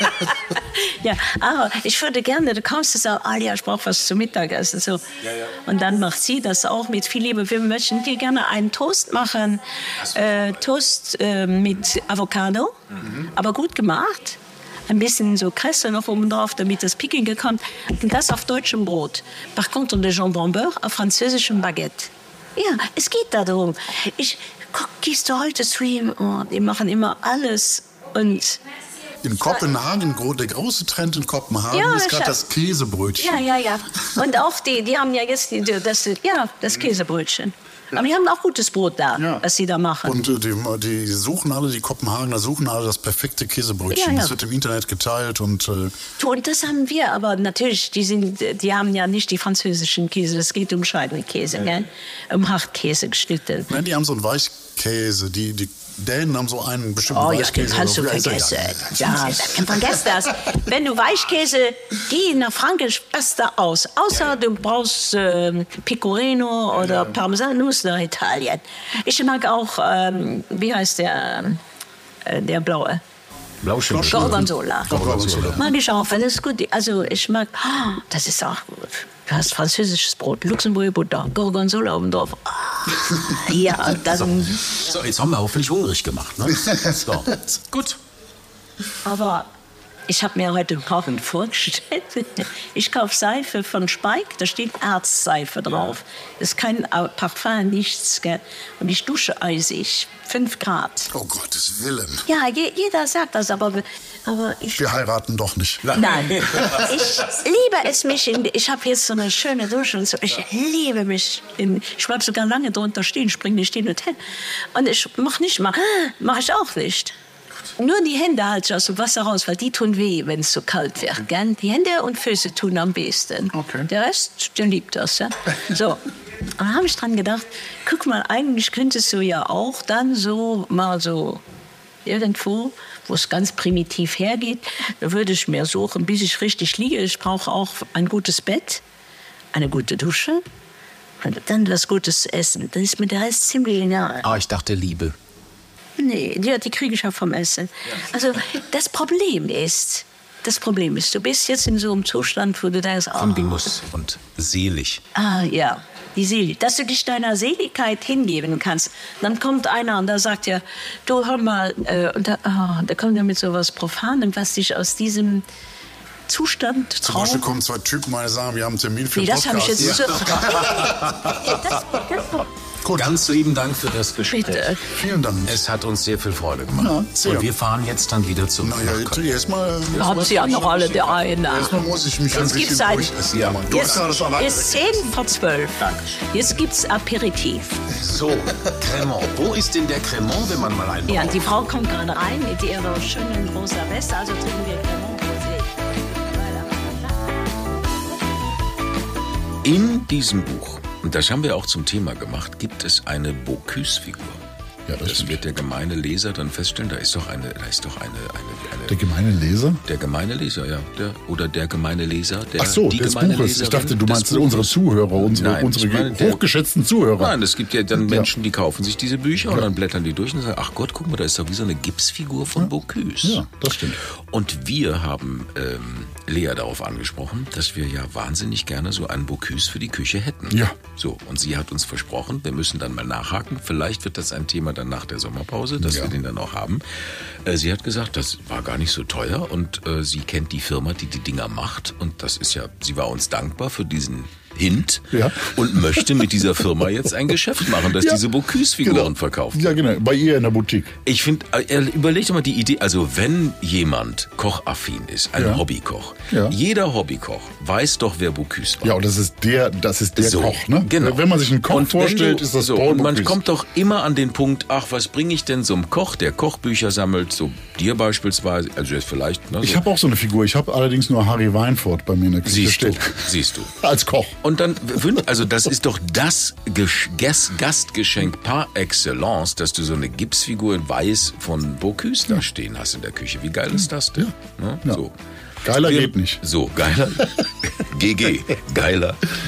Ja, aber ich würde gerne, du kommst und sagst, Alia, ich brauche was zum Mittagessen. So. Ja, ja. Und dann macht sie das auch mit viel Liebe. Wir möchten dir gerne einen Toast machen. Äh, Toast äh, mit Avocado, mhm. aber gut gemacht. Ein bisschen so Kresse noch oben drauf, damit das Pickige kommt. Und das auf deutschem Brot. Par contre, de jambon beurre auf französischem Baguette. Ja, es geht darum. Ich, guck, gehst du heute zu ihm? Oh, die machen immer alles. Und in Kopenhagen, der große Trend in Kopenhagen ja, ist gerade das Käsebrötchen. Ja, ja, ja. Und auch die, die haben ja jetzt die, das, ja, das Käsebrötchen. Aber die haben auch gutes Brot da, ja. was sie da machen. Und äh, die, die suchen alle, die Kopenhagener suchen alle das perfekte Käsebrötchen. Ja, ja. Das wird im Internet geteilt. Und, äh und das haben wir, aber natürlich, die, sind, die haben ja nicht die französischen Käse. Es geht um Scheibenkäse, ja. gell? Um Hartkäse geschnitten. Nein, die haben so einen Weichkäse, die... die Dänen haben so einen bestimmten oh, Weichkäse. Oh ja, kannst du vergessen. Ja, vergiss das. Wenn du Weichkäse, geh nach Frankreich besser aus. Außer ja. du brauchst äh, Pecorino oder ja. Parmesannuss nach Italien. Ich mag auch, ähm, wie heißt der, äh, der blaue? Blauschimmel. Gorgonzola. Gorgonzola. Mag ich auch, weil das ist gut. Also ich mag, oh, das ist auch gut. Du hast französisches Brot, Luxemburger Butter, Gorgonzola oben drauf. Oh, ja, dann... So, so, jetzt haben wir hoffentlich hungrig gemacht. Ne? So, gut. Aber ich habe mir heute Kochen vorgestellt. Ich kaufe Seife von Speik, da steht Arztseife drauf. Das ist kein Parfum, nichts. Gell? Und ich dusche eisig, fünf Grad. Oh Gottes Willen. Ja, je, jeder sagt das, aber... aber ich, wir heiraten doch nicht. Nein, ich liebe es mich. In, ich habe jetzt so eine schöne Dusche und so. Ich liebe mich. In, ich bleibe sogar lange drunter stehen, springe nicht hin und hin. Und ich mache nicht mal, mache ich auch nicht. Nur die Hände halte ich aus dem Wasser raus, weil die tun weh, wenn es so kalt wird. Gell? Die Hände und Füße tun am besten. Okay. Der Rest, der liebt das. Ja? So. Und dann habe ich dran gedacht, guck mal, eigentlich könntest du ja auch dann so mal so irgendwo, wo es ganz primitiv hergeht, da würde ich mir suchen, bis ich richtig liege. Ich brauche auch ein gutes Bett, eine gute Dusche und dann was Gutes zu essen. Dann ist mir der Rest ziemlich egal. Ah, ich dachte Liebe. Nee, die, die kriege ich ja vom Essen. Also das Problem ist, das Problem ist, du bist jetzt in so einem Zustand, wo du denkst, oh, von Genuss und selig. Ah, ja, die Seele. Dass du dich deiner Seligkeit hingeben kannst. Dann kommt einer und da sagt ja, du hör mal, äh, und da, oh, da kommt ja mit so was Profanem, was dich aus diesem Zustand traut. Zum Beispiel kommen zwei Typen, meine sagen, wir haben einen Termin für den Podcast. Das habe ich jetzt ja. so... das, das, Gut. Ganz lieben Dank für das Gespräch. Bitte. Vielen Dank. Es hat uns sehr viel Freude gemacht. Ja, und wir fahren jetzt dann wieder zum Na ja, erstmal. Haben Sie ja noch alle der eine. Erstmal muss ich mich jetzt ein bisschen ein, durchessen. Ja, jetzt ist zehn vor zwölf. Jetzt gibt's Aperitif. So, Cremant. Wo ist denn der Cremant, wenn man mal einen Ja, die Frau kommt gerade rein mit ihrer schönen rosa Weste. Also trinken wir Cremant. In diesem Buch, und das haben wir auch zum Thema gemacht, gibt es eine Bocuse-Figur. Ja, das, das wird der gemeine Leser dann feststellen, da ist doch eine, da ist doch eine, eine, eine Der gemeine Leser? Der gemeine Leser, ja. Der, oder der gemeine Leser. Der, Ach so, die des gemeine Buches. Leserin, ich dachte, du meinst unsere Zuhörer, unsere, Nein, unsere ich meine, der, hochgeschätzten Zuhörer. Nein, es gibt ja dann Menschen, die kaufen sich diese Bücher ja. und dann blättern die durch und sagen, ach Gott, guck mal, da ist doch wie so eine Gipsfigur von ja. Bocuse. Ja, das stimmt. Und wir haben ähm, Lea darauf angesprochen, dass wir ja wahnsinnig gerne so einen Bocuse für die Küche hätten. Ja. So, und sie hat uns versprochen, wir müssen dann mal nachhaken. Vielleicht wird das ein Thema dann nach der Sommerpause, dass ja. wir den dann auch haben. Äh, sie hat gesagt, das war gar nicht so teuer und äh, sie kennt die Firma, die die Dinger macht. Und das ist ja, sie war uns dankbar für diesen Hint ja. und möchte mit dieser Firma jetzt ein Geschäft machen, dass ja. diese Bocuse-Figuren genau. verkauft. Ja, genau, bei ihr in der Boutique. Ich finde, äh, überleg doch mal die Idee, also wenn jemand kochaffin ist, ein ja. Hobbykoch, ja. jeder Hobbykoch weiß doch, wer Bocuse war. Ja, und das ist der, das ist der so, Koch, ne? Genau. Wenn man sich einen Koch und vorstellt, du, ist das so. Paul Und man Bocuse. kommt doch immer an den Punkt, ach, was bringe ich denn so einem Koch, der Kochbücher sammelt, so dir beispielsweise, also jetzt vielleicht. Ne, so. Ich habe auch so eine Figur, ich habe allerdings nur Harry Weinfurt bei mir in der Küche Siehst steht. du, siehst du. Als Koch. Und dann, also das ist doch das Gastgeschenk par excellence, dass du so eine Gipsfigur in Weiß von Bocuse da stehen hast in der Küche. Wie geil ist das denn? Ja. Ne? Ja. So. Geiler Wir, geht nicht. So, geiler. G G. Geiler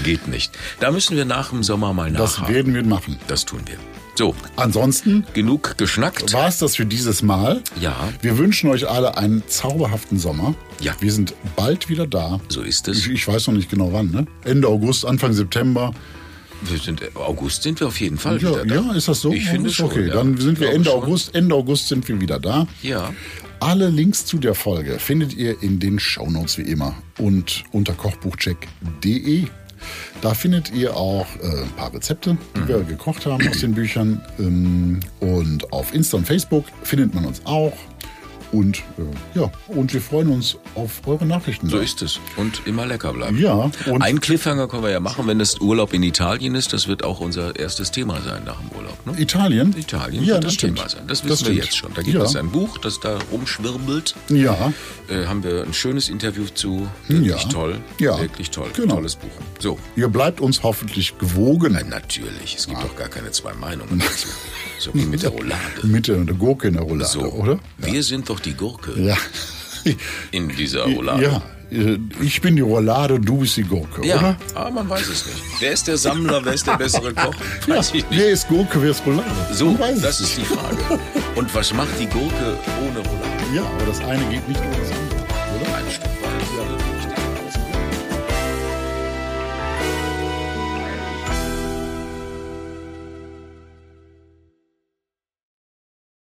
Geht nicht. Da müssen wir nach dem Sommer mal Das nachhaken. werden wir machen. Das tun wir. So, Ansonsten genug geschnackt. war es das für dieses Mal. Ja. Wir wünschen euch alle einen zauberhaften Sommer. Ja. Wir sind bald wieder da. So ist Ich, es. ich weiß noch nicht genau wann, ne? Ende August, Anfang September. Wir sind, August sind wir auf jeden Fall Ja, wieder da. ja, ist das so? Ich finde ist schon. okay. Ja. Dann sind wir Glaube Ende schon. August. Ende August sind wir wieder da. Ja. Alle Links zu der Folge findet ihr in den Shownotes wie immer und unter kochbuchcheck punkt de. Da findet ihr auch äh, ein paar Rezepte, die mhm. wir gekocht haben aus den Büchern. Ähm, und auf Insta und Facebook findet man uns auch. Und äh, ja, und wir freuen uns auf eure Nachrichten. So ist es. Und immer lecker bleiben. Ja. Und Ein Cliffhanger können wir ja machen, wenn das Urlaub in Italien ist. Das wird auch unser erstes Thema sein nach dem Urlaub. Ne? Italien? Italien Ja, wird das das stimmt. Thema sein. Das wissen Das wir stimmt. jetzt schon. Da gibt Ja. es ein Buch, das da rumschwirbelt. Ja. Äh, haben wir ein schönes Interview zu. Wirklich Ja. toll. Ja. Wirklich toll. Genau. Tolles Buch. So. Ihr bleibt uns hoffentlich gewogen. Nein, natürlich. Es gibt doch gar keine zwei Meinungen dazu. So wie mit der Roulade. Mit der, der Gurke in der Roulade, So, oder? wir sind doch die Gurke Ja. in dieser Roulade. Ja. äh, Ich bin die Roulade, du bist die Gurke, Ja, oder? aber man weiß es nicht. Wer ist der Sammler, wer ist der bessere Koch? Weiß ich nicht. Wer ist Gurke, wer ist Roulade? So, Man weiß das es ist die Frage. Und was macht die Gurke ohne Roulade? nicht. Ja, aber das eine geht nicht ohne das andere.